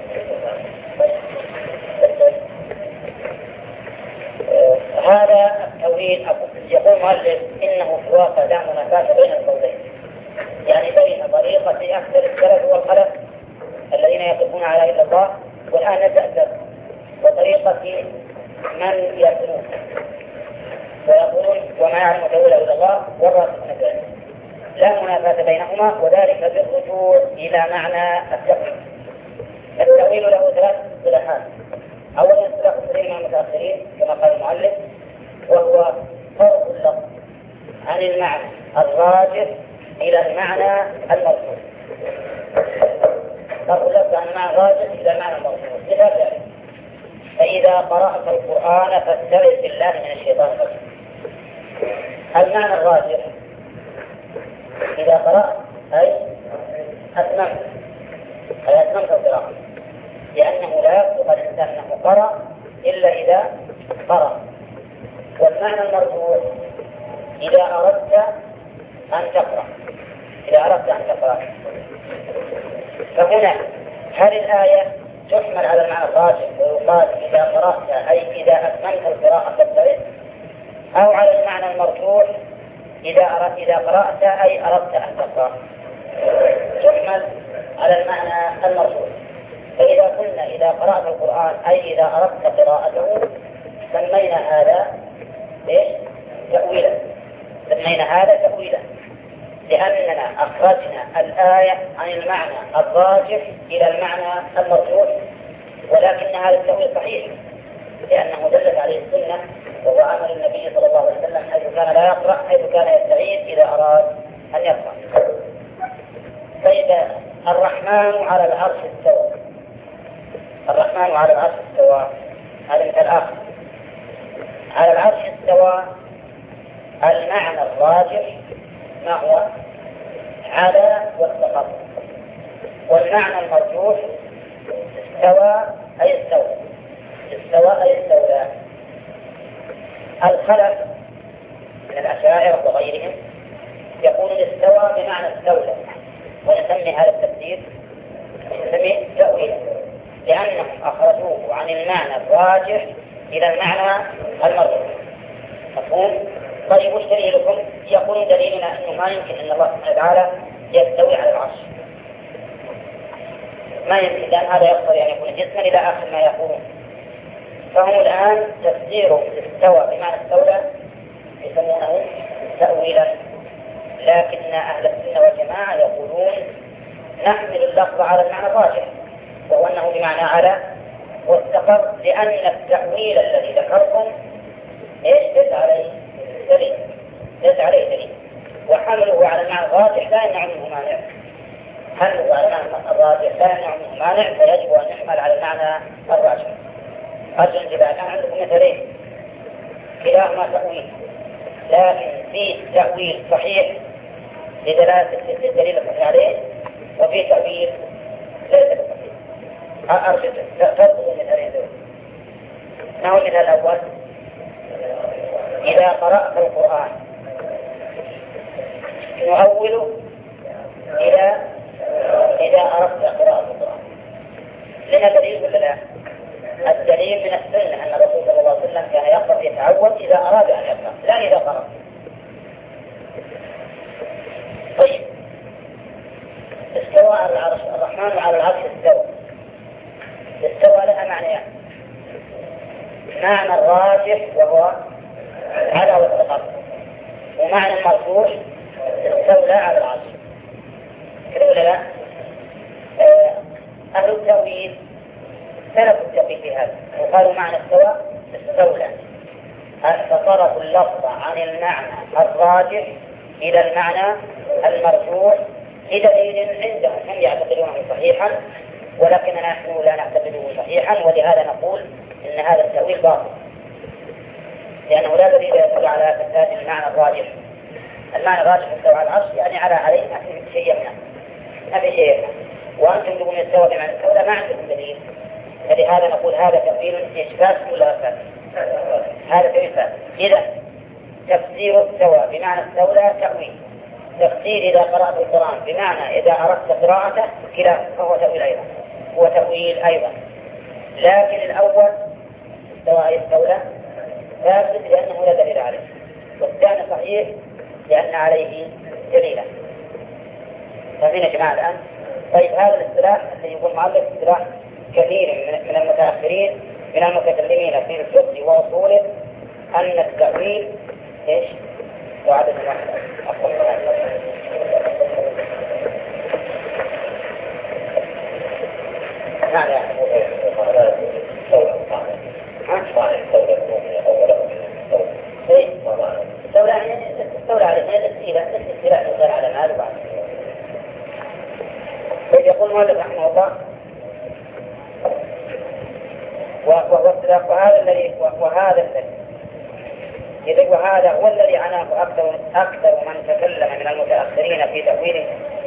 هذا التأويل يقول مؤلف إنه في الواقع لا منافاة بين القولين يعني بين طريقة أكثر السلف والخلف الذين يقفون على إلا الله والآن نتأثر وطريقة من يأثرون ويقولون وما يعلم تأويله إلا الله والراسخون في العلم لا منافاة بينهما وذلك بالرجوع إلى معنى التأويل. التأويل له ثلاث اصطلاحات. أولا اصطلاح كثير من المتأخرين كما قال المؤلف وهو فرق اللفظ عن المعنى الراجح إلى المعنى المرجوح. فرق اللفظ عن المعنى الراجح إلى المعنى المرجوح. لذلك فإذا قرأت القرآن فاستعذ بالله من الشيطان الرجيم. المعنى الراجح إذا قرأت أي أتممت القراءة لأنه لا يصدق الإنسان أنه قرأ إلا إذا قرأ. والمعنى المرجوح إذا أردت أن تقرأ فهنا هل الآية تحمل على المعنى الراجح ويقال إذا قرأت أي إذا أتممت القراءة فاستعذ أو على المعنى المرجوح إذا قرأت أي أردت أن تقرأ تحمل على المعنى المرجوح. فإذا قلنا إذا قرأت القرآن أي إذا أردت قراءته سمينا هذا تأويلا لأننا أخرجنا الآية عن المعنى الراجح إلى المعنى المرجوح ولكن هذا التأويل صحيح لأنه دلت عليه السنة وهو عمل النبي صلى الله عليه وسلم حيث كان لا يقرأ حيث كان يستعيذ إذا أراد أن يقرأ. فإذا الرحمن على العرش استوى هذا مثل آخر. على العرش استوى المعنى الراجح ما هو على واستقر والمعنى المرجوح استوى أي استولى. الخلف من الأشاعرة وغيرهم يقول استوى بمعنى استولى ونسمي هذا التفسير تأويلا لأنهم أخرجوه عن المعنى الراجح إلى المعنى المرجوح. مفهوم؟ طيب وش دليلكم؟ يقول دليلنا أنه ما يمكن أن الله سبحانه وتعالى يستوي على العرش ما يمكن لأن هذا يقتضي أن يكون جسما إلى آخر ما يقولون. فهم الآن تفسيره استوى بمعنى استولى يسمونه تأويلا لكن أهل السنة والجماعة يقولون نحمل اللفظ على المعنى الراجح وهو أنه بمعنى على واستقر لأن التأويل الذي ذكرتم ليس عليه دليل وحمله على المعنى الراجح لا يمنع منه مانع هل هو على المعنى الراجح لا يمنع منه مانع، فيجب أن يحمل على المعنى الراجح. أرجو الانتباه. الآن عندكم مثلين كلاهما تأويل، لكن في تأويل صحيح لدلالة الدليل الصحيح عليه، وفي تأويل ليس بصحيح. أرجو تفضلوا المثالين دول. ما هو المثال الأول؟ إذا قرأت القرآن نؤول إذا أردت قراءة القرآن. لنا دليل ولا لا؟ الدليل من السنة أن الرسول صلى الله عليه وسلم كان يقرأ يتعود إذا أراد أن يقرأ، لا إذا قرأ. طيب، استوى على العرش، الرحمن على العرش استوى لها معنيان. معنى الراجح وهو على واستقر، ومعنى المرجوح استولى على العرش. كده ولا لا؟ أهل التأويل سلكوا التأويل في هذا وقالوا معنى استولى، فصرفوا اللفظ عن المعنى الراجح إلى المعنى المرجوح بدليل عندهم هم يعتقدونه صحيحا، ولكننا نحن لا نعتقده صحيحا، ولهذا نقول إن هذا التأويل باطل، لأنه لا دليل يدل على فساد المعنى الراجح. المعنى الراجح استوى على العرش يعني عليه ما في شيء منه، ما في شيء منه. وأنتم تقولون استوى بمعنى استولى ما عندكم دليل، فلهذا نقول هذا تأويل إشكال ولا فاسد؟ هذا تأويل فاسد. إذا تفسير استوى بمعنى استولى تأويل، تفسير إذا قرأت القرآن بمعنى إذا أردت قراءته كلا فهو تأويل أيضا. لكن الأول استولى فاسد لأنه لا دليل عليه، والثاني صحيح لأن عليه دليلا. فمن يا جماعة الآن؟ طيب، هذا الاصطلاح الذي يقول معلق اصطلاح كثير من المتأخرين من المتكلمين في الفقه وأصوله، أن التأويل إيش؟ وعدد نعم يا استولى عليه الاستيلاء يزال على مال وبعد. يقول مؤلف رحمه الله وهذا هو الذي عناه أكثر من تكلم من المتأخرين في تأويله.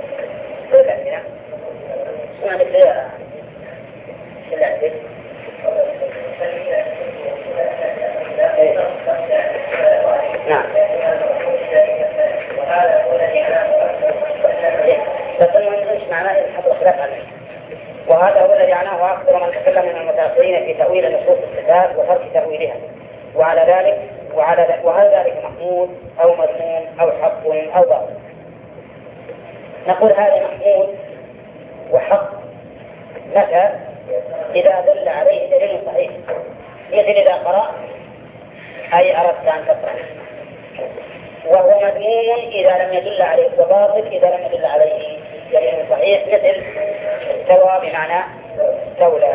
نعم. وهذا هو الذي عناه أكثر من تكلم من المتأخرين في تأويل نصوص الصفات وترك تأويلها، وهل ذلك محمود أو مذموم أو حق أو باطل؟ نقول هذا محمود وحق متى؟ إذا دل عليه دليل صحيح، مثل إذا قرأ أي أردت أن تقرأ، وهو مذموم إذا لم يدل عليه، وباطل إذا لم يدل عليه دليل صحيح، مثل استوى بمعنى استولى.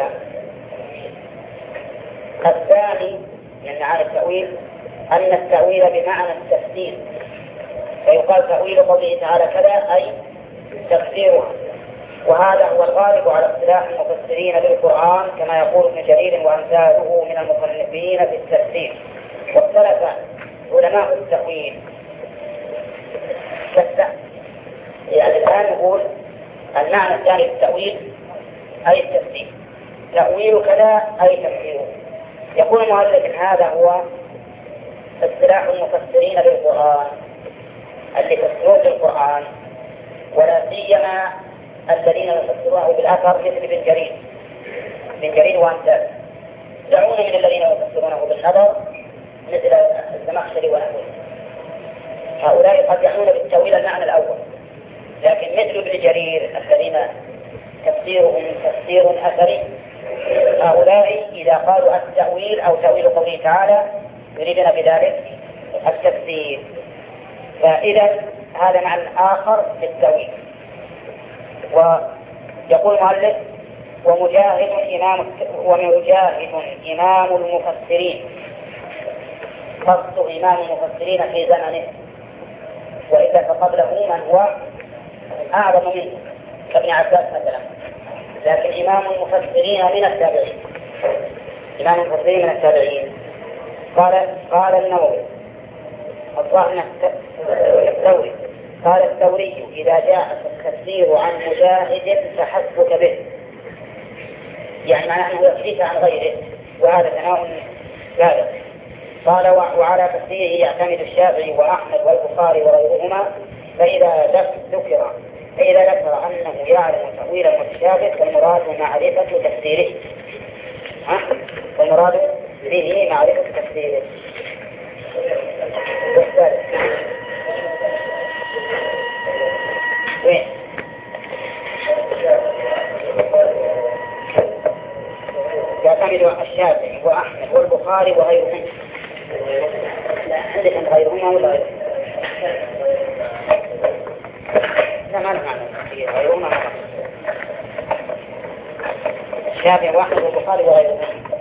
الثاني من معاني التأويل أن التأويل بمعنى التفسير، فيقال تأويل قوله تعالى كذا أي تفسيره، وهذا هو الغالب على اصطلاح المفسرين للقرآن كما يقول ابن جرير وأمثاله من المصنفين في التفسير. واختلف علماء التأويل يعني الآن نقول المعنى الثاني للتأويل أي التفسير، تأويل كذا أي تفسيره. يقول المؤلف هذا هو اصطلاح المفسرين للقرآن اللي يفسرون القرآن، ولا سيما الذين يفسرونه بالأثر مثل ابن جرير وأمثاله، دعونا من الذين يفسرونه بالنظر مثل الزمخشري ونحوه. هؤلاء قد يعنون بالتأويل المعنى الأول، لكن مثل ابن جرير الذين تفسيرهم تفسير أثري، هؤلاء إذا قالوا التأويل أو تأويل قوله تعالى يريدون بذلك التفسير. فإذا هذا معنى آخر للتأويل. ويقول المؤلف ومجاهد إمام المفسرين، خص إمام المفسرين في زمنه، وإذا فقبله من هو أعظم منه كابن عباس مثلا، لكن إمام المفسرين من التابعين، إمام المفسرين من التابعين قال النووي الظاهر الثوري، قال الثوري إذا جاء التفسير عن مجاهد فحسبك به، يعني معناه أنه يكفيك عن غيره، وهذا ثناء بالغ. قال وعلى تفسيره يعتمد الشافعي وأحمد والبخاري وغيرهما، فإذا ذكر أنه يعلم تأويل المتشابه فالمراد معرفة تفسيره، والمراد به معرفة تفسيره. وين؟ يعتمد الشافعي وأحمد والبخاري وغيرهم. لا عندك أن غيرهما ولا غيرهم؟ لا ما له معنى غيرهما، الشافعي وأحمد والبخاري وغيرهم.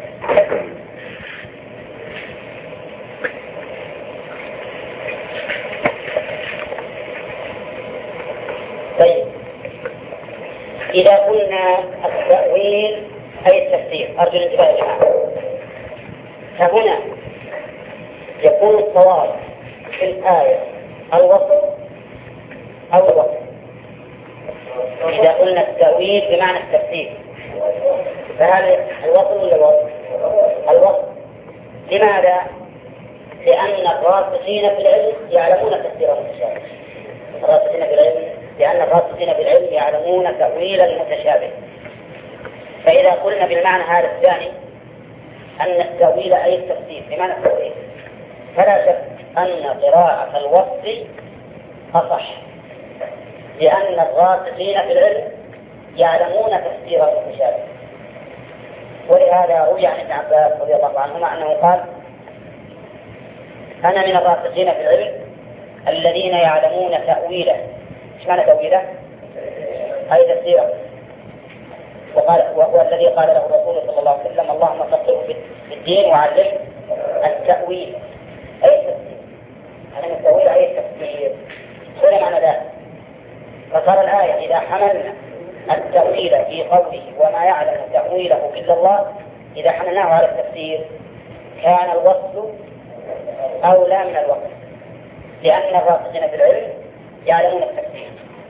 طيب إذا قلنا التأويل أي التفسير، أرجو الانتباه يا جماعة، فهنا يكون الصواب في الآية الوصف أو الوصف. إذا قلنا التأويل بمعنى التفسير فهذا الوصف ولا الوصف؟ الوصف. لماذا؟ لأن الراسخين في العلم يعلمون تفسير المتشابه. لأن الراسخين في العلم يعلمون تأويل المتشابه. فإذا قلنا بالمعنى هذا الثاني أن التأويل أي التفسير بمعنى التأويل، فلا شك أن قراءة الوصف أصح، لأن الراسخين في العلم يعلمون تفسير المتشابه. ولهذا روي عن ابن عباس رضي الله عنهما أنه قال أنا من الراسخين في العلم الذين يعلمون تأويله. إيش معنى تأويله؟ أي تفسيره. والذي قال له الرسول صلى الله عليه وسلم اللهم فقهه في الدين وعلمه التأويل أي التفسير. أنا من التأويل أي التفسير. شو معنى ذلك؟ فصار الآية إذا حملنا التأويل في قوله وما يعلم تأويله إلا الله، إذا حملناه على التفسير كان الوصل أولى من الوصل، لأن الراسخين في العلم يعلمون التفسير.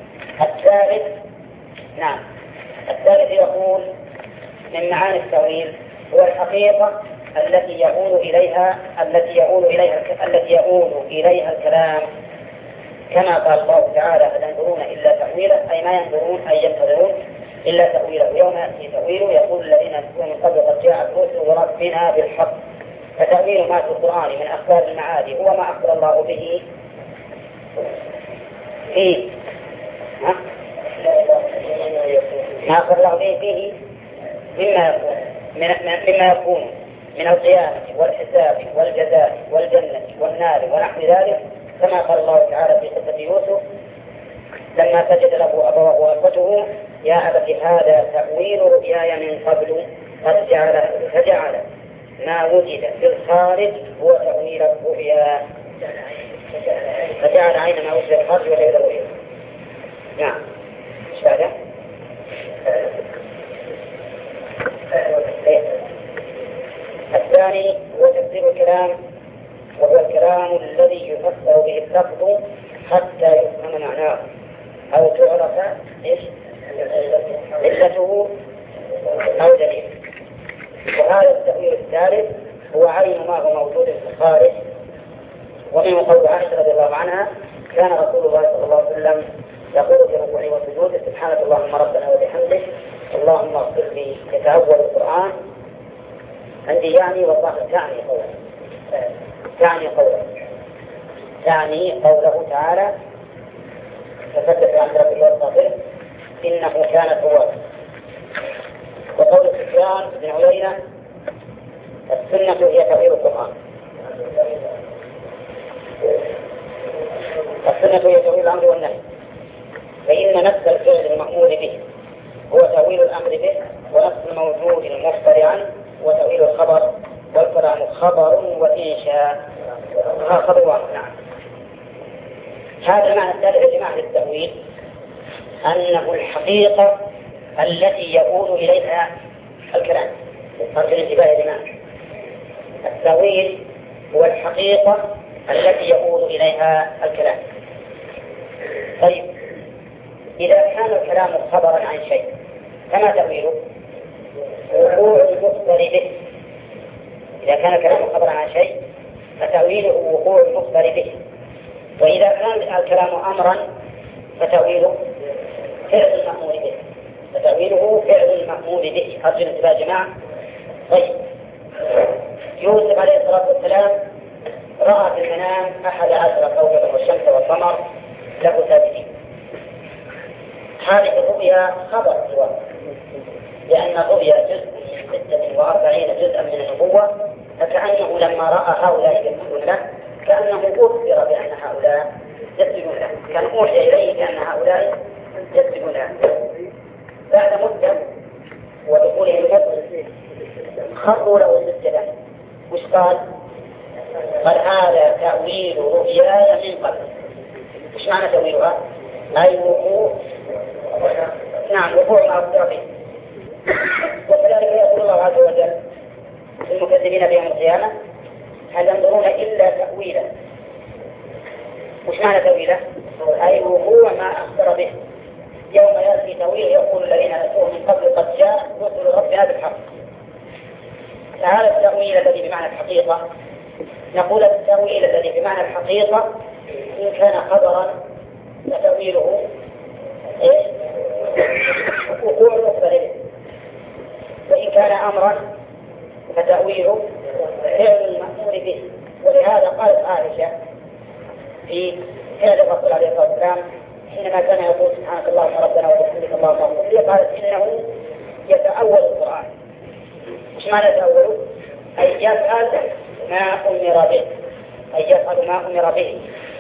الثالث يقول من معاني التأويل هو الحقيقة التي يؤول إليها الكلام، كما قال الله تعالى هل ينظرون إلا تأويله، أي ما ينظرون أي ينتظرون إلا تأويله، يوم يأتي تأويله يقول الذين يكفرون من قبل قد جاءت رسل ربنا بالحق. فتأويل ما في القرآن من أخبار المعادي هو ما أخبر الله به فيه، ما أخبر الله به فيه مما يكون من القيامة والحساب والجزاء والجنة والنار ونحو ذلك، كما قال الله تعالى في قصة يوسف لما سجد له أبواه وأخوته يا أبت هذا تأويل رؤياي من قبل قد فجعل ما وجد في الخارج هو تأويل الرؤيا، فجعل عين ما وجد في الخارج هو تأويل الرؤيا. نعم. ايش هذا؟ الثاني هو تفسير الكلام، وهو الكلام الذي يفسر به اللفظ حتى يفهم معناه أو تعرف علته أو دليل. وهذا التأويل الثالث هو عين ما هو موجود في الخارج. ومن قول عائشة رضي الله عنها كان رسول الله صلى الله عليه وسلم يقول في ركوعه وسجوده سبحانك اللهم ربنا وبحمدك اللهم اغفر لي. يتأول القرآن عندي يعني والله تعني قوله تعالى فسبح عن ربك واستغفره إنه كان توابا. وقول سفيان بن عيينة السنة هي تأويل القرآن، السنة هي تأويل الأمر والنهي، فإن نفس الفعل المأمور به هو تأويل الأمر به، ونفس الموجود المخبر عنه هو تأويل الخبر، والكلام خبر وإنشاء خبر واحد. نعم. هذا المعنى الثالث يا جماعة للتأويل أنه الحقيقة التي يؤول إليها الكلام. أرجو الانتباه يا جماعة، التأويل هو الحقيقة التي يؤول إليها الكلام. طيب، إذا كان الكلام خبرا عن شيء فما تأويله؟ وقوع المخبر به. إذا كان الكلام خبرا عن شيء فتأويله وقوع المخبر به. وإذا كان الكلام أمرا فتأويله فعل المأمور به. فتأويله فعل المأمور به. أرجو الانتباه يا جماعة. طيب، يوسف عليه الصلاة والسلام رأى في المنام 11 كوكبا والشمس والقمر له ساجدين. هذه الرؤيا خبر في الواقع، لأن الرؤيا جزء من 46 جزءا من النبوة، فكأنه لما رأى هؤلاء يسجدون له كأنه أخبر بأن هؤلاء يسجدون له، كان أوحي إليه بأن هؤلاء يسجدون له. بعد مدة ودخوله المسجد خروا له سجدا. وش قال؟ قال هذا تأويل رؤياي من قبل. وش معنى تأويلها؟ أي وقوع، نعم، وقوع ما أخبر به. وكذلك يقول الله عز وجل المكذبين بيوم القيامة هل ينظرون إلا تأويله. وش معنى تأويله؟ أي وقوع ما أخبر به. يوم يأتي تأويل يقول الذين نسوه من قبل قد جاء رسل ربنا بالحق. فهذا التأويل الذي بمعنى الحقيقة، نقول التأويل الذي بمعنى الحقيقة إن كان خبرا فتأويله وقوع المخبر به، وإن كان أمرا فتأويله فعل المأمور به. ولهذا قالت عائشة في فعل الرسول عليه الصلاة والسلام حينما كان يقول سبحانك اللهم ربنا وبحمدك اللهم اغفر لي، قالت إنه يتأول القرآن. مش معنى يتأوله؟ أي يفعل ما أمر به، أي يفعل ما أمر به.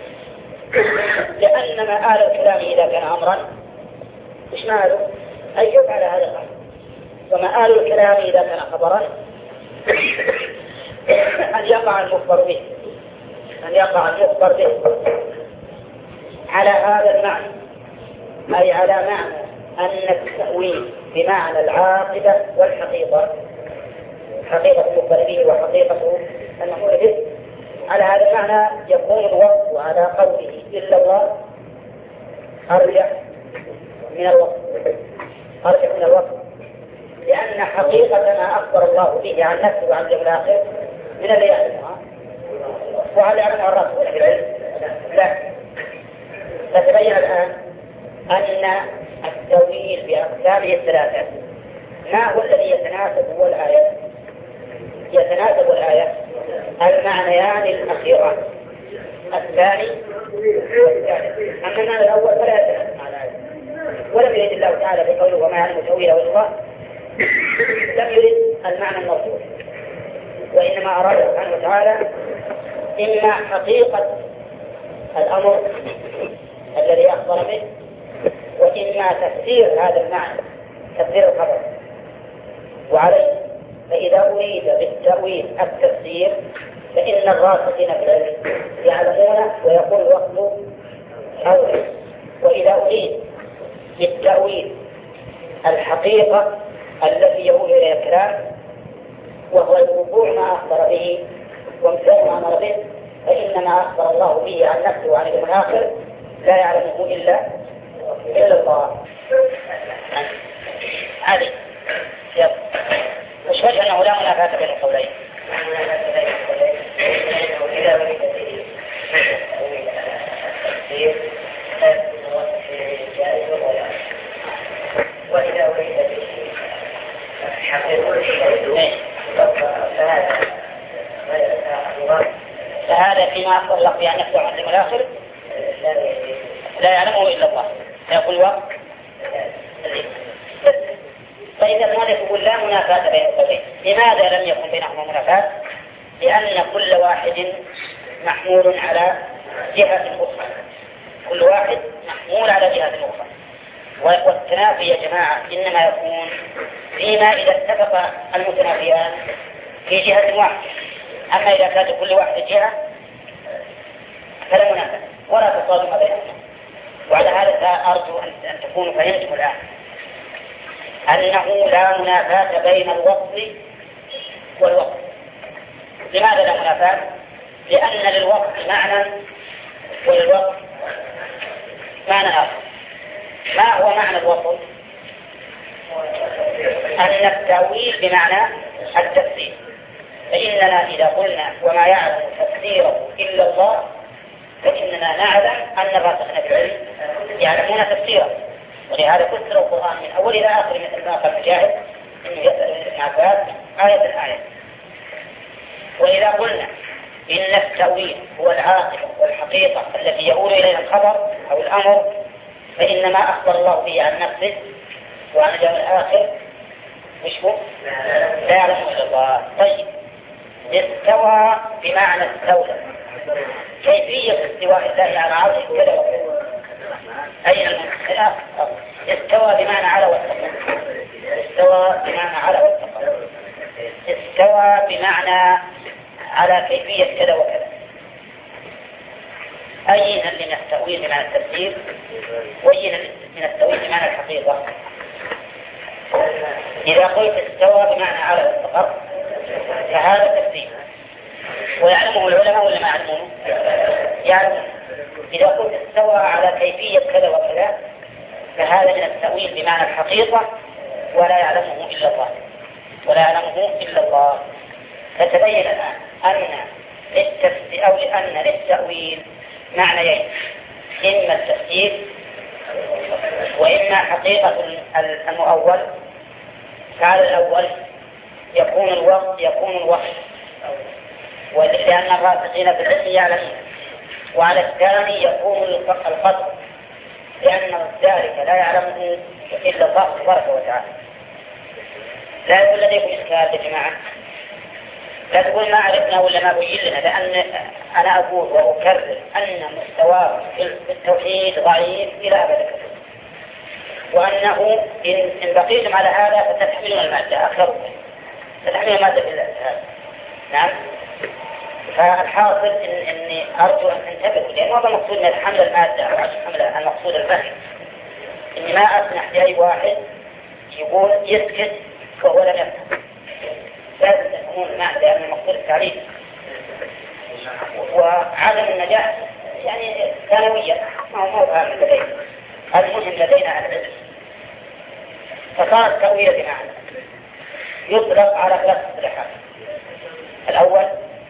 لأن مآل الكلام إذا كان أمرا مش ماله؟ أي يفعل هذا الأمر. ومآل الكلام إذا كان خبرا أن يقع المخبر به، أن يقع المخبر به على هذا المعنى، أي على معنى أن التأويل بمعنى العاقبة والحقيقة، حقيقة المخبر به وحقيقة المأمور به. على هذا المعنى يكون الوصف على قوله إلا الله أرجح من الوصف، أرجح من الوصف، لأن حقيقة ما أخبر الله به عن نفسه وعن اليوم الآخر من الذي يعلمها، وهل يعلمها الرسول في العلم؟ لا. فتبين الآن أن التأويل بأقسامه الثلاثة ما هو الذي يتناسب هو الآية، يتناسب الآية المعنيان الأخيران الثاني والثالث. أما المعنى الأول فلا يتناسب مع الآية، ولم يرد الله تعالى بقوله وما يعلم تأويله إلا الله، لم يرد المعنى الموصول، وإنما أراد سبحانه وتعالى إما حقيقة الأمر الذي أخبر به، وإما تفسير هذا المعنى، تفسير الخبر. وعليه فإذا أريد بالتأويل التفسير فإن الراسخين في العلم يعلمون ويقول الوقت أولى. وإذا أريد بالتأويل الحقيقة التي يقول إليها الكلام وهو الوقوع ما أخبر به وامتثال ما أمر به، فإنما أخبر الله به عن نفسه وعن اليوم الآخر لا يعلمه إلا الله. هذه مش وجه أنه لا منافاة بين القولين. وإذا أريد فهذا فيما أخبر الله بأن نفسه عن اليوم الآخر لا يعلمه إلا الله، يقول وقت. فإذا هذا يقول لا منافاة بين القولين. لماذا لم يكن بينهما منافاة؟ لأن كل واحد محمول على جهة أخرى، كل واحد محمول على جهة أخرى. والتنافي يا جماعة إنما يكون فيما إذا اتفق المتنافيان في جهة واحدة. أما إذا كانت كل واحد جهة فلا منافاة ولا تصادم بينهما. وعلى هذا أرجو أن تكونوا فهمتم الآن أنه لا منافاة بين الوصل والوصل. لماذا لا منافاة؟ لأن للوصل معنى وللوصل معنى آخر. ما هو معنى الوصل؟ أن التأويل بمعنى التفسير، فإننا إذا قلنا وما يعلم تفسيره إلا الله فإننا نعلم أن الراسخين في العلم يعلمون تفسيره، ولهذا فسر القرآن من أول إلى آخر مثل ما قال مجاهد إنه يسأل ابن عباس آية الآية. وإذا قلنا إن التأويل هو العاقبة والحقيقة التي يؤول إليها الخبر أو الأمر فإن ما أخبر الله به عن نفسه وعن اليوم الآخر مش هو؟ لا يعلم إلا الله. طيب استوى بمعنى استولى، كيفية استواء الله على عرشه كذا وكذا؟ أين الخلاف؟ استوى بمعنى على واستقر، استوى بمعنى على واستقر، استوى بمعنى على كيفية كذا وكذا. أين من التأويل بمعنى التفسير وأين من التأويل بمعنى الحقيقة؟ إذا قلت استوى بمعنى على واستقر فهذا تفسير ويعلمه العلماء ولا ما يعلمونه؟ يعلمون. إذا قلت استوى على كيفية كذا وكذا فهذا من التأويل بمعنى الحقيقة ولا يعلمه إلا الله، ولا يعلمه إلا الله. فتبين الآن أن للتأويل معنيين، إما التفسير وإما حقيقة المؤول. فعلى الأول يكون الوصف ولأن الراسخين في العلم يعلمون، وعلى الثاني يكون القطع لأن ذلك لا يعلمه إلا الله تبارك وتعالى. لا يقول لديكم إشكال يا جماعة، لا تقول ما عرفنا ولا ما بين لنا، لأن أنا أقول وأكرر أن مستواه في التوحيد ضعيف إلى أبد، وأنه إن بقيتم على هذا فتحملون المادة أكثر، فتحملون المادة في هذا. نعم. فالحاصل إني أرجو أن تنتبهوا، لأن هذا المقصود من حمل المادة أو حمل المقصود الفهم. إني ما أسمح لأي واحد يقول يسكت وهو لم يفهم، لازم تفهمون المعنى، لأن المقصود التعليم وعدم النجاح يعني ثانوية ما هو فاهم لدينا، المهم لدينا العلم. فصار التأويل بمعنى يطلق على ثلاث اصطلاحات. الأول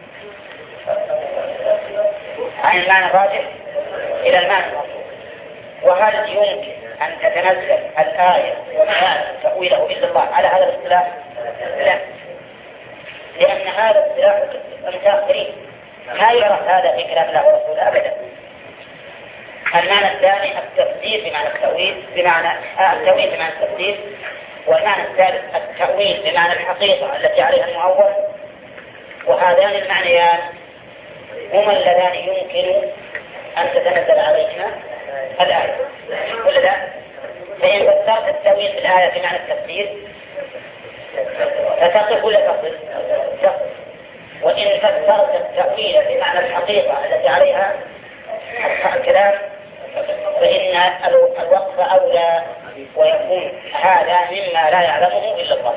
عن المعنى الراجح إلى المعنى المطلوب. وهل يمكن أن تتنزل الآية وما يعلم تأويله إلا الله على هذا الاصطلاح؟ لا، لأن هذا الاصطلاح المتأخرين ما يعرف هذا في كلام الله ورسوله أبدا. المعنى الثاني التفسير بمعنى التأويل التأويل بمعنى التفسير، والمعنى الثالث التأويل بمعنى الحقيقة التي عليها المؤول. وهذان المعنيان هما اللذان يمكن أن تتنزل عليهما الآية، ولا لا؟ فإن فسرت التأويل في الآية بمعنى التفسير فتصف ولا تصف؟ وإن فسرت التأويل بمعنى الحقيقة التي عليها الكلام فإن الوقف أولى، ويكون هذا مما لا يعلمه إلا الله.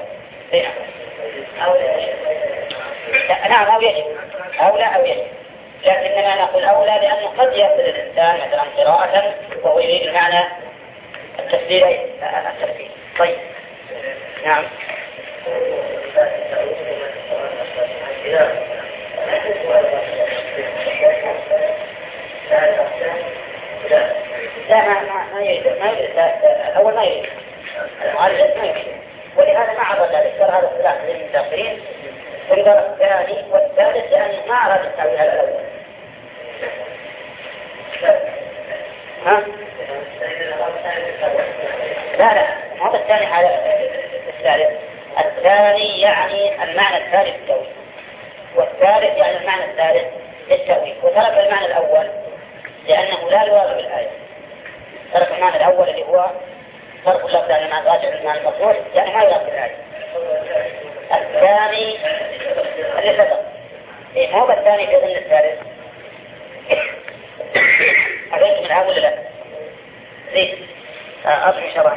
نعم، أو يجب، أولى أو يجب، لكننا نقول أولى لأنه قد يصل الإنسان مثلا قراءة وهو يريد المعنى التفسير. طيب نعم. لا ما يريد الأول ما يريد المعالجة ما يريد، ولهذا ما عرض ذلك هذا الخلاف بين المتأخرين والدرس الثاني والثالث، لأن ما أراد التأويل على الأول. ها؟ لا هذا الثاني على الثالث. الثاني يعني المعنى الثالث التأويل، والثالث يعني المعنى الثالث للتأويل، وترك المعنى الأول لأنه لا يواظب الآية. ترك المعنى الأول اللي هو فرق اللفظ عن المعنى الراجع المعنى المطروح، يعني ما يواظب الآية. الثاني اللي سبق ما هو الثاني في ضمن الثالث. أريد من هذا ولا لا؟ ليش؟ أصل شرح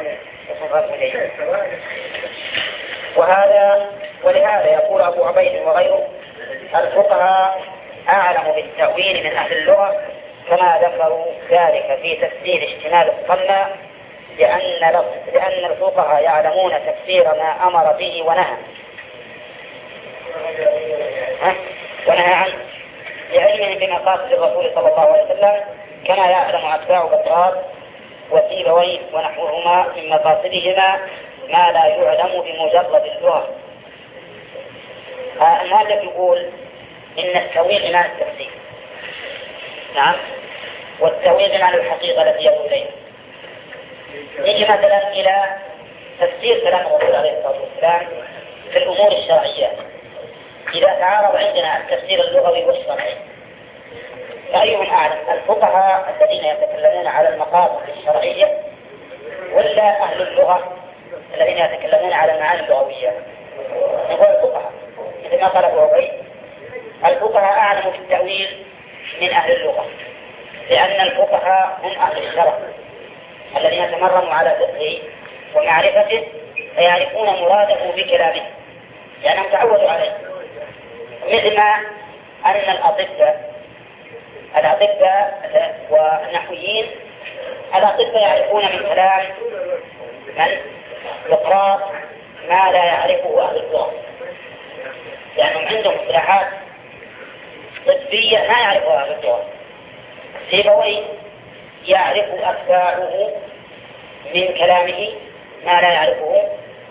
وهذا ولهذا يقول أبو عبيد وغيره الفقهاء أعلم بالتأويل من أهل اللغة كما ذكروا ذلك في تفسير اشتمال الصلى لأن الفقهاء يعلمون تفسير ما أمر به ونهى عنه لعلمهم بمقاصد الرسول صلى الله عليه وسلم كما يعلم أتباع بطراد وسيبويه ونحوهما من مقاصدهما ما لا يعلم بمجرد اللغة. المؤلف يقول إن التأويل بمعنى التفسير، نعم، والتأويل بمعنى الحقيقة التي يدعو إليها. نجي مثلا إلى تفسير كلام الرسول عليه الصلاة والسلام في الأمور الشرعية. إذا تعارض عندنا التفسير اللغوي والشرعي فأيهم أعلم، الفقهاء الذين يتكلمون على المقاصد الشرعية ولا أهل اللغة الذين يتكلمون على المعاني اللغوية؟ نقول الفقهاء، مثل ما قال أبو عبيد الفقهاء أعلم في التأويل من أهل اللغة، لأن الفقهاء هم أهل الشرع الذين تمرنوا على فقهه ومعرفته فيعرفون مراده بكلامه لأنهم تعودوا عليه. مثل ما أن الأطباء والنحويين يعرفون من كلام من سقراط ما لا يعرفه أهل اللغة، لأنهم عندهم اصطلاحات طبية ما يعرفها أهل اللغة. سيبويه يعرف أتباعه من كلامه ما لا يعرفه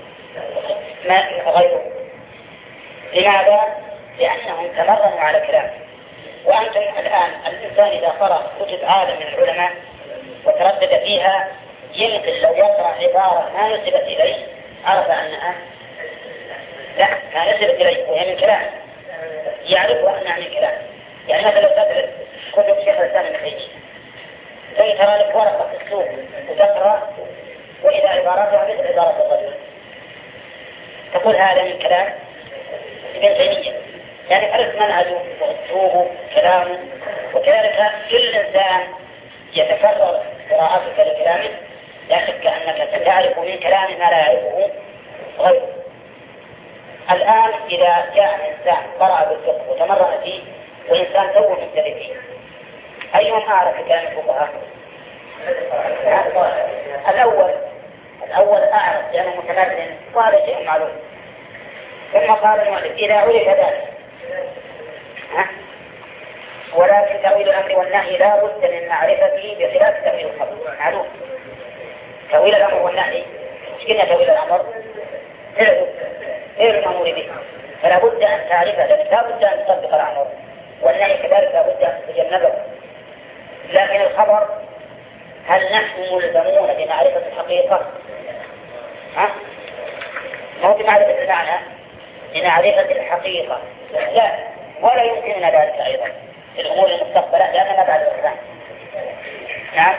غيره. لماذا؟ لأنهم تمرنوا على كلامه. وأنتم الآن الإنسان إذا قرأ كتب عالم من العلماء وتردد فيها يمكن لو يقرأ عبارة ما نسبت إليه عرف أنها لا ما نسبت إليه وهي من كلام، يعرف أنها من كلام. يعني مثلا لو تدرس كتب شيخ الإسلام ابن تيمية ترى لك ورقة في السوق وتقرأ وإذا عباراتها مثل عبارة الرجل تقول هذا من كلام ابن تيمية، يعني عرفت منهجه وأسلوبه كلامه. وكذلك كل إنسان يتكرر قراءتك لكلامه لا شك أنك ستعرف من كلامه ما لا يعرفه غيره. الآن إذا جاء إنسان قرأ بالفقه وتمرن فيه وإنسان تو مبتدئ فيه أيهم أعرف كلام الفقهاء؟ الأول أعرف لأنه متمرن وهذا شيء معلوم. ثم قال المؤلف إذا عرف ذلك ولكن تأويل الأمر والنهي لا بد من معرفته بخلاف تأويل الخبر معلوم. تأويل الأمر والنهي مش قلنا تأويل الأمر غير المأمور به فلا بد أن تعرفه، لأن لا بد أن تطبق الأمر، والنهي كذلك لا بد أن تتجنبه. لكن الخبر هل نحن ملزمون بمعرفة الحقيقة؟ مو بمعرفة المعنى، بمعرفة الحقيقة لا، ولا يمكننا ذلك أيضا في الأمور المستقبلة لأننا بعد الإسلام. نعم.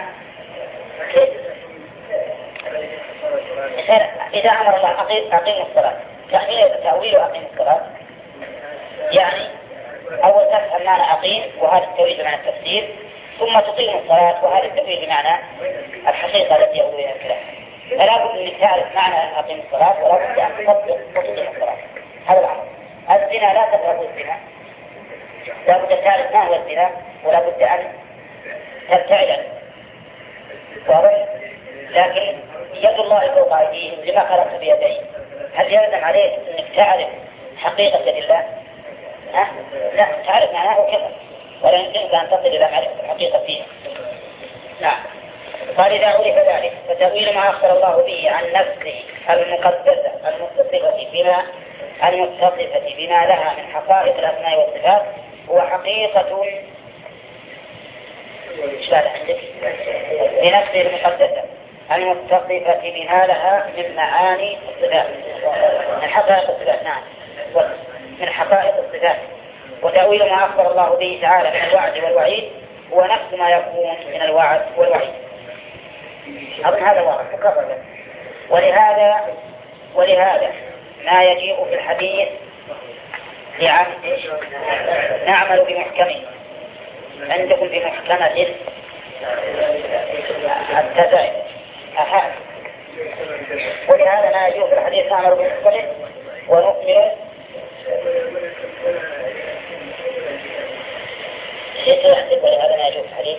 إذا أمر الله أقيم الصلاة تأويل أقيم الصلاة يعني أول تفهم معنى أقيم وهذا التأويل بمعنى التفسير، ثم تقيم الصلاة وهذا التأويل بمعنى الحقيقة التي يقول إليها الكلام. فلا بد أنك تعرف معنى أقيم الصلاة ولا بد أن تطبق وتقيم الصلاة. هذا الأمر. الزنا لا تقرب الزنا، لا بد أن تعرف ما هو الزنا ولا بد أن تبتعد. لكن يد الله فوق أيديهم لما خلقت بيديه، هل يلزم عليك أنك تعرف حقيقة الله؟ لا، تعرف معناه كذا ولا يمكنك أن تصل إلى معرفة الحقيقة فيها. نعم. قال إذا عرف ذلك فتأويل ما أخبر الله به عن نفسه المقدسة المتصفة بما لها من حقائق الأسماء والصفات هو حقيقة لنفسه المقدسة المتصفة بما لها من معاني الصفات من حقائق الصفات. نعم، من حقائق الصفات. وتأويل ما أخبر الله به تعالى من الوعد والوعيد هو نفس ما يكون من الوعد والوعيد. أظن هذا واضح تكرر. ولهذا ما يجيء في الحديث نعمل بمحكمه عندكم بمحكمة التسع أحد. ولهذا لا يجوز الحديث نعمل بالمختلف ونؤمن ولهذا لا يجوز الحديث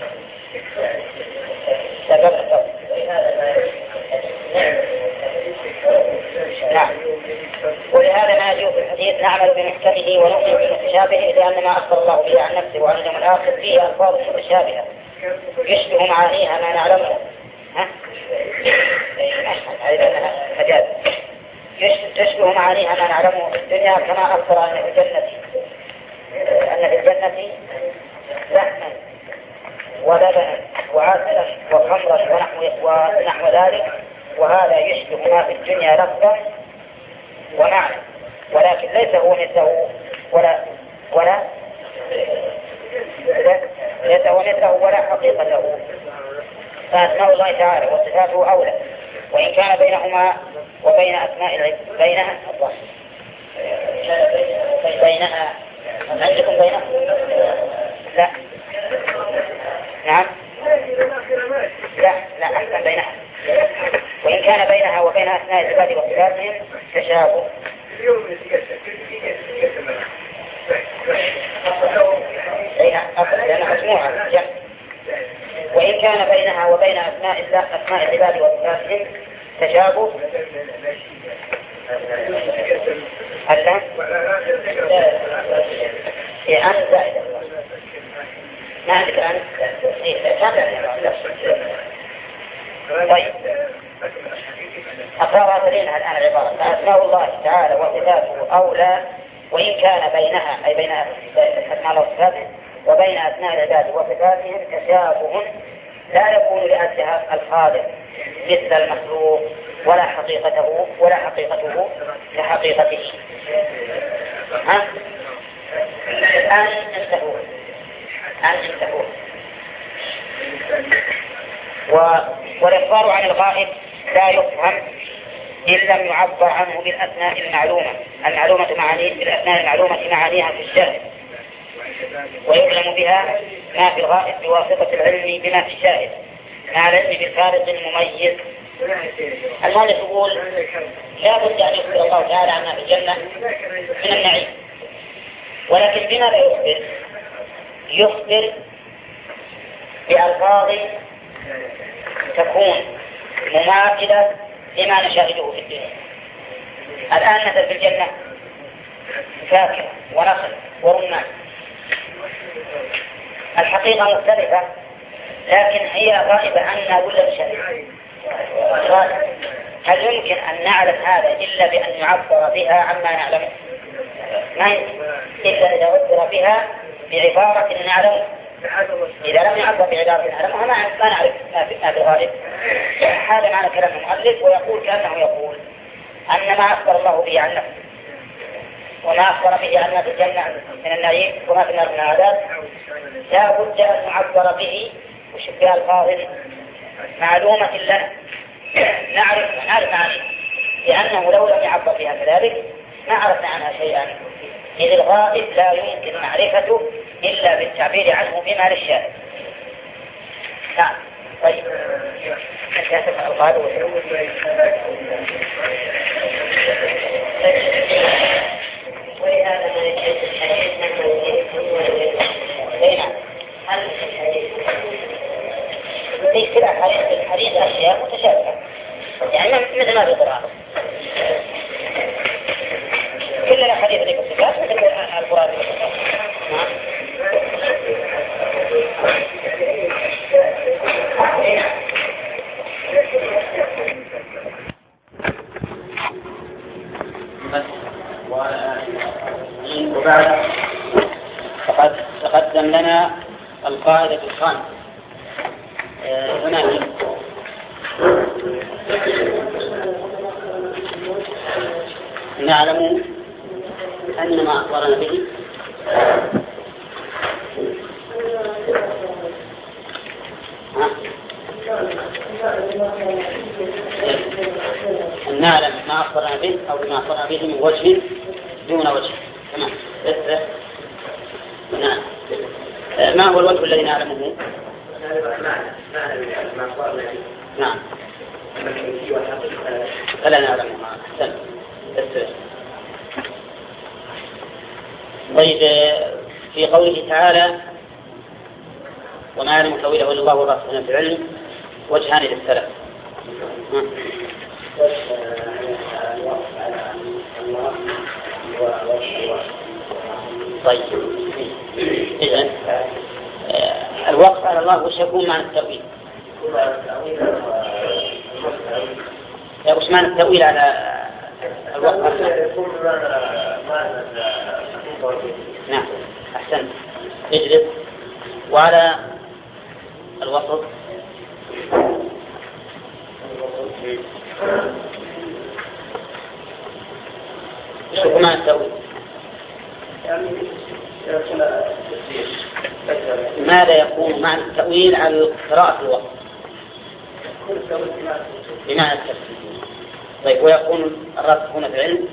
نعم. ولهذا ما يجوز الحديث نعمل بمحكمه ونؤمن بمتشابهه لأن ما أخبر الله به عن نفسه وعن اليوم الآخر فيه ألفاظ متشابهة يشبه معانيها ما نعلمه. تشبه معانيها ما نعلمه في الدنيا كما أخبر أن في الجنة لحما ولبنا وعسلا وخمرا ونحو ذلك، وهذا يشبه ما في الدنيا لفظا ومعنى، ولكن ليس هو مثله ولا حقيقته. فأسماء الله تعالى وصفاته أولى، وإن كان بينهما وبين أسماء بينها عندكم بينها لا نعم لا أحسن بينها، وإن كان بينها وبين أسماء العباد وصفاتهم تشابه. لأنها مجموعة جمع. وإن كان بينها وبين أسماء العباد وصفاتهم تشابه ألا أن زائدة ما عندك أن طيب أقرأ تلينها الآن العبارة. فأسماء الله تعالى وصفاته أولى وإن كان بينها أي بين أسماء وصفاته وبين أسماء العباد وصفاتهم تشابه لا يكون لأجلها الخالق مثل المخلوق ولا حقيقته كحقيقته. الآن انتهوا والإخبار عن الغائب لا يفهم إن لم يعبر عنه بالأسماء المعلومة معانيها في الشاهد، ويعلم بها ما في الغائب بواسطة العلم بما في الشاهد مع العلم بالفارق المميز. المؤلف يقول لا بد أن يخبر الله تعالى عنا في الجنة من النعيم، ولكن بماذا يخبر بألفاظ تكون مماثلة لما نشاهده في الدنيا. الآن مثل في الجنة فاكهة ونخل ورمان، الحقيقة مختلفة لكن هي غائبة عنا كل شيء. هل يمكن أن نعلم هذا إلا بأن يعبر بها عما نعلمه؟ ما يمكن إلا إذا عبر بها بعبارة نعلمه. إذا لم يعبر بعبارة نعلمها ما نعرف ما في الغالب. هذا معنى كلام المؤلف، ويقول كأنه يقول أن ما أخبر الله به عن نفسه وما أخبر به عن في الجنة من النعيم وما في النار من العذاب لا بد أن نعبر به وشبه ألفاظ معلومة لنا نعرف عنها، لأنه لو لم يعبر بها كذلك ما عرفنا عنها شيئا، إذ الغائب لا يمكن معرفته إلا بالتعبير عنه بما للشاهد. نعم. طيب القاعدة ولهذا ما يجوز الحديث في كل الحديث أشياء متشابهة، يعني مثل ما ذكر كل الحديث اللي بالصفات مثل القرآن بالصفات. وبعد فقد تقدم لنا القاعدة الخامسة. هنا نعلم أن ما أخبرنا به نعلم ما أخبرنا به أو ما أخبرنا به من وجه دون وجه. تمام. نعم. ما هو الوجه الذي نعلمه؟ نعم. فلا نعلمها. أحسن. طيب في قوله تعالى وما يعلم تأويله إلا الله والراسخون في العلم وجهان للسلف. طيب إذن الوقف على الله وش يكون معنى التأويل؟ وش معنى التأويل على الوقف على الله؟ نعم أحسن. اجلس. وعلى الوسط شوفوا معنى التأويل. ماذا يكون معنى التأويل على قراءة الوقت؟ بمعنى التفسير. طيب ويكون الراسخون في العلم؟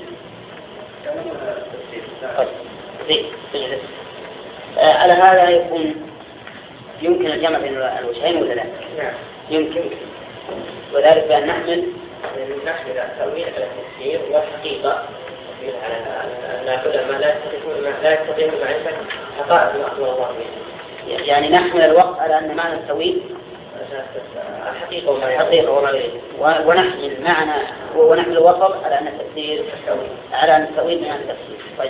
طيب على هذا يكون يمكن الجمع بين الوجهين ولا لا؟ يمكن. وذلك بأن نحمل التأويل على التفسير والحقيقة على كل ما لا يستطيع المعرفة حقائق ما أخبر الله به. يعني نحمل الوقت على أن معنى التأويل الحقيقة ونحمل معنى ونحمل الوسط على أن التفسير على أن التأويل معنى التفسير. طيب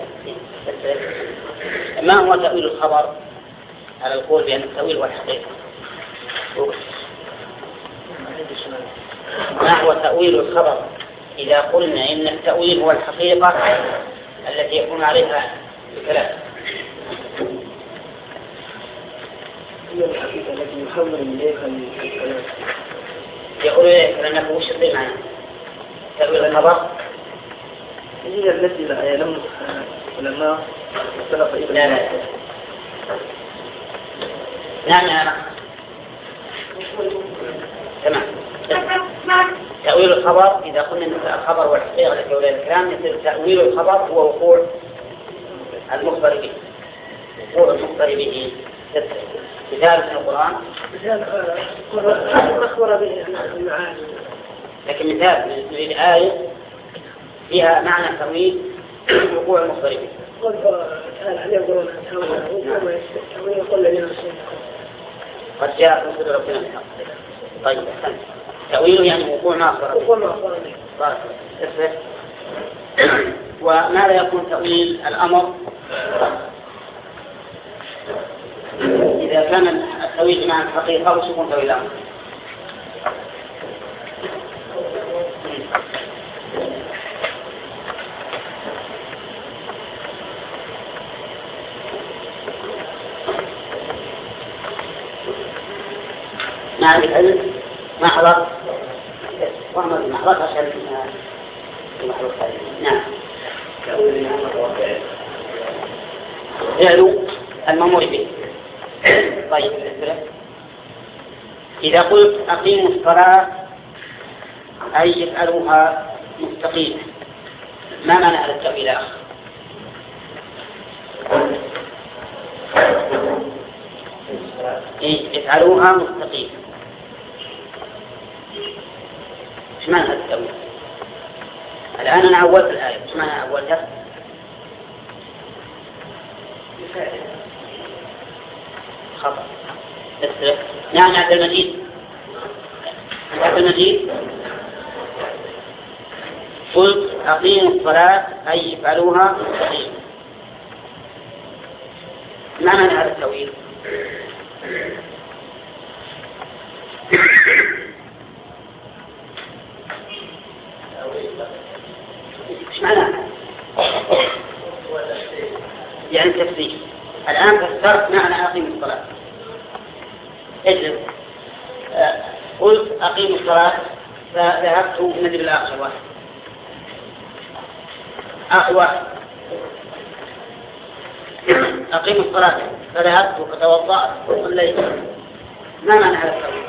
ما هو تأويل الخبر على القول بأن التأويل هو الحقيقة؟ ما هو تأويل الخبر إذا قلنا إن التأويل هو الحقيقة التي يكون عليها الكلام؟ هي الحقيقة التي يحول إليها الكلام. يقول إليك لأنه وش يطيع معنا تأويل الخبر؟ هي التي لا يعلم علماء السلف إلى لا نعم تمام. تأويل الخبر إذا قلنا أن الخبر هو الحقيقة التي يولي الكلام يصير تأويل الخبر هو وقوع المخبر به. وقوع المخبر به مثال من القرآن أخبر به المعاني. لكن مثال نريد آية فيها معنى تأويل وقوع المخبر به. قد جاء من قدر ربنا الحق. طيب أحسن. تأويله يعني وقوع ما أخبر به. وماذا يكون تأويل الأمر إذا كان التأويل مع الحقيقة وش يكون تأويل الأمر؟ مع العلم ما حضر وعمل ما حضر عشان المحروف هذه. نعم فعل المأمور به. طيب إذا قلت أقيموا الصلاة أي افعلوها مستقيمة ما معنى هذا التأويل يا أخ؟ افعلوها مستقيمة ايش معنى هذا التأويل؟ الآن أنا أولت الآية ايش معنى أولتها؟ خطأ. نعم عبد المجيد قلت أقيموا الصلاة أي افعلوها مستقيمة ما معنى هذا التأويل؟ ايش معناه؟ يعني تفسير. الآن فسرت معنى أقيم الصلاة. اجلس. قلت أقيم الصلاة فذهبت ندري الآخر واحد آخر واحد أقيم الصلاة فذهبت فتوضأت وصليت ما معنى هذا التأويل؟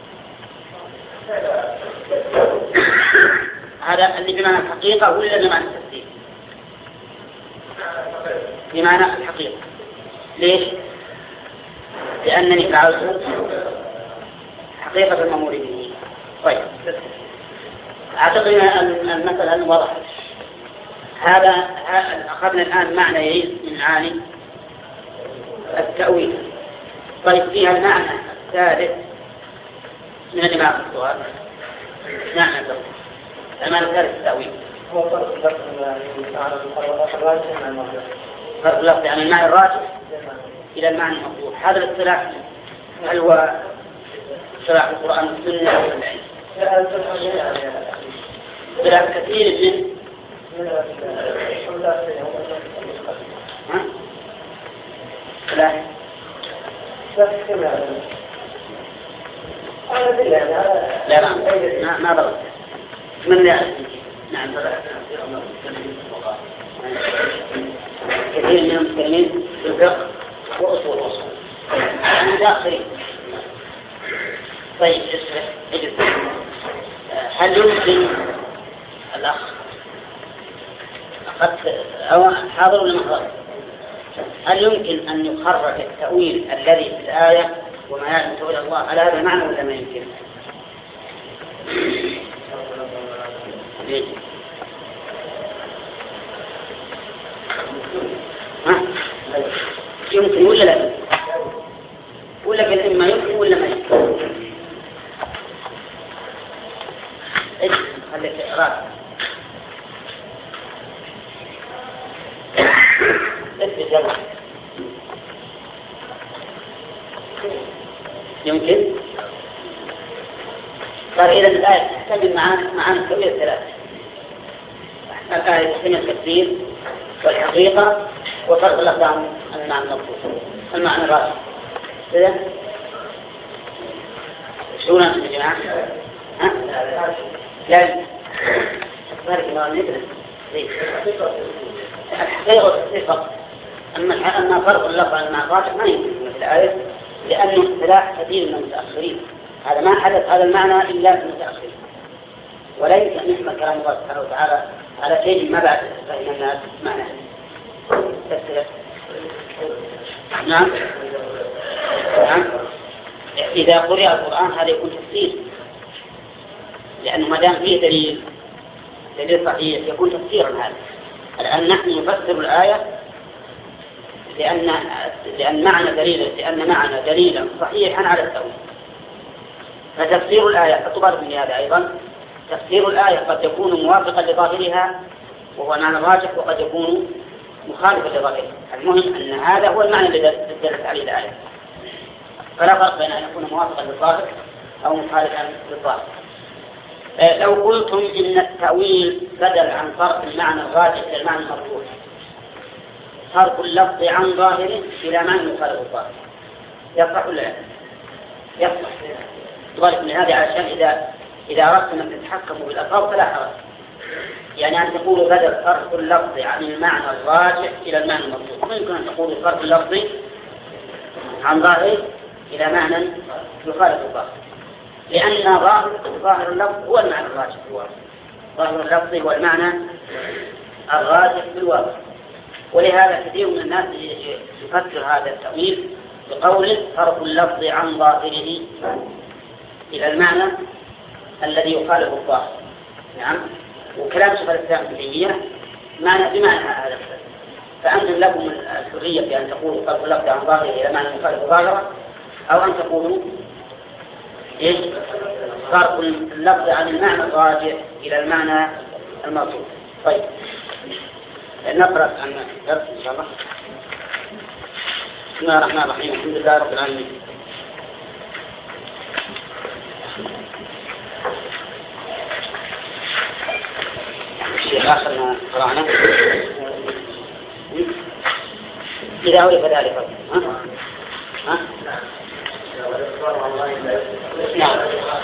هذا اللي بمعنى الحقيقة ولا بمعنى التفسير؟ بمعنى الحقيقة. ليش؟ لأنني فعلت حقيقة المأمور به. طيب أعتقد أن المسألة وضحت. هذا أخذنا الآن معنى يعيد من معاني التأويل. طيب فيها المعنى الثالث من اللي معه السؤال. نعم المعنى الثالث التأويل هو فرق اللفظ عن المعنى فرق اللفظ عن المعنى الراجح إلى المعنى المطلوب. هذا الاصطلاح هل هو اصطلاح القرآن والسنة أو العلم؟ اصطلاح كثير من لا ما ضرب من لا نعم كثير من المسلمين في الفقه وأصول متأخرين. طيب اجل هل يمكن الأخ أو حاضر ولا محضر هل يمكن أن يخرج التأويل الذي في الآية وما يعلم تأويل الله على هذا المعنى ولا ما يمكن؟ يمكن ولا لا؟ ولا قال إما يمكن ولا ما يمكن؟ خليك راسك يمكن. صار إذا الآية تحتمل معاني كبيرة ثلاثة. الآية تحتمل التفسير والحقيقة وفرق اللفظ عن المعنى المطلوب المعنى الراجح. كذا شو نعمل يا جماعة؟ ها؟ لا بارك الله ندرس الحقيقة والتفسير فقط. أما فرق اللفظ عن المعنى الراجح ما يمكن في الآية لأنه اصطلاح كثير من المتأخرين. هذا ما حدث هذا المعنى إلا في المتأخرين وليس نحمة كلام الله سبحانه وتعالى على شيء ما بعد فهم الناس معناه. نعم إذا قرأ القرآن هذا يكون تفسير لأنه ما دام فيه دليل صحيح يكون تفسيرا. هذا الآن نحن نفسر الآية لأن معنى دليلا صحيحا على التأويل. فتفسير الآية فتبارك من هذا أيضا تفسير الآية قد يكون موافقا لظاهرها وهو معنى راجح وقد يكون مخالفا لظاهرها. المهم أن هذا هو المعنى الذي دلت عليه الآية. فلا فرق بين أن يكون موافقا للظاهر أو مخالفا للظاهر. لو قلتم إن التأويل بدل عن فرق المعنى الراجح إلى المعنى المرجوح فرق اللفظ عن ظاهره إلى معنى مخالف الظاهر يصح ولا لا؟ يصح. تبارك من هذا عشان إذا أردتم أن تتحكموا بالألفاظ فلا حرج. يعني أن تقولوا بدل فرق اللفظ عن المعنى الراجح إلى المعنى المرجوح ما يمكن أن تقولوا فرق اللفظ عن ظاهره إلى معنى يخالف الظاهر لأن ظاهر اللفظ هو المعنى الراجح ظاهر اللفظ هو المعنى الراجح بالواقع. ولهذا كثير من الناس يفسر هذا التأويل بقول فرق اللفظ عن ظاهره إلى المعنى الذي يخالف الظاهر. نعم وكلام شيخ الإسلام ابن تيمية بمعنى هذا الكلام. فأنتم لكم الحرية بأن تقولوا فرق اللفظ عن ظاهره إلى معنى يخالف ظاهره أو أن تقولوا إيش فرق اللفظ عن المعنى الراجع إلى المعنى المطلوب. طيب نقرأ عن الدرس إن شاء الله. بسم الله الرحمن الرحيم الحمد لله رب العالمين. الشيء آخر ما قرأنا إذا عرف ذلك ها؟ نعم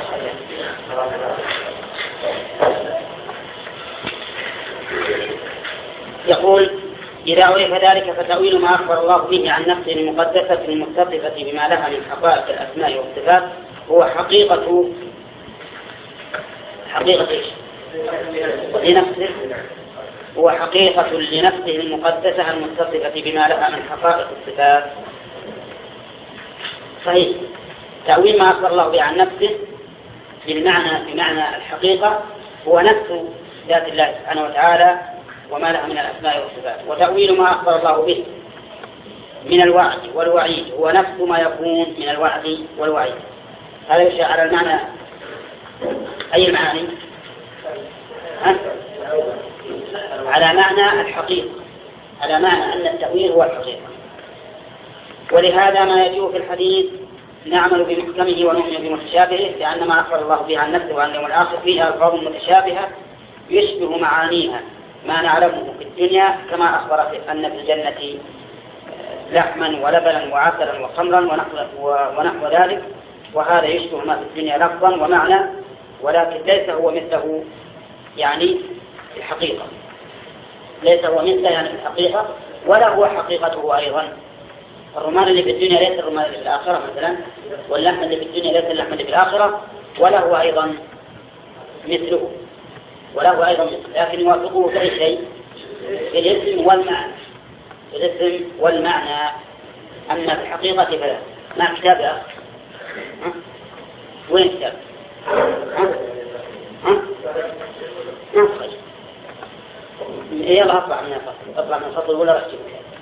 يقول إذا عرف ذلك فتأويل ما أخبر الله به عن نفسه المقدسة المتصفة بما لها من حقائق الأسماء والصفات هو حقيقة إيش؟ لنفسه هو حقيقة لنفسه المقدسة المتصفة بما لها من حقائق الصفات. صحيح تأويل ما أخبر الله به عن نفسه بمعنى الحقيقة هو نفس ذات الله سبحانه وتعالى وما لها من الأسماء والصفات. وتأويل ما أخبر الله به من الوعد والوعيد هو نفس ما يكون من الوعد والوعيد. هذا يشير على المعنى. أي المعاني؟ على معنى الحقيقة، على معنى أن التأويل هو الحقيقة. ولهذا ما يجيء في الحديث نعمل بمحكمه ونؤمن بمتشابهه، لأن ما أخبر الله به عن نفسه وعن اليوم الآخر فيها ألفاظ متشابهة يشبه معانيها ما نعلمه في الدنيا، كما أخبر أن في الجنة لحما ولبنا وعسلا وخمرا ونحو ذلك، وهذا يشبه ما في الدنيا لفظا ومعنى، ولكن ليس هو مثله يعني في الحقيقة، ليس هو مثله يعني في الحقيقة، ولا هو حقيقته أيضا. الرمان اللي في الدنيا ليس الرمان اللي في الآخرة مثلا، واللحم اللي في الدنيا ليس اللحم اللي في الآخرة، ولا هو أيضا مثله، لكن يوافقه في أي شيء، في الاسم والمعنى، أما في الحقيقة فلا. ما كتاب يا أخي؟ وين كتاب؟ يلا اطلع من الفصل ولا رأسي.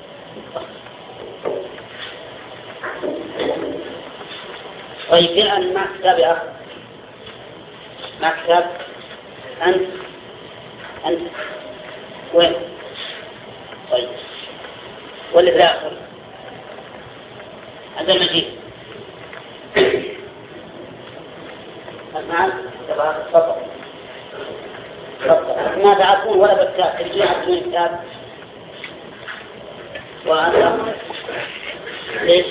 طيب الآن ما كتاب يا أخي؟ ما كتاب؟ أنت وين؟ طيب واللي في الآخر هذا المجيد أسمعك تفضل. ما تعرفون ولا بالكتاب ترجعون بدون كتاب وأنت ليش؟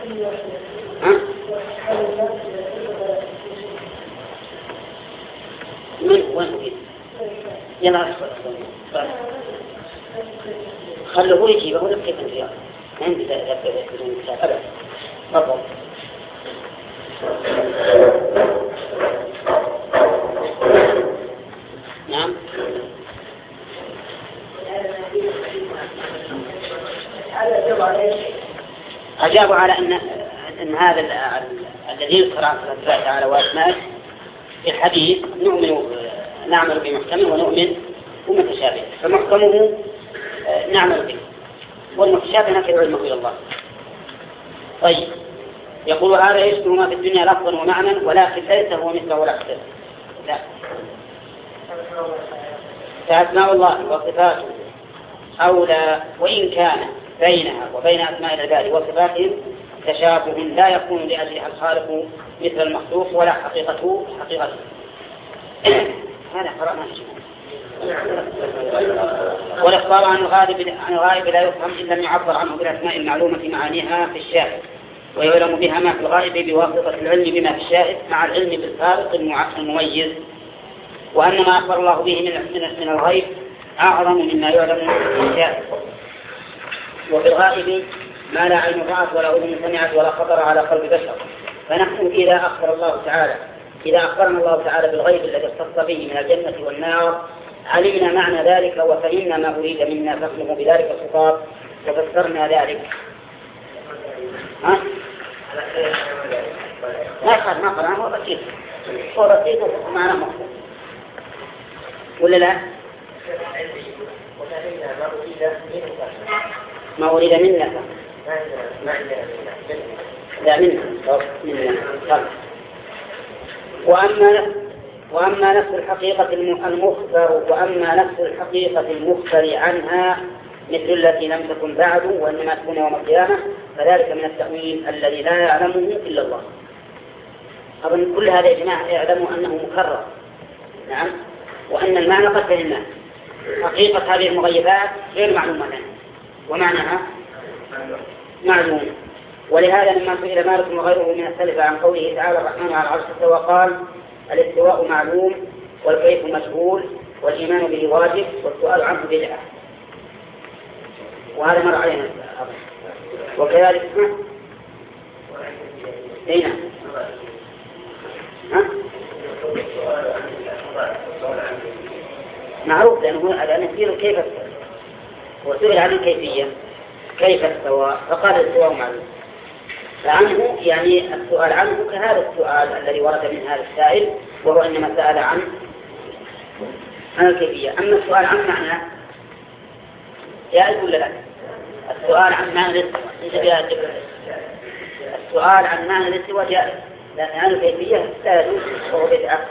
من وين فيه؟ يلا خلوه يجيب هو كيف الرياض عندي بدون كتاب أبدا. تفضل. نعم. أجابوا على أن هذا الذي يذكر عن الله تعالى وأسمائه في الحديث نعمل بمحكمه ونؤمن بمتشابهه، فمحكمه نعمل به والمتشابه نكر علمه إلى الله. طيب يقول هذا يشبه ما في الدنيا لفظا ومعنى، ولكن ليس هو مثله ولا أكثر. لا، فأسماء الله وصفاته أولى، وإن كان بينها وبين أسماء العباد وصفاتهم تشابه لا يكون لأجلها الخالق مثل المخلوق ولا حقيقته. هذا قرأنا والإخبار عن الغائب لا يفهم إلا لم يعبر عنه بالأسماء المعلومة معانيها في الشاهد، ويعلم بها ما في الغائب بواسطة العلم بما في الشاهد مع العلم بالفارق المميز. وأن ما أخبر الله به من الغيب أعظم مما يعلم في الشاهد. وفي الغائب ما لا عين رأت ولا أذن سمعت ولا خطر على قلب بشر. فنحن إذا أخبرنا الله تعالى بالغيب الذي اختص به من الجنة والنار علمنا معنى ذلك وفهمنا ما أريد منا فهمه بذلك الخطاب وفسرنا ذلك. ما يخاف ما قرأ هو رسيط معنى مخصوص ولا لا؟ ما أريد منا لا منا. وأما نفس الحقيقة المخبر عنها مثل التي لم تكن بعد وإنما تكون يوم القيامة فذلك من التأويل الذي لا يعلمه إلا الله. أظن كل هذا يا جماعة يعلموا أنه مكرر. نعم. وأن المعنى قد فهمناه. حقيقة هذه المغيبات غير معلومة لنا ومعناها معلوم. ولهذا لما سئل مالك وغيره من السلف عن قوله تعالى الرحمن على العرش استوى قال الاستواء معلوم والكيف مجهول والإيمان به واجب والسؤال عنه بدعة. وهذا مر علينا وكذلك هنا معروف لأنه يسير كيف استوى وسئل عن الكيفية كيف استوى فقال الاستواء معلوم فعنه يعني السؤال عنه كهذا السؤال الذي ورد من هذا السائل، وهو إنما سأل عن الكيفية. أما السؤال عن معنى جائز ولا لا؟ السؤال عن معنى السؤال عن معنى الاستواء جائز، لأن عن الكيفية لا يجوز وهو بدعة.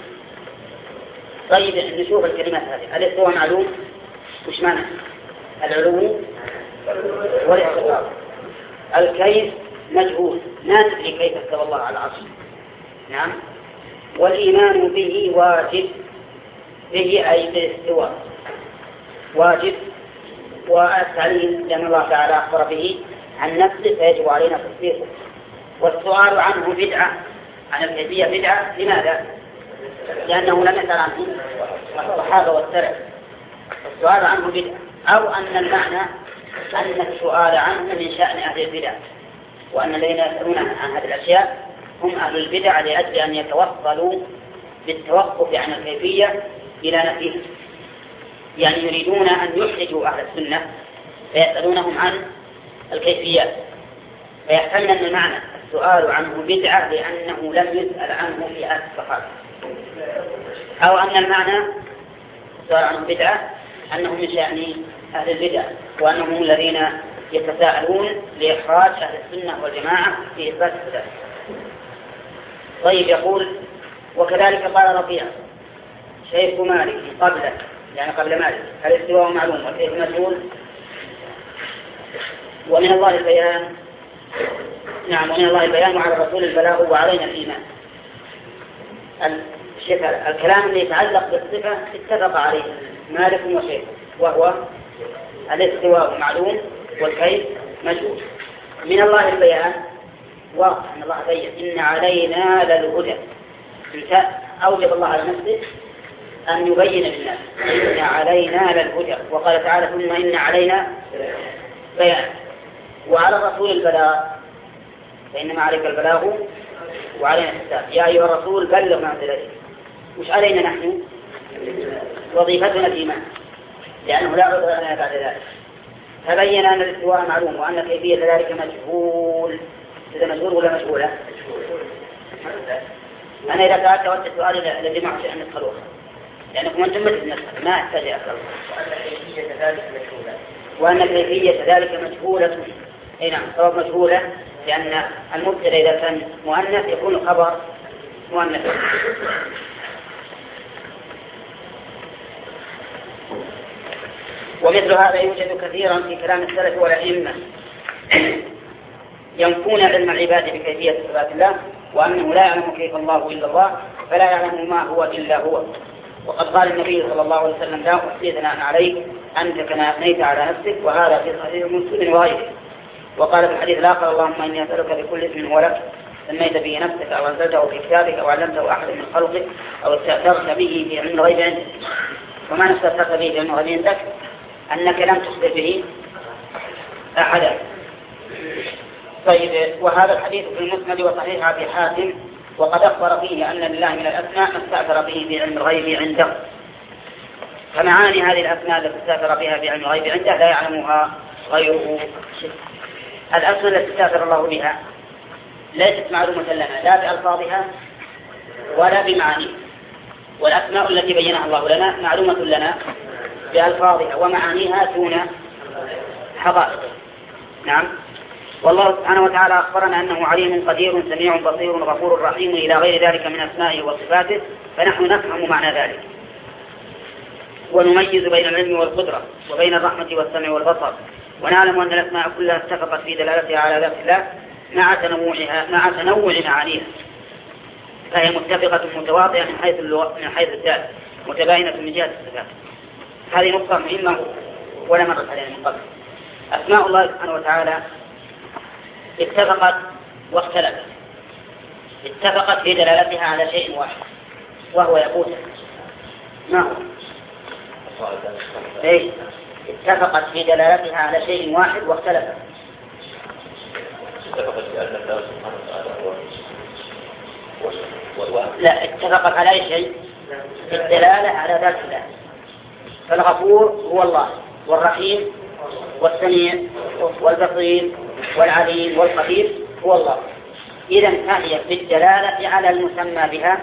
طيب نشوف الكلمات هذه. الاستواء معلوم، وش معنى؟ العلو والاستقرار. الكيف مجهول، ما ندري كيف استوى الله على العرش. نعم. والإيمان به واجب، به أي بالاستواء واجب. والتعليم لأن الله تعالى أخبر به عن نفسه فيجب علينا تصديقه. والسؤال عنه بدعة، عن الكيفية بدعة. لماذا؟ لأنه لم يسأل عنه الصحابة والسلف. السؤال عنه بدعة، أو أن المعنى أن السؤال عنه من شأن أهل البدع، وأن الذين يسألون عن هذه الأشياء هم أهل البدع لأجل أن يتوصلوا بالتوقف عن الكيفية إلى نفيه. يعني يريدون أن يحرجوا أهل السنة فيسألونهم عن الكيفيات، فيحتمل أن المعنى السؤال عنه بدعة لأنه لم يسأل عنه في آية الصحابة، أو أن المعنى السؤال عنه بدعة أنهم من شأن أهل البدع، وأنهم الذين يتساءلون لإخراج أهل السنة والجماعة في إثبات الصفات. طيب يقول: وكذلك قال ربيعة شيخ مالك قبله، يعني قبل مالك: الاستواء معلوم والكيف مجهول، ومن الله البيان. نعم، ومن الله البيان وعلى الرسول البلاغ وعلينا الإيمان. الكلام اللي يتعلق بالصفة اتفق عليه مالك وشيخ، وهو الاستواء معلوم والكيف مجهول. من الله البيان، واضح أن الله بين: إن علينا للهدى. أوجب الله على نفسه أن يبين للناس إن علينا للهدى، وقال تعالى: ثم إن علينا بيان. وعلى الرسول البلاغ، فإنما عليك البلاغ وعلينا الحساب. يا أيها الرسول بلغ ما أنزل إليك. مش علينا نحن، وظيفتنا الإيمان، لأنه لا عذر لنا بعد ذلك. فبين أن الاستواء معلوم وأن كيفية ذلك مجهول. إذا مجهول ولا مجهولة؟ أنا إذا سألت وقت السؤال الذي معه شيء أن تدخلوه، لأنكم أنتم مثل نفسك ما أحتاج أخلوه. وأن كيفية ذلك مجهولة. أي نعم، صواب مجهولة، لأن المبتدأ إذا كان مؤنث يكون خبر مؤنث. ومثل هذا يوجد كثيرا في كلام السلف والأئمة ينفون علم العباد بكيفية صفات الله، وأنه لا يعلم كيف الله إلا الله، فلا يعلم ما هو إلا هو. وقد قال النبي صلى الله عليه وسلم: لا أحصي ثناء عليك أنت كما أثنيت على نفسك. وهذا في صحيح مسلم وغيره. وقال في الحديث الآخر: اللهم إني أسألك بكل اسم هو لك سميت به نفسك أو أنزلته في كتابك أو علمته أحد من خلقك أو استأثرت به في علم الغيب عندك. وما استأثرت به في علم الغيب عندك أنك لم تخبر به أحدا. طيب، وهذا الحديث في المسند وصحيح أبي حاتم، وقد أخبر فيه أن لله من الأسماء ما استأثر به في علم الغيب عنده. فمعاني هذه الأسماء التي استأثر بها في علم الغيب عنده لا يعلمها غيره. الأسماء التي استأثر الله بها ليست معلومة لنا لا بألفاظها ولا بمعانيها، والأسماء التي بينها الله لنا معلومة لنا بألفاظها ومعانيها دون حقائق. نعم. والله سبحانه وتعالى أخبرنا أنه عليم قدير سميع بصير غفور رحيم إلى غير ذلك من أسمائه وصفاته، فنحن نفهم معنى ذلك ونميز بين العلم والقدرة وبين الرحمة والسمع والبصر، ونعلم أن الأسماء كلها اتفقت في دلالتها على ذات الله مع تنوع معانيها، فهي متفقة متواطئة من حيث الذات، متباينة من جهة الصفات. هذه نقطة مهمة ولا مرت علينا من قبل. أسماء الله سبحانه وتعالى اتفقت واختلفت. اتفقت في دلالتها على شيء واحد وهو يقول ما هو؟ إيه؟ اتفقت في دلالتها على شيء واحد واختلفت. اتفقت بأن الله سبحانه وتعالى لا، اتفقت على أي شيء؟ الدلالة على ذات الله. فالغفور هو الله، والرحيم والسميع والبصير والعليم والقدير هو الله. إذا فهي في الدلالة على المسمى بها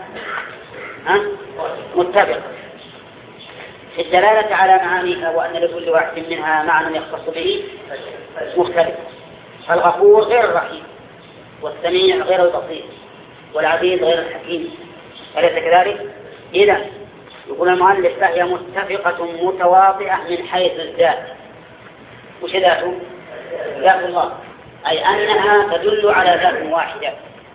متفقة، في الدلالة على معانيها وأن لكل واحد منها معنى يختص به مختلف. فالغفور غير الرحيم، والسميع غير البصير، والعزيز غير الحكيم، أليس كذلك؟ إذا يقول المؤلف فهي متفقة متواطئة من حيث الذات. وش ذاته؟ ذات الله، أي أنها تدل على ذات واحدة،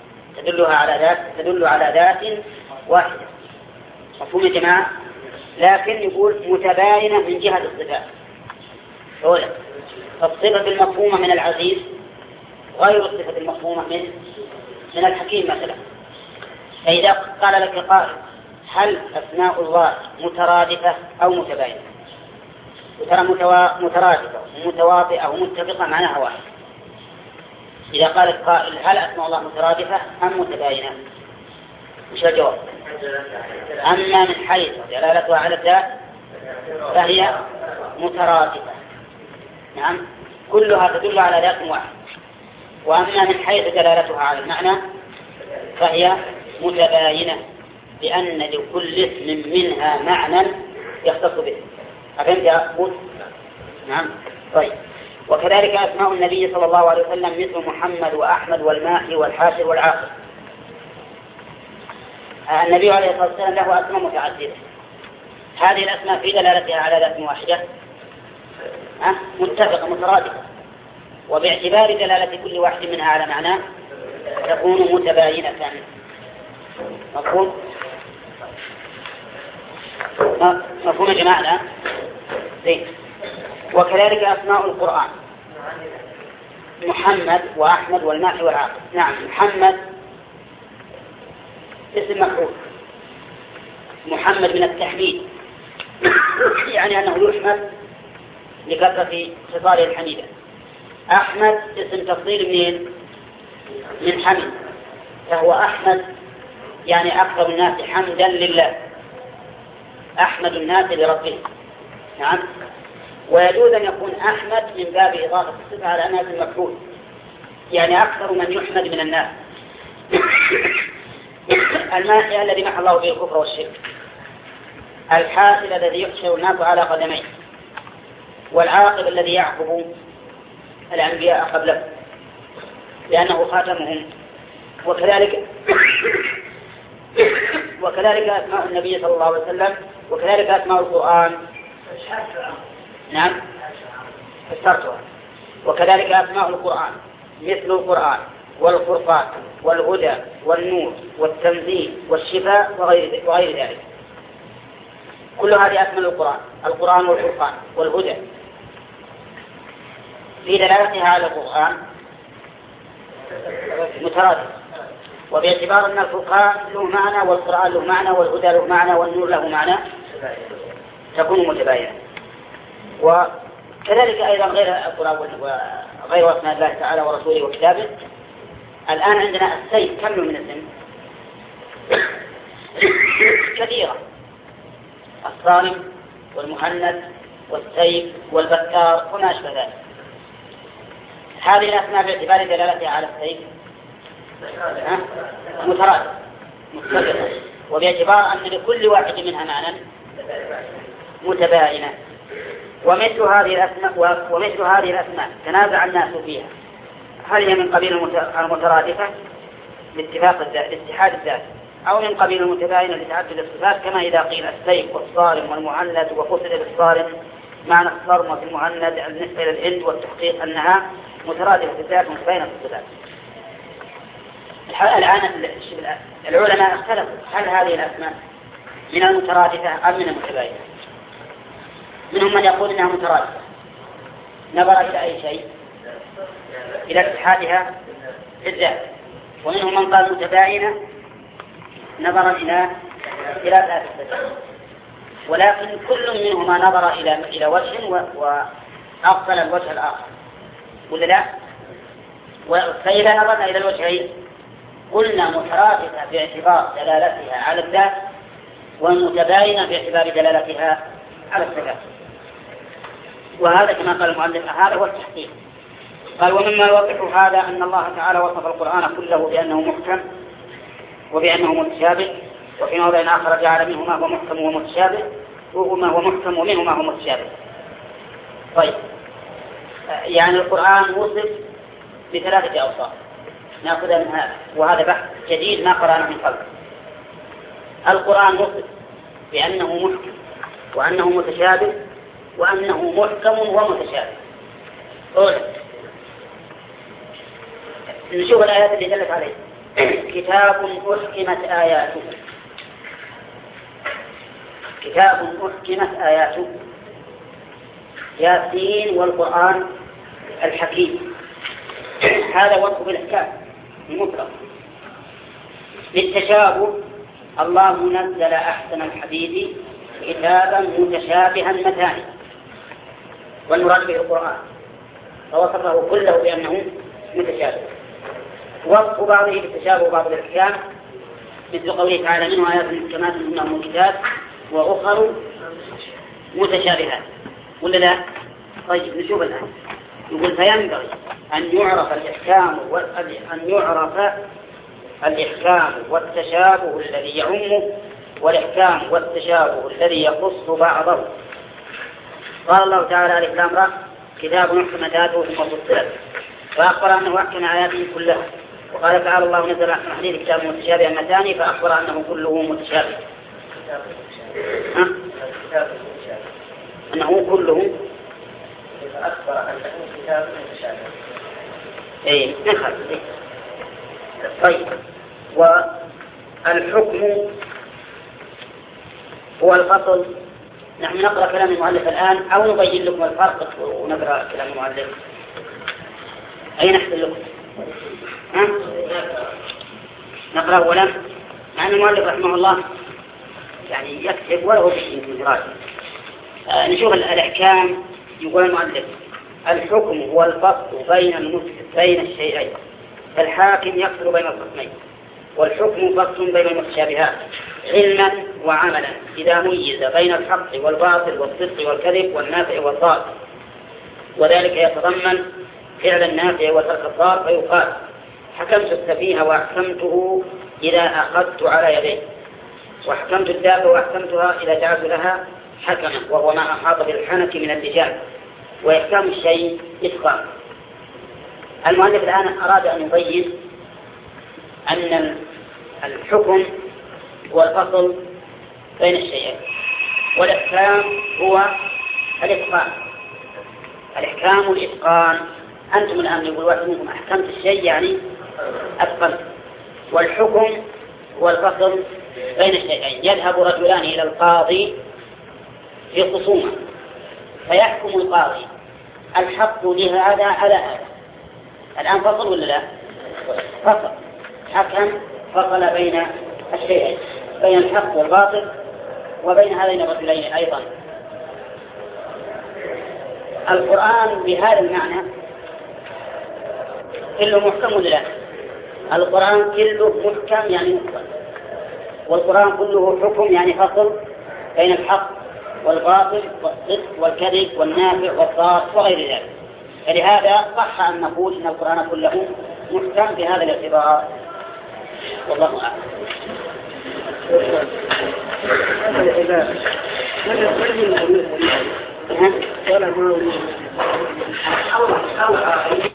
تدل على ذات واحدة. مفهوم يا جماعة؟ لكن يقول متباينة من جهة الصفات. أولا الصفة المفهومة من العزيز غير الصفة المفهومة من الحكيم مثلا. فإذا قال لك قائل هل أسماء الله مترادفة أو متباينة؟ وترى مترادفة ومتواطئة ومتفقة معناها واحد. إذا قال القائل هل أسماء الله مترادفة أم متباينة؟ وش الجواب؟ أما من حيث دلالتها على الذات فهي مترادفة، نعم كلها تدل على ذات واحد. وأما من حيث دلالتها على المعنى فهي متباينة، لأن لكل اسم منها معنى يختص به. أفهمت يا أبو؟ نعم. طيب، وكذلك أسماء النبي صلى الله عليه وسلم مثل محمد وأحمد والماحي والحاشر والعاقل. النبي عليه الصلاة والسلام له أسماء متعددة، هذه الأسماء في دلالتها على ذات واحدة متفقة مترادفة، وباعتبار دلالة كل واحد منها على معنى تكون متباينة. مفهوم؟ مفهوم يا جماعة؟ زين. وكذلك أسماء القرآن محمد وأحمد والماحي والعاقل. نعم، محمد اسم مفعول، محمد من التحميد يعني أنه يحمد لكثرة خصاله الحميدة. أحمد اسم تفضيل من حمد، فهو أحمد يعني أكثر الناس حمدا لله، أحمد الناس لربه. نعم. ويجوز أن يكون أحمد من باب إضافة الصفة على أنها اسم مفعول، يعني أكثر من يحمد من الناس. الماحي الذي محى الله به الكفر والشرك، الحاسب الذي يحشر الناس على قدميه، والعاقب الذي يعقب الأنبياء قبله لأنه خاتمهم. وكذلك أسماء النبي صلى الله عليه وسلم، وكذلك أسماء القرآن. نعم فسرتها. وكذلك أسماء القرآن مثل القرآن والفرقان والهدى والنور والتنزيل والشفاء وغير ذلك. كل هذه أسماء القرآن والفرقان والهدى في دلالتها على القرآن مترادف، وباعتبار أن الفرقان له معنى والقرآن له معنى والهدى له معنى والنور له معنى تكون متباينة. وكذلك أيضا غير القرآن وغير أسماء الله تعالى ورسوله وكتابه. الآن عندنا السيف كم من اسم؟ كثيرة، الصارم والمهند والسيف والبكار وما أشبه ذلك. هذه الأسماء باعتبار دلالتها على السيف مترادفة متفقة، وباعتبار أن لكل واحد منها معنى متباينة. ومثل هذه الأسماء تنازع الناس فيها، هل هي من قبيل المترادفة لاتحاد الذات، أو من قبيل المتباينة لتعدد الصفات، كما إذا قيل السيف والصارم والمهند وقصد بالصارم معنى الصرم في المهند بالنسبة إلى الهند، والتحقيق أنها مترادفة في الذات ومتباينة في الصفات. الآن العلماء اختلفوا هل هذه الأسماء من المترادفة أم من المتباينة. منهم من يقول إنها مترادفة نظر إلى أي شيء، إلى اتحادها في الذات، ومنهم من قال متباينة نظرا إلى ذات الصفات. ولكن كل منهما نظر إلى وجه وأفضل الوجه الآخر، ولا لا؟ فإذا نظرنا إلى الوجهين قلنا مترادفة باعتبار دلالتها على الذات، والمتباينة باعتبار دلالتها على الصفات. وهذا كما قال المؤلف هذا هو التحقيق، قال ومما يوضح هذا أن الله تعالى وصف القرآن كله بأنه محكم وبأنه متشابه، وفي موضع آخر جعل منه ما هو محكم ومتشابه وما هو محكم ومنه ما هو متشابه. طيب يعني القرآن وصف بثلاثة أوصاف نأخذها من هذا، وهذا بحث جديد ما قرأنا من قبل. القرآن وصف بأنه محكم وأنه متشابه وأنه محكم ومتشابه. نشوف الآيات اللي دلت عليه. كتاب أحكمت آياته، كتاب أحكمت آياته، ياسين والقرآن الحكيم. هذا وصف بالإحكام المطلق. للتشابه الله نزل أحسن الحديث كتابا متشابها مثاني، والمراد به القرآن، فوصفه كله بأنه متشابه. وصف بعضه بالتشابه وبعض الإحكام مثل قوله تعالى منه آيات محكمات هن أم الكتاب وأخر متشابهات، ولا لا؟ طيب نشوف الآن. يقول فينبغي أن يعرف الإحكام والتشابه الذي يعمه، والإحكام والتشابه الذي يخص بعضه. قال الله تعالى ألف لام را كتاب أحكمت آياته ثم فصلت، فأخبر أنه أحكم آياته كلها. وقال تعالى الله نزل أحسن الحديث كتاب متشابه مثاني، فأخبر أنه كله متشابه. أنه كله فأخبر أنه كتاب متشابه. إيه نخل. طيب والحكم هو الفصل. نحن نقرأ كلام المؤلف الآن أو نبين لكم الفرق ونقرأ كلام المؤلف؟ أي نحسن لكم؟ نقرأ أولا. مع أن المؤلف رحمه الله يعني يكتب وله في دراسة. نشوف الأحكام. يقول المؤلف الحكم هو الفصل بين الشيئين، فالحاكم يفصل بين القسمين، والحكم فصل بين المتشابهات علما وعملا إذا ميز بين الحق والباطل والصدق والكذب والنافع والضار، وذلك يتضمن فعل النافع وترك الضار، فيقال حكمت السفيه وأحكمته إذا أخذت على يديه، وحكمت الدابة وأحكمتها إذا جعلت لها حكما، وهو ما أحاط بالحنك من اللجان. وإحكام الشيء إتقان. المؤلف الآن أراد أن يبين أن الحكم هو الفصل بين الشيئين، والإحكام هو الإتقان. الإحكام الإتقان. أنتم الآن يقول واحد منكم أحكمت الشيء يعني أتقنت، والحكم هو الفصل بين الشيئين. يذهب رجلان إلى القاضي في خصومة فيحكم القاضي الحق لهذا على هذا. الآن فصل ولا لا؟ فصل. حكم فصل بين الشيئين، بين الحق والباطل وبين هذين الرجلين أيضا. القرآن بهذا المعنى كله محكم ولا لا؟ القرآن كله محكم يعني محكم، والقرآن كله حكم يعني فصل بين الحق والباطل والصدق والكذب والنافع والضار وغير ذلك. فلهذا صح أن نقول إن القرآن كله محكم بهذا الاعتبار. والله أعلم.